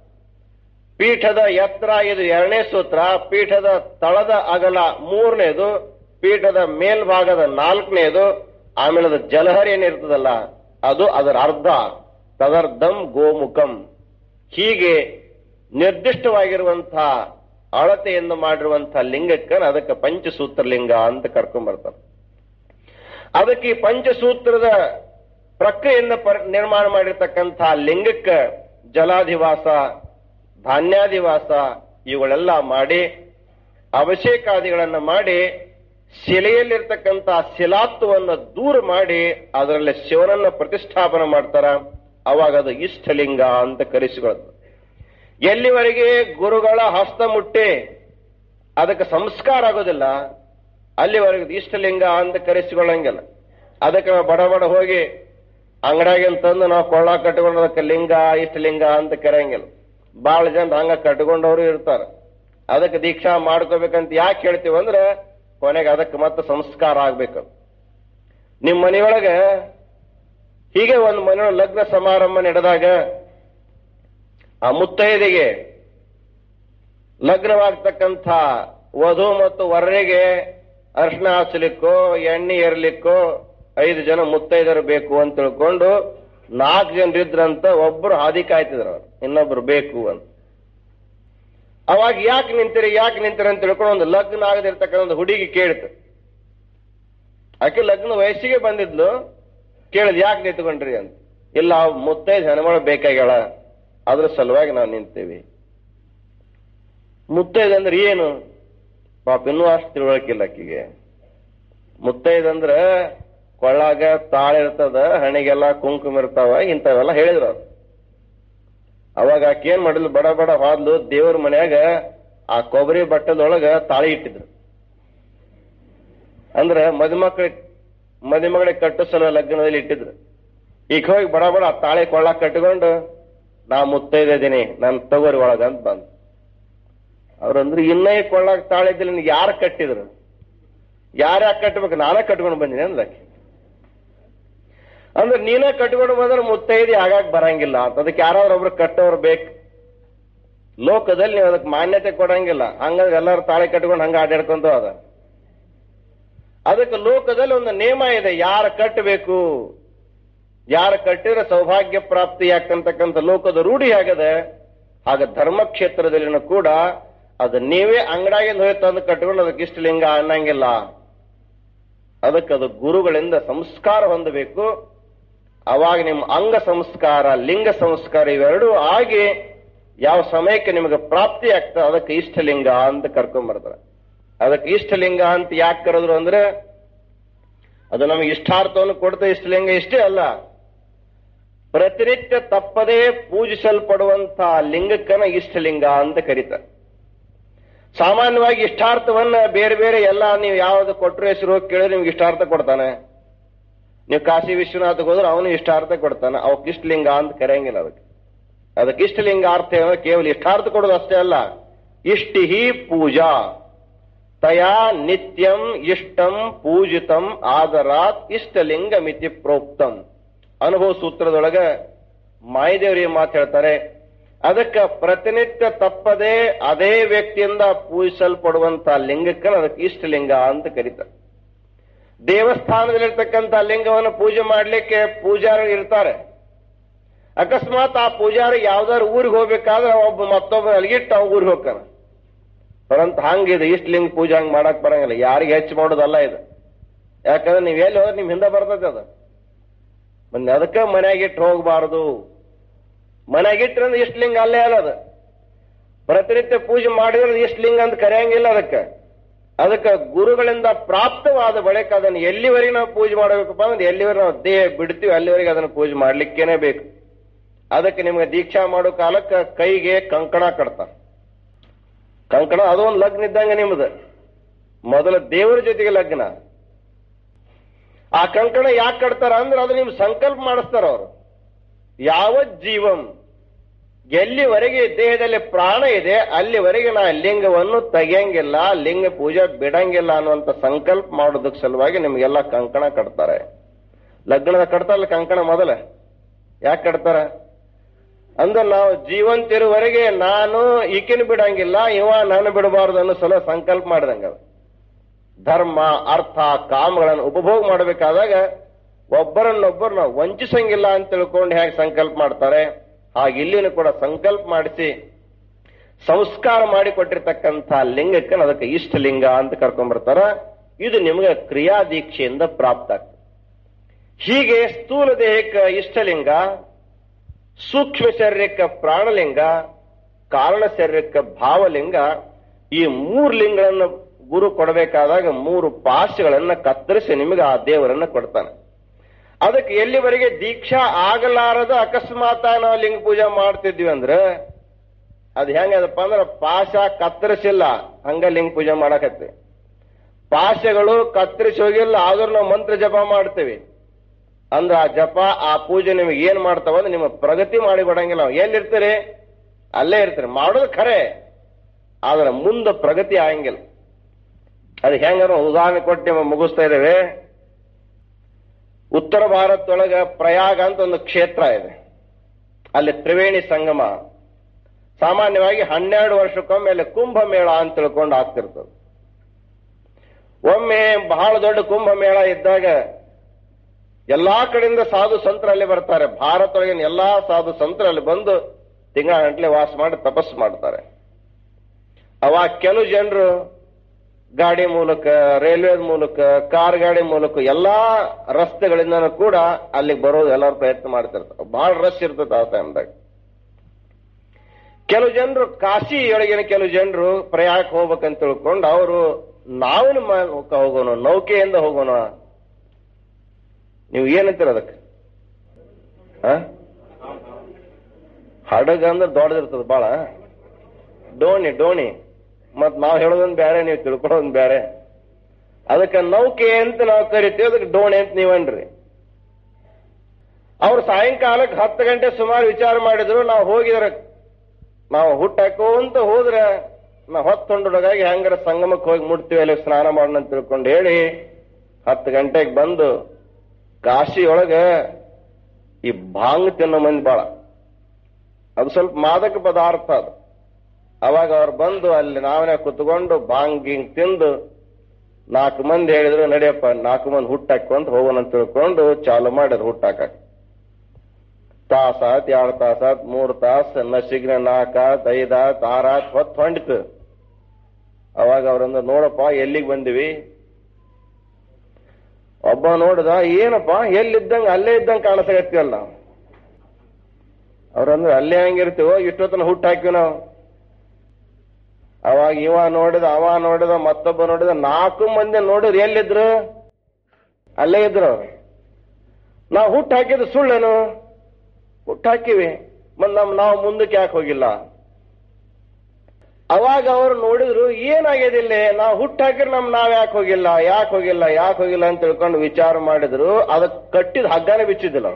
Speaker 1: ಪೀಠದ ಎತ್ತರ ಇದು ಎರಡನೇ ಸೂತ್ರ, ಪೀಠದ ತಳದ ಅಗಲ ಮೂರನೇದು, ಪೀಠದ ಮೇಲ್ಭಾಗದ ನಾಲ್ಕನೇದು, ಆಮೇಲೆ ಅದು ಜಲಹರಿ ಏನಿರ್ತದಲ್ಲ ಅದು ಅದರ ಅರ್ಧ, ತದರ್ಧಂ ಗೋಮುಖಂ. ಹೀಗೆ ನಿರ್ದಿಷ್ಟವಾಗಿರುವಂತಹ ಅಳತೆಯನ್ನು ಮಾಡಿರುವಂತಹ ಲಿಂಗಕ್ಕೆ ಅದಕ್ಕೆ ಪಂಚಸೂತ್ರ ಲಿಂಗ ಅಂತ ಕರ್ಕೊಂಡ್ಬರ್ತಾರೆ. ಅದಕ್ಕೆ ಈ ಪಂಚಸೂತ್ರದ ಪ್ರಕ್ರಿಯೆಯಿಂದ ನಿರ್ಮಾಣ ಮಾಡಿರ್ತಕ್ಕಂತಹ ಲಿಂಗಕ್ಕೆ ಜಲಾಧಿವಾಸ, ಧಾನ್ಯಾಧಿವಾಸ ಇವುಗಳೆಲ್ಲ ಮಾಡಿ ಅಭಿಷೇಕಾದಿಗಳನ್ನು ಮಾಡಿ ಶಿಲೆಯಲ್ಲಿರ್ತಕ್ಕಂಥ ಶಿಲಾತ್ವವನ್ನು ದೂರ ಮಾಡಿ ಅದರಲ್ಲಿ ಶಿವನನ್ನ ಪ್ರತಿಷ್ಠಾಪನೆ ಮಾಡ್ತಾರ. ಅವಾಗ ಅದು ಇಷ್ಟಲಿಂಗ ಅಂತ ಕರೆಸಿಕೊಳ್ಳುತ್ತೆ. ಎಲ್ಲಿವರೆಗೆ ಗುರುಗಳ ಹಸ್ತ ಮುಟ್ಟಿ ಅದಕ್ಕೆ ಸಂಸ್ಕಾರ ಆಗೋದಿಲ್ಲ ಅಲ್ಲಿವರೆಗೆ ಇಷ್ಟಲಿಂಗ ಅಂತ ಕರೆಸಿಕೊಳ್ಳಂಗಿಲ್ಲ. ಅದಕ್ಕೆ ನಾವು ಬಡ ಬಡ ಹೋಗಿ ಅಂಗಡಿಯಾಗಿನ ತಂದು ನಾವು ಕೊಳ್ಳ ಕಟ್ಕೊಂಡು ಅದಕ್ಕೆ ಲಿಂಗ ಇಷ್ಟಲಿಂಗ ಅಂತ ಕರೆಯಂಗಿಲ್ಲ. ಬಹಳ ಜನ ಹಂಗ ಕಟ್ಕೊಂಡವರು ಇರ್ತಾರೆ. ಅದಕ್ಕೆ ದೀಕ್ಷಾ ಮಾಡ್ಕೋಬೇಕಂತ ಯಾಕೆ ಹೇಳ್ತೀವಂದ್ರೆ ಕೊನೆಗೆ ಅದಕ್ಕೆ ಮತ್ತೆ ಸಂಸ್ಕಾರ ಆಗ್ಬೇಕು. ನಿಮ್ಮ ಮನೆಯೊಳಗೆ ಹೀಗೆ ಒಂದು ಮನೆಯೊಳಗೆ ಲಗ್ನ ಸಮಾರಂಭ ನಡೆದಾಗ ಆ ಮುತ್ತೈದೆಗೆ ಲಗ್ನವಾಗ್ತಕ್ಕಂಥ ವಧು ಮತ್ತು ವರರಿಗೆ ಅರ್ಶನ ಹಚ್ಚಲಿಕ್ಕೋ ಎಣ್ಣೆ ಏರ್ಲಿಕ್ಕೋ ಐದು ಜನ ಮುತ್ತೈದರು ಬೇಕು ಅಂತ ತಿಳ್ಕೊಂಡು ನಾಲ್ಕು ಜನ ಇದ್ರಂತ ಒಬ್ರು ಹಾದಿ ಕಾಯ್ತಿದ್ರು, ಅವ್ರು ಇನ್ನೊಬ್ರು ಬೇಕು ಅಂತ. ಅವಾಗ ಯಾಕೆ ನಿಂತಿರಿ ಯಾಕೆ ನಿಂತಿರಿ ಅಂತ ತಿಳ್ಕೊಂಡು ಒಂದು ಲಗ್ನ ಆಗದಿರ್ತಕ್ಕಂಥ ಒಂದು ಹುಡುಗಿ ಕೇಳಿತು. ಆಕೆ ಲಗ್ನ ವಯಸ್ಸಿಗೆ ಬಂದಿದ್ಲು, ಕೇಳಿದ್ ಯಾಕೆ ನಿಂತ್ಕೊಂಡ್ರಿ ಅಂತ. ಇಲ್ಲ ಮುತ್ತೈದು ಹೆಣ್ಮಗಳು ಬೇಕಾಗ್ಯಾಳ, ಅದ್ರ ಸಲುವಾಗಿ ನಾವು ನಿಂತೀವಿ. ಮುತ್ತೈದಂದ್ರೆ ಏನು ಪಾಪ ಇನ್ನೂ ಅಷ್ಟು ತಿಳುವಳಿಕಿಲ್ಲ ಆಕಿಗೆ. ಮುತ್ತೈದಂದ್ರ ಕೊಳ್ಳಾಗ ತಾಳಿರ್ತದ, ಹಣಿಗೆಲ್ಲ ಕುಂಕುಮ ಇರ್ತಾವ, ಇಂಥವೆಲ್ಲ ಹೇಳಿದ್ರು ಅವ್ರು. ಅವಾಗ ಆಕೆ ಏನ್ ಮಾಡಿದ್ಲು, ಬಡ ಬಡ ಹೋದ್ಲು ದೇವ್ರ ಮನ್ಯಾಗ ಆ ಕೊಬ್ಬರಿ ಬಟ್ಟದೊಳಗ ತಾಳಿ ಇಟ್ಟಿದ್ರು. ಅಂದ್ರ ಮದುಮಕ್ಕಳಿಗೆ ಮದುಮಗಳಿಗೆ ಕಟ್ಟು ಸಲ ಲಗ್ನದಲ್ಲಿ ಇಟ್ಟಿದ್ರು. ಈಗ ಹೋಗಿ ಬಡ ಬಡ ಆ ತಾಳಿ ಕೊಳ್ಳಾಗ ಕಟ್ಕೊಂಡು ನಾ ಮುತ್ತೈದಿದ್ದೀನಿ ನಾನು ತಗೋರಿ ಒಳಗ ಅಂತ ಬಂದು ಅವ್ರಂದ್ರು, ಇನ್ನೇ ಕೊಳ್ಳಾಗ ತಾಳಿ ಇದ್ದಿಲ್ಲ ನಿನ್ಗೆ ಯಾರು ಕಟ್ಟಿದ್ರು? ಯಾರ್ಯಾಕೆ ಕಟ್ಟಬೇಕು, ನಾನೇ ಕಟ್ಕೊಂಡು ಬಂದಿನಿ ಅಂದಕ್ಕೆ. ಅಂದ್ರೆ ನೀನೇ ಕಟ್ಕೊಂಡು ಬಂದ್ರೆ ಮುತ್ತೈದಿ ಆಗಾಕ ಬರಂಗಿಲ್ಲ ಅಂತ. ಅದಕ್ಕೆ ಯಾರಾದ್ರೂ ಒಬ್ರು ಕಟ್ಟೋರು ಬೇಕು. ಲೋಕದಲ್ಲಿ ನೀವು ಅದಕ್ಕೆ ಮಾನ್ಯತೆ ಕೊಡಂಗಿಲ್ಲ. ಹಂಗಂದ್ರೆ ಎಲ್ಲರೂ ತಾಳಿ ಕಟ್ಕೊಂಡು ಹಂಗ ಆಡಾಡ್ಕೊಂತ ಅದ. ಅದಕ್ಕೆ ಲೋಕದಲ್ಲಿ ಒಂದು ನಿಯಮ ಇದೆ, ಯಾರು ಕಟ್ಟಬೇಕು, ಯಾರು ಕಟ್ಟಿದ್ರೆ ಸೌಭಾಗ್ಯ ಪ್ರಾಪ್ತಿ ಯಾಕಂತಕ್ಕಂಥ ಲೋಕದ ರೂಢಿ ಆಗದೆ. ಆಗ ಧರ್ಮಕ್ಷೇತ್ರದಲ್ಲಿನೂ ಕೂಡ ಅದು ನೀವೇ ಅಂಗಡಿಯಾಗಿಂದ ಹೋಗಿ ತಂದು ಕಟ್ಕೊಂಡು ಅದಕ್ಕೆ ಇಷ್ಟ ಲಿಂಗ ಅನ್ನಂಗಿಲ್ಲ. ಅದಕ್ಕೆ ಅದು ಗುರುಗಳಿಂದ ಸಂಸ್ಕಾರ ಹೊಂದಬೇಕು. ಅವಾಗ ನಿಮ್ಮ ಅಂಗ ಸಂಸ್ಕಾರ, ಲಿಂಗ ಸಂಸ್ಕಾರ ಇವೆರಡೂ ಆಗಿ ಯಾವ ಸಮಯಕ್ಕೆ ನಿಮಗೆ ಪ್ರಾಪ್ತಿ ಆಗ್ತದೆ ಅದಕ್ಕೆ ಇಷ್ಟಲಿಂಗ ಅಂತ ಕರ್ಕೊಂಡ್ಬರ್ತಾರೆ. ಅದಕ್ಕೆ ಇಷ್ಟಲಿಂಗ ಅಂತ ಯಾಕೆ ಕರೆದ್ರು ಅಂದ್ರೆ ಅದು ನಮಗೆ ಇಷ್ಟಾರ್ಥವನ್ನು ಕೊಡ್ತಾ ಇಷ್ಟಲಿಂಗ ಇಷ್ಟೇ ಅಲ್ಲ, ಪ್ರತಿನಿತ್ಯ ತಪ್ಪದೇ ಪೂಜಿಸಲ್ಪಡುವಂತ ಲಿಂಗಕ್ಕನ ಇಷ್ಟಲಿಂಗ ಅಂತ ಕರೀತಾರೆ. ಸಾಮಾನ್ಯವಾಗಿ ಇಷ್ಟಾರ್ಥವನ್ನ ಬೇರೆ ಬೇರೆ ಎಲ್ಲ ನೀವು ಯಾವ್ದು ಕೊಟ್ಟರು ಹೆಸರು ಕೇಳಿದ್ರೆ ನಿಮ್ಗೆ ಇಷ್ಟಾರ್ಥ ಕೊಡ್ತಾನೆ. ನೀವು ಕಾಶಿ ವಿಶ್ವನಾಥಕ್ಕೆ ಹೋದ್ರೆ ಅವನು ಇಷ್ಟಾರ್ಥ ಕೊಡ್ತಾನೆ. ಅವಕ್ಕೆ ಇಷ್ಟಲಿಂಗ ಅಂತ ಕರೆಯಂಗಿಲ್ಲ. ಅದಕ್ಕೆ ಅದಕ್ಕೆ ಇಷ್ಟಲಿಂಗ ಅರ್ಥ ಕೇವಲ ಇಷ್ಟಾರ್ಥ ಕೊಡೋದು ಅಷ್ಟೇ ಅಲ್ಲ, ಇಷ್ಟಿ ಹಿ ಪೂಜಾ ತಯಾ ನಿತ್ಯಂ ಇಷ್ಟಂ ಪೂಜಿತಂ ಆದರಾತ್ ಇಷ್ಟಲಿಂಗ ಮಿತಿ ಪ್ರೋಕ್ತಂ. ಅನುಭವ ಸೂತ್ರದೊಳಗೆ ಮಾಯದೇವರಿಗೆ ಮಾತು ಹೇಳ್ತಾರೆ. ಅದಕ್ಕೆ ಪ್ರತಿನಿತ್ಯ ತಪ್ಪದೆ ಅದೇ ವ್ಯಕ್ತಿಯಿಂದ ಪೂಜಿಸಲ್ಪಡುವಂತ ಲಿಂಗಕ್ಕೆ ಅದಕ್ಕೆ ಇಷ್ಟಲಿಂಗ ಅಂತ ಕರೀತಾರೆ. ದೇವಸ್ಥಾನದಲ್ಲಿರ್ತಕ್ಕಂಥ ಲಿಂಗವನ್ನು ಪೂಜೆ ಮಾಡಲಿಕ್ಕೆ ಪೂಜಾರಿ ಇರ್ತಾರೆ. ಅಕಸ್ಮಾತ್ ಆ ಪೂಜಾರಿ ಯಾವ್ದಾದ್ರು ಊರಿಗೆ ಹೋಗ್ಬೇಕಾದ್ರೆ ಒಬ್ಬ ಮತ್ತೊಬ್ಬ ಅಲ್ಲಿಗಿಟ್ಟು ಅವ್ ಊರಿಗೆ ಹೋಗ್ತಾನೆ. ಪರಂತ ಹಂಗಿದೆ ಇಷ್ಟ ಲಿಂಗ ಪೂಜೆ ಹಂಗ್ ಮಾಡಕ್ ಬರಂಗಿಲ್ಲ. ಯಾರಿಗೆ ಹೆಚ್ಚು ಮಾಡೋದಲ್ಲ ಇದು. ಯಾಕಂದ್ರೆ ನೀವ್ ಎಲ್ಲಿ ಹೋದ್ರೆ ನಿಮ್ ಹಿಂದೆ ಬರ್ತದೆ ಅದು. ಬಂದು ಅದಕ್ಕೆ ಮನೆಯಾಗಿಟ್ಟು ಹೋಗಬಾರದು. ಮನೆಯಾಗಿಟ್ರಂದ್ರೆ ಇಷ್ಟ ಲಿಂಗ ಅಲ್ಲೇ ಅಲ್ಲ. ಅದು ಪ್ರತಿನಿತ್ಯ ಪೂಜೆ ಮಾಡಿದ್ರೆ ಇಷ್ಟ ಲಿಂಗ ಅಂತ ಕರೆಯಂಗಿಲ್ಲ. ಅದಕ್ಕೆ ಅದಕ್ಕೆ ಗುರುಗಳಿಂದ ಪ್ರಾಪ್ತವಾದ ಬಳಿಕ ಅದನ್ನು ಎಲ್ಲಿವರೆಗೆ ನಾವು ಪೂಜೆ ಮಾಡಬೇಕಪ್ಪ ಅಂದ್ರೆ ಎಲ್ಲಿವರೆಗೆ ನಾವು ದೇಹ ಬಿಡ್ತೀವಿ ಅಲ್ಲಿವರೆಗೆ ಅದನ್ನು ಪೂಜೆ ಮಾಡ್ಲಿಕ್ಕೇನೆ ಬೇಕು. ಅದಕ್ಕೆ ನಿಮ್ಗೆ ದೀಕ್ಷಾ ಮಾಡೋ ಕಾಲಕ್ಕೆ ಕೈಗೆ ಕಂಕಣ ಕಟ್ತಾರೆ. ಕಂಕಣ ಅದೊಂದು ಲಗ್ನ ಇದ್ದಂಗೆ ನಿಮ್ದು. ಮೊದಲ ದೇವರ ಜೊತೆಗೆ ಲಗ್ನ. ಆ ಕಂಕಣ ಯಾಕೆ ಕಟ್ತಾರ ಅಂದ್ರೆ ಅದು ನಿಮ್ ಸಂಕಲ್ಪ ಮಾಡಿಸ್ತಾರ ಅವರು. ಯಾವ ಜೀವಂ ಎಲ್ಲಿವರೆಗೆ ದೇಹದಲ್ಲಿ ಪ್ರಾಣ ಇದೆ ಅಲ್ಲಿವರೆಗೆ ನಾ ಲಿಂಗವನ್ನು ತೆಗೆಯಂಗಿಲ್ಲ, ಲಿಂಗ ಪೂಜೆ ಬಿಡಂಗಿಲ್ಲ ಅನ್ನುವಂತ ಸಂಕಲ್ಪ ಮಾಡೋದಕ್ಕೆ ಸಲುವಾಗಿ ನಿಮ್ಗೆಲ್ಲ ಕಂಕಣ ಕಟ್ತಾರೆ. ಲಗ್ನದ ಕಟ್ತಾರಲ್ಲ ಕಂಕಣ ಮೊದಲ. ಯಾಕೆ ಕಟ್ತಾರ ಅಂದ್ರೆ ನಾವು ಜೀವಂತಿರುವರೆಗೆ ನಾನು ಈಕಿನ ಬಿಡಂಗಿಲ್ಲ, ಇವ ನಾನು ಬಿಡಬಾರ್ದು ಅನ್ನೋ ಸಲ ಸಂಕಲ್ಪ ಮಾಡಿದಂಗ. ಧರ್ಮ ಅರ್ಥ ಕಾಮಗಳನ್ನು ಉಪಭೋಗ ಮಾಡಬೇಕಾದಾಗ ಒಬ್ಬರನ್ನೊಬ್ಬರು ನಾವು ವಂಚಿಸಂಗಿಲ್ಲ ಅಂತ ತಿಳ್ಕೊಂಡು ಹೇಗೆ ಸಂಕಲ್ಪ ಮಾಡ್ತಾರೆ ಹಾಗೆ ಇಲ್ಲಿನೂ ಕೂಡ ಸಂಕಲ್ಪ ಮಾಡಿಸಿ ಸಂಸ್ಕಾರ ಮಾಡಿಕೊಟ್ಟಿರ್ತಕ್ಕಂಥ ಲಿಂಗಕ್ಕೆ ಅದಕ್ಕೆ ಇಷ್ಟಲಿಂಗ ಅಂತ ಕರ್ಕೊಂಡ್ಬರ್ತಾರ. ಇದು ನಿಮ್ಗೆ ಕ್ರಿಯಾದೀಕ್ಷೆಯಿಂದ ಪ್ರಾಪ್ತ ಆಗ್ತದೆ. ಹೀಗೆ ಸ್ಥೂಲ ದೇಹಕ್ಕೆ ಇಷ್ಟಲಿಂಗ, ಸೂಕ್ಷ್ಮ ಶರೀರಕ್ಕೆ ಪ್ರಾಣಲಿಂಗ, ಕಾರಣ ಶರೀರಕ್ಕೆ ಭಾವಲಿಂಗ, ಈ ಮೂರು ಲಿಂಗಗಳನ್ನು ಗುರು ಕೊಡಬೇಕಾದಾಗ ಮೂರು ಪಾಶಗಳನ್ನ ಕತ್ತರಿಸಿ ನಿಮಗೆ ಆ ದೇವರನ್ನ ಕೊಡ್ತಾನೆ. ಅದಕ್ಕೆ ಎಲ್ಲಿವರೆಗೆ ದೀಕ್ಷಾ ಆಗಲಾರದ ಅಕಸ್ಮಾತ್ ನಾವು ಲಿಂಗ ಪೂಜೆ ಮಾಡ್ತಿದ್ವಿ ಅಂದ್ರೆ ಅದು ಹೆಂಗದಪ್ಪ ಅಂದ್ರೆ ಪಾಶ ಕತ್ತರಿಸಿಲ್ಲ ಹಂಗ ಲಿಂಗ ಪೂಜೆ ಮಾಡಕತ್ತಿ. ಪಾಶಗಳು ಕತ್ತರಿಸಿ ಹೋಗಿಲ್ಲ ಆದ್ರೂ ನಾವು ಮಂತ್ರ ಜಪ ಮಾಡ್ತೇವೆ ಅಂದ್ರೆ ಆ ಜಪ ಆ ಪೂಜೆ ನಿಮಗೆ ಏನ್ ಮಾಡ್ತಾವ ಅಂದ್ರೆ ನಿಮ್ಮ ಪ್ರಗತಿ ಮಾಡಿ ಕೊಡಂಗಿಲ್ಲ. ನಾವು ಎಲ್ಲಿರ್ತೀರಿ ಅಲ್ಲೇ ಇರ್ತೀರಿ, ಮಾಡೋದು ಖರೆ ಆದ್ರೆ ಮುಂದೆ ಪ್ರಗತಿ ಆಗಂಗಿಲ್ಲ. ಅದು ಹೆಂಗಾರ ಉದಾಹರಣೆ ಕೊಟ್ಟು ನಿಮ್ಮ ಮುಗಿಸ್ತಾ ಇದ್ದೇವೆ. ಉತ್ತರ ಭಾರತದೊಳಗ ಪ್ರಯಾಗ ಅಂತ ಒಂದು ಕ್ಷೇತ್ರ ಇದೆ. ಅಲ್ಲಿ ತ್ರಿವೇಣಿ ಸಂಗಮ ಸಾಮಾನ್ಯವಾಗಿ ಹನ್ನೆರಡು ವರ್ಷಕ್ಕೊಮ್ಮೆ ಅಲ್ಲಿ ಕುಂಭಮೇಳ ಅಂತ ತಿಳ್ಕೊಂಡು ಆಗ್ತಿರ್ತದೆ. ಒಮ್ಮೆ ಬಹಳ ದೊಡ್ಡ ಕುಂಭಮೇಳ ಇದ್ದಾಗ ಎಲ್ಲಾ ಕಡೆಯಿಂದ ಸಾಧು ಸಂತರಲ್ಲಿ ಬರ್ತಾರೆ. ಭಾರತದೊಳಗಿನ ಎಲ್ಲಾ ಸಾಧು ಸಂತರಲ್ಲಿ ಬಂದು ತಿಂಗಳ ಗಂಟಲೆ ವಾಸ ಮಾಡಿ ತಪಸ್ಸು ಮಾಡ್ತಾರೆ. ಅವಾಗ ಕೆಲವು ಜನರು ಗಾಡಿ ಮೂಲಕ, ರೈಲ್ವೆ ಮೂಲಕ, ಕಾರ್ ಗಾಡಿ ಮೂಲಕ ಎಲ್ಲಾ ರಸ್ತೆಗಳಿಂದ ಕೂಡ ಅಲ್ಲಿಗೆ ಬರೋದು ಎಲ್ಲರೂ ಪ್ರಯತ್ನ ಮಾಡ್ತಿರ್ತಾರೆ. ಬಹಳ ರಶ್ ಇರ್ತದೆ ಆ ಟೈಮ್ದಾಗ. ಕೆಲವು ಜನರು ಕಾಶಿಯೊಳಗಿನ ಕೆಲವು ಜನರು ಪ್ರಯಾಗಕ್ಕೆ ಹೋಗ್ಬೇಕಂತ ತಿಳ್ಕೊಂಡು ಅವರು ನಾವಿನ ಹೋಗೋಣ, ನೌಕೆಯಿಂದ ಹೋಗೋಣ. ನೀವು ಏನಂತೀರ ಅದಕ್ಕೆ? ಹಡಗ ಅಂದ್ರೆ ದೊಡ್ಡದಿರ್ತದ ಬಾಳ, ಡೋಣಿ ಡೋಣಿ ಮತ್ ನಾವ್ ಹೇಳೋದೊಂದು ಬೇರೆ, ನೀವು ತಿಳ್ಕೊಳ್ಳೋದೊಂದು ಬೇರೆ. ಅದಕ್ಕೆ ನೌಕೆ ಅಂತ ನಾವು ಕರಿತೀವಿ, ಅದಕ್ಕೆ ಡೋಣಿ ಅಂತ ನೀವನ್ರಿ. ಅವ್ರು ಸಾಯಂಕಾಲಕ್ಕೆ ಹತ್ತು ಗಂಟೆ ಸುಮಾರು ವಿಚಾರ ಮಾಡಿದ್ರು. ನಾವು ಹೋಗಿದ್ರೆ ನಾವು ಹುಟ್ಟಾಕೋಂತ ಹೋದ್ರೆ ನಾ ಹೊತ್ತೊಂಡೊಳಗಾಗಿ ಹೆಂಗಾರ ಸಂಗಮಕ್ಕೆ ಹೋಗಿ ಮುಟ್ತೀವಿ, ಅಲ್ಲಿ ಸ್ನಾನ ಮಾಡೋಣ ಅಂತ ತಿಳ್ಕೊಂಡು ಹೇಳಿ ಹತ್ತು ಗಂಟೆಗೆ ಬಂದು ಕಾಶಿಯೊಳಗ ಈ ಭಾಂಗ್ ತಿನ್ನೋ ಮಂದಿ ಬಾಳ, ಅದು ಸ್ವಲ್ಪ ಮಾದಕ ಪದಾರ್ಥ ಅದು. ಅವಾಗ ಅವ್ರು ಬಂದು ಅಲ್ಲಿ ನಾವೇ ಕುತ್ಕೊಂಡು ಭಾಂಗ್ ಗಿಂಗ್ ತಿಂದು ನಾಲ್ಕು ಮಂದಿ ಹೇಳಿದ್ರು ನಡಿಯಪ್ಪ ನಾಲ್ಕು ಮಂದಿ ಹುಟ್ಟಾಕೊಂತ ಹೋಗೋಣ ಅಂತ ತಿಳ್ಕೊಂಡು ಚಾಲು ಮಾಡಿದ್ರು ಹುಟ್ಟಾಕ. ತಾಸಾತ್ ಎರಡು ತಾಸಾತ್ ಮೂರು ತಾಸ ನಸಿಗ್ನ ನಾಲ್ಕಾತ್ ಐದಾತ್ ಆರಾತ್ ಹೊತ್ತು ಹೊಂಡಿತು. ಅವಾಗ ಅವ್ರಂದ ನೋಡಪ್ಪ ಎಲ್ಲಿಗೆ ಬಂದಿವಿ. ಒಬ್ಬ ನೋಡಿದ ಏನಪ್ಪ ಎಲ್ಲಿದ್ದಂಗ ಅಲ್ಲೇ ಇದ್ದಂಗ ಕಾಣಿಸಕತ್ತೀವಲ್ಲ. ಅವ್ರಂದ್ರೆ ಅಲ್ಲೇ ಹಂಗಿರ್ತೀವೋ ಇಷ್ಟೊತ್ತನ ಹುಟ್ಟು ಹಾಕಿವಿ ನಾವು. ಅವಾಗ ಇವ ನೋಡಿದ ಅವ ನೋಡಿದ ಮತ್ತೊಬ್ಬ ನೋಡಿದ ನಾಲ್ಕು ಮಂದಿ ನೋಡಿದ್ರು ಎಲ್ಲಿದ್ರು ಅಲ್ಲೇ ಇದ್ರು. ನಾವು ಹುಟ್ಟು ಹಾಕಿದ್ರು ಸುಳ್ಳೇನು, ಹುಟ್ಟು ಹಾಕಿವಿ ಮತ್ ನಮ್ ನಾವು ಮುಂದಕ್ಕೆ ಯಾಕೆ ಹೋಗಿಲ್ಲ. ಅವಾಗ ಅವರು ನೋಡಿದ್ರು ಏನಾಗ್ಯದಿಲ್ಲ, ನಾವು ಹುಟ್ಟು ಹಾಕಿದ್ರೆ ನಮ್ ನಾವ್ ಯಾಕೆ ಹೋಗಿಲ್ಲ ಯಾಕೆ ಹೋಗಿಲ್ಲ ಯಾಕೆ ಹೋಗಿಲ್ಲ ಅಂತ ತಿಳ್ಕೊಂಡು ವಿಚಾರ ಮಾಡಿದ್ರು. ಅದಕ್ಕೆ ಕಟ್ಟಿದ ಹಗ್ಗನೇ ಬಿಚ್ಚಿದ್ದಿಲ್ಲ.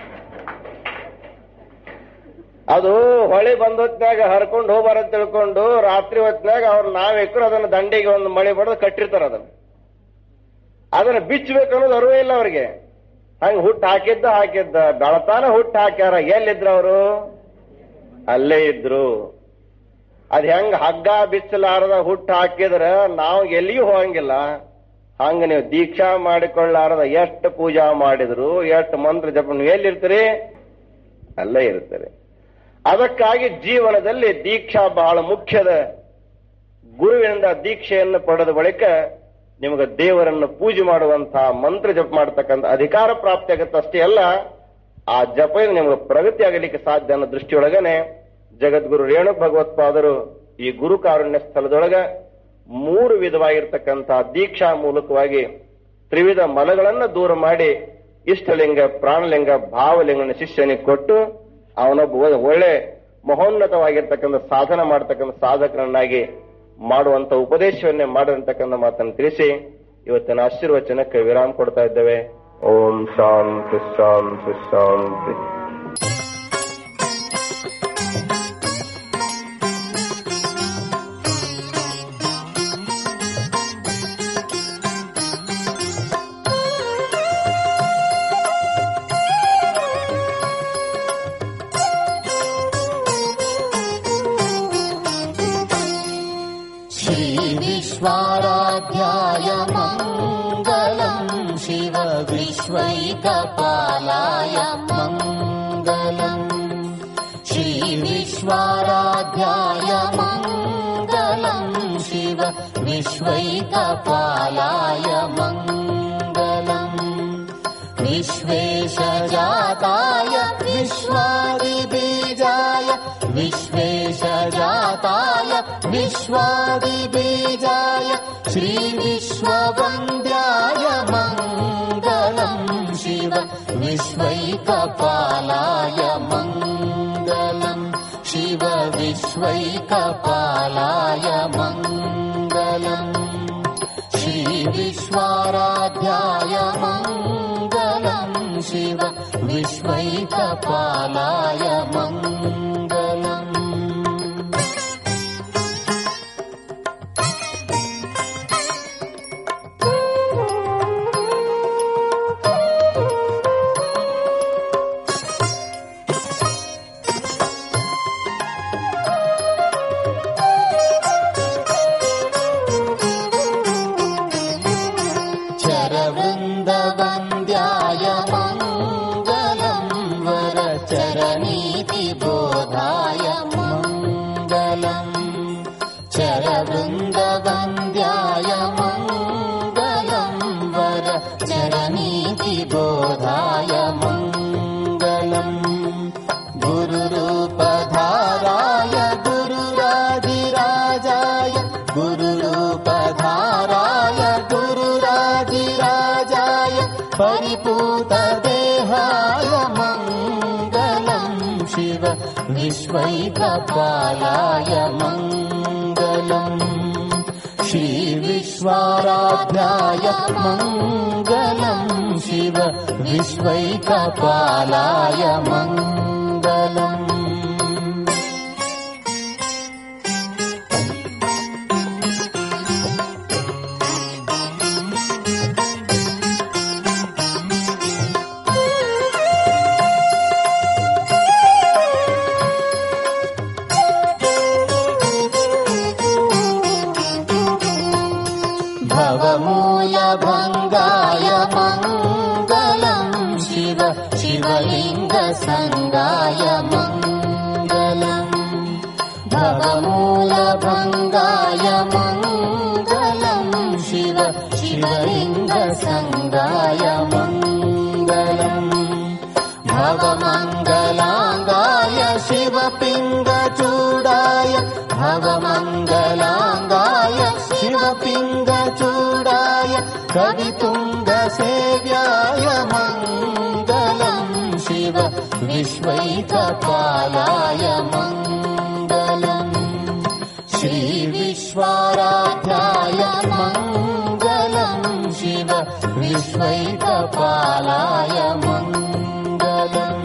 Speaker 1: ಅದು ಹೊಳೆ ಬಂದ ಹೊತ್ನಾಗ ಹರ್ಕೊಂಡು ಹೋಗ್ಬಾರ ತಿಳ್ಕೊಂಡು ರಾತ್ರಿ ಹೊತ್ನಾಗ ಅವ್ರು ನಾವೇಕ್ರು ಅದನ್ನ ದಂಡಿಗೆ ಒಂದು ಮಳೆ ಬಡ್ದು ಕಟ್ಟಿರ್ತಾರ. ಅದನ್ನ ಅದನ್ನ ಬಿಚ್ಚಬೇಕು ಅನ್ನೋದು ಅರಿವೇ ಇಲ್ಲ ಅವ್ರಿಗೆ. ಹಂಗ ಹುಟ್ಟು ಹಾಕಿದ್ದ ಹಾಕಿದ್ದ ಬೆಳತಾನ ಹುಟ್ಟು ಹಾಕ್ಯಾರ. ಎಲ್ಲಿದ್ರು ಅವರು? ಅಲ್ಲೇ ಇದ್ರು. ಅದ್ ಹೆಂಗ ಹಗ್ಗ ಬಿಚ್ಚಲಾರದ ಹುಟ್ಟು ಹಾಕಿದ್ರ ನಾವು ಎಲ್ಲಿಯೂ ಹೋಗಂಗಿಲ್ಲ. ಹಂಗ ನೀವು ದೀಕ್ಷಾ ಮಾಡಿಕೊಳ್ಳಾರದ ಎಷ್ಟು ಪೂಜಾ ಮಾಡಿದ್ರು ಎಷ್ಟು ಮಂತ್ರ ಜಪ ನೀವು ಎಲ್ಲಿರ್ತೀರಿ? ಅಲ್ಲೇ ಇರ್ತೀರಿ. ಅದಕ್ಕಾಗಿ ಜೀವನದಲ್ಲಿ ದೀಕ್ಷಾ ಬಹಳ ಮುಖ್ಯದ. ಗುರುವಿನಿಂದ ದೀಕ್ಷೆಯನ್ನು ಪಡೆದ ಬಳಿಕ ನಿಮಗೆ ದೇವರನ್ನು ಪೂಜೆ ಮಾಡುವಂತಹ ಮಂತ್ರ ಜಪ ಮಾಡತಕ್ಕಂಥ ಅಧಿಕಾರ ಪ್ರಾಪ್ತಿ ಆಗುತ್ತಷ್ಟೇ ಅಲ್ಲ, ಆ ಜಪ ನಿಮಗೆ ಪ್ರಗತಿ ಆಗಲಿಕ್ಕೆ ಸಾಧ್ಯ ಅನ್ನೋ ದೃಷ್ಟಿಯೊಳಗನೆ ಜಗದ್ಗುರು ರೇಣು ಭಗವತ್ಪಾದರು ಈ ಗುರು ಕಾರುಣ್ಯ ಸ್ಥಳದೊಳಗ ಮೂರು ವಿಧವಾಗಿರ್ತಕ್ಕಂತಹ ದೀಕ್ಷಾ ಮೂಲಕವಾಗಿ ತ್ರಿವಿಧ ಮಲಗಳನ್ನ ದೂರ ಮಾಡಿ ಇಷ್ಟಲಿಂಗ, ಪ್ರಾಣಲಿಂಗ, ಭಾವಲಿಂಗನ ಶಿಷ್ಯನಿಗೆ ಕೊಟ್ಟು ಅವನೊಬ್ಬ ಒಳ್ಳೆ ಮಹೋನ್ನತವಾಗಿರ್ತಕ್ಕಂಥ ಸಾಧನ ಮಾಡತಕ್ಕಂಥ ಸಾಧಕರನ್ನಾಗಿ ಮಾಡುವಂತ ಉಪದೇಶವನ್ನೇ ಮಾಡಿರ್ತಕ್ಕಂಥ ಮಾತನ್ನು ತಿಳಿಸಿ ಇವತ್ತಿನ ಆಶೀರ್ವಚನಕ್ಕೆ ವಿರಾಮ ಕೊಡ್ತಾ ಇದ್ದೇವೆ. ಓಂ ಶಾಂತಿ ಶಾಂತಿ ಶಾಂತಿ.
Speaker 2: विश्वाराध्याय मङ्गलम् शिव विश्वैकपालाय मङ्गलम्. श्री विश्वाराध्याय मङ्गलम् शिव विश्वैकपालाय मङ्गलम्. विश्वेशजाताय विश्वादिबीजाय विश्वेशजाताय विश्वादिबीजाय श्री विश्ववन्द्याय मङ्गलम् शिव विश्वैकपालाय मङ्गलम्. शिव विश्वैकपालाय मङ्गलम्. श्री विश्वाराध्याय मङ्गलम् शिव विश्वैकपालाय मङ्गलम्. चरवृन्दवन्द्याय मङ्गलम् वरचरणीतिबोधाय मङ्गलम्. चरवृन्दवन्द्याय मङ्गलम् वरचरणीतिबोधाय मङ्गलम्. गुरुरूपधाराय गुरुरादिराजाय गुरुरूपधाराय गुरुरादिराजाय परिपूतदेहाय मङ्गलम् शिव विश्वैकपालाय मङ्गलम्. श्री विश्वाराध्याय मङ्गलम् शिव विश्वैकपालाय मङ्गलम्. शिवलिंग संगाय मंगलम् भवमूल भंगाय मंगलम् शिव शिवलिंग संगाय मंगलम् भवमंगलांगाय शिवपिंगचूडाय भवमंगलांगाय शिवपिंगचूडाय कवितुंगसेव्याय मंगलम् शिव विश्वैकपालाय मंगलम् श्रीविश्वाराध्याय मंगलम् शिव विश्वैकपालाय मंगलम्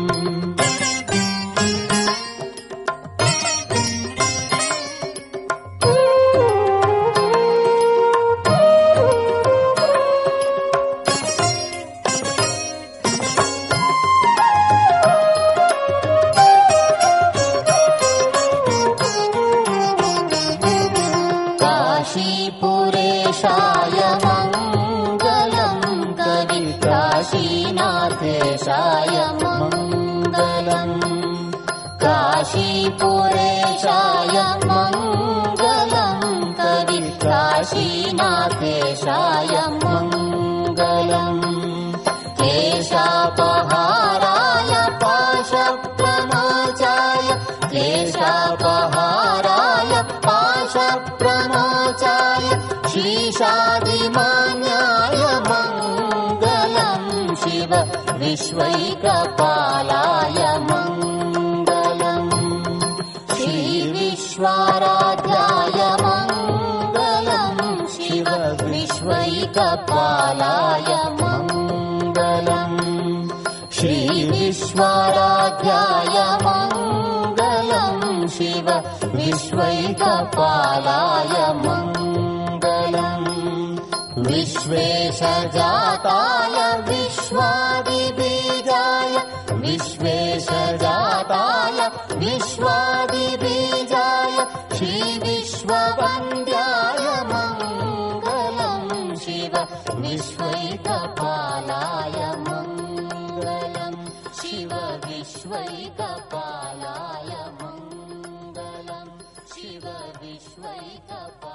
Speaker 2: काशीपुरेशाय मंगलम् कवि काशीनाथेशाय मंगलम् काशीपुरेशाय मंगलम् कवि काशीनाथेशाय मंगलम् केशापहाराय पाशप्रमोचाय केशापहाराय पाशप्रमोचाय श्रीशादिमान्याय मंगलम् शिव विश्वैकपालाय मंगलम् श्रीविश्वाराध्याय मंगलम् शिव विश्वैकपालाय मंगलम् श्रीविश्वाराध्याय मंगलम् शिव विश्वैकपालाय मंगलम् विश्वेशजाताय विश्वादिबीजाय विश्वेशजाताय विश्वादिबीजाय श्रीविश्ववन्द्याय मंगलम् शिव विश्वैकपालाय मंगलम् शिव विश्वैकपालाय मंगलम् शिव विश्वैकपालाय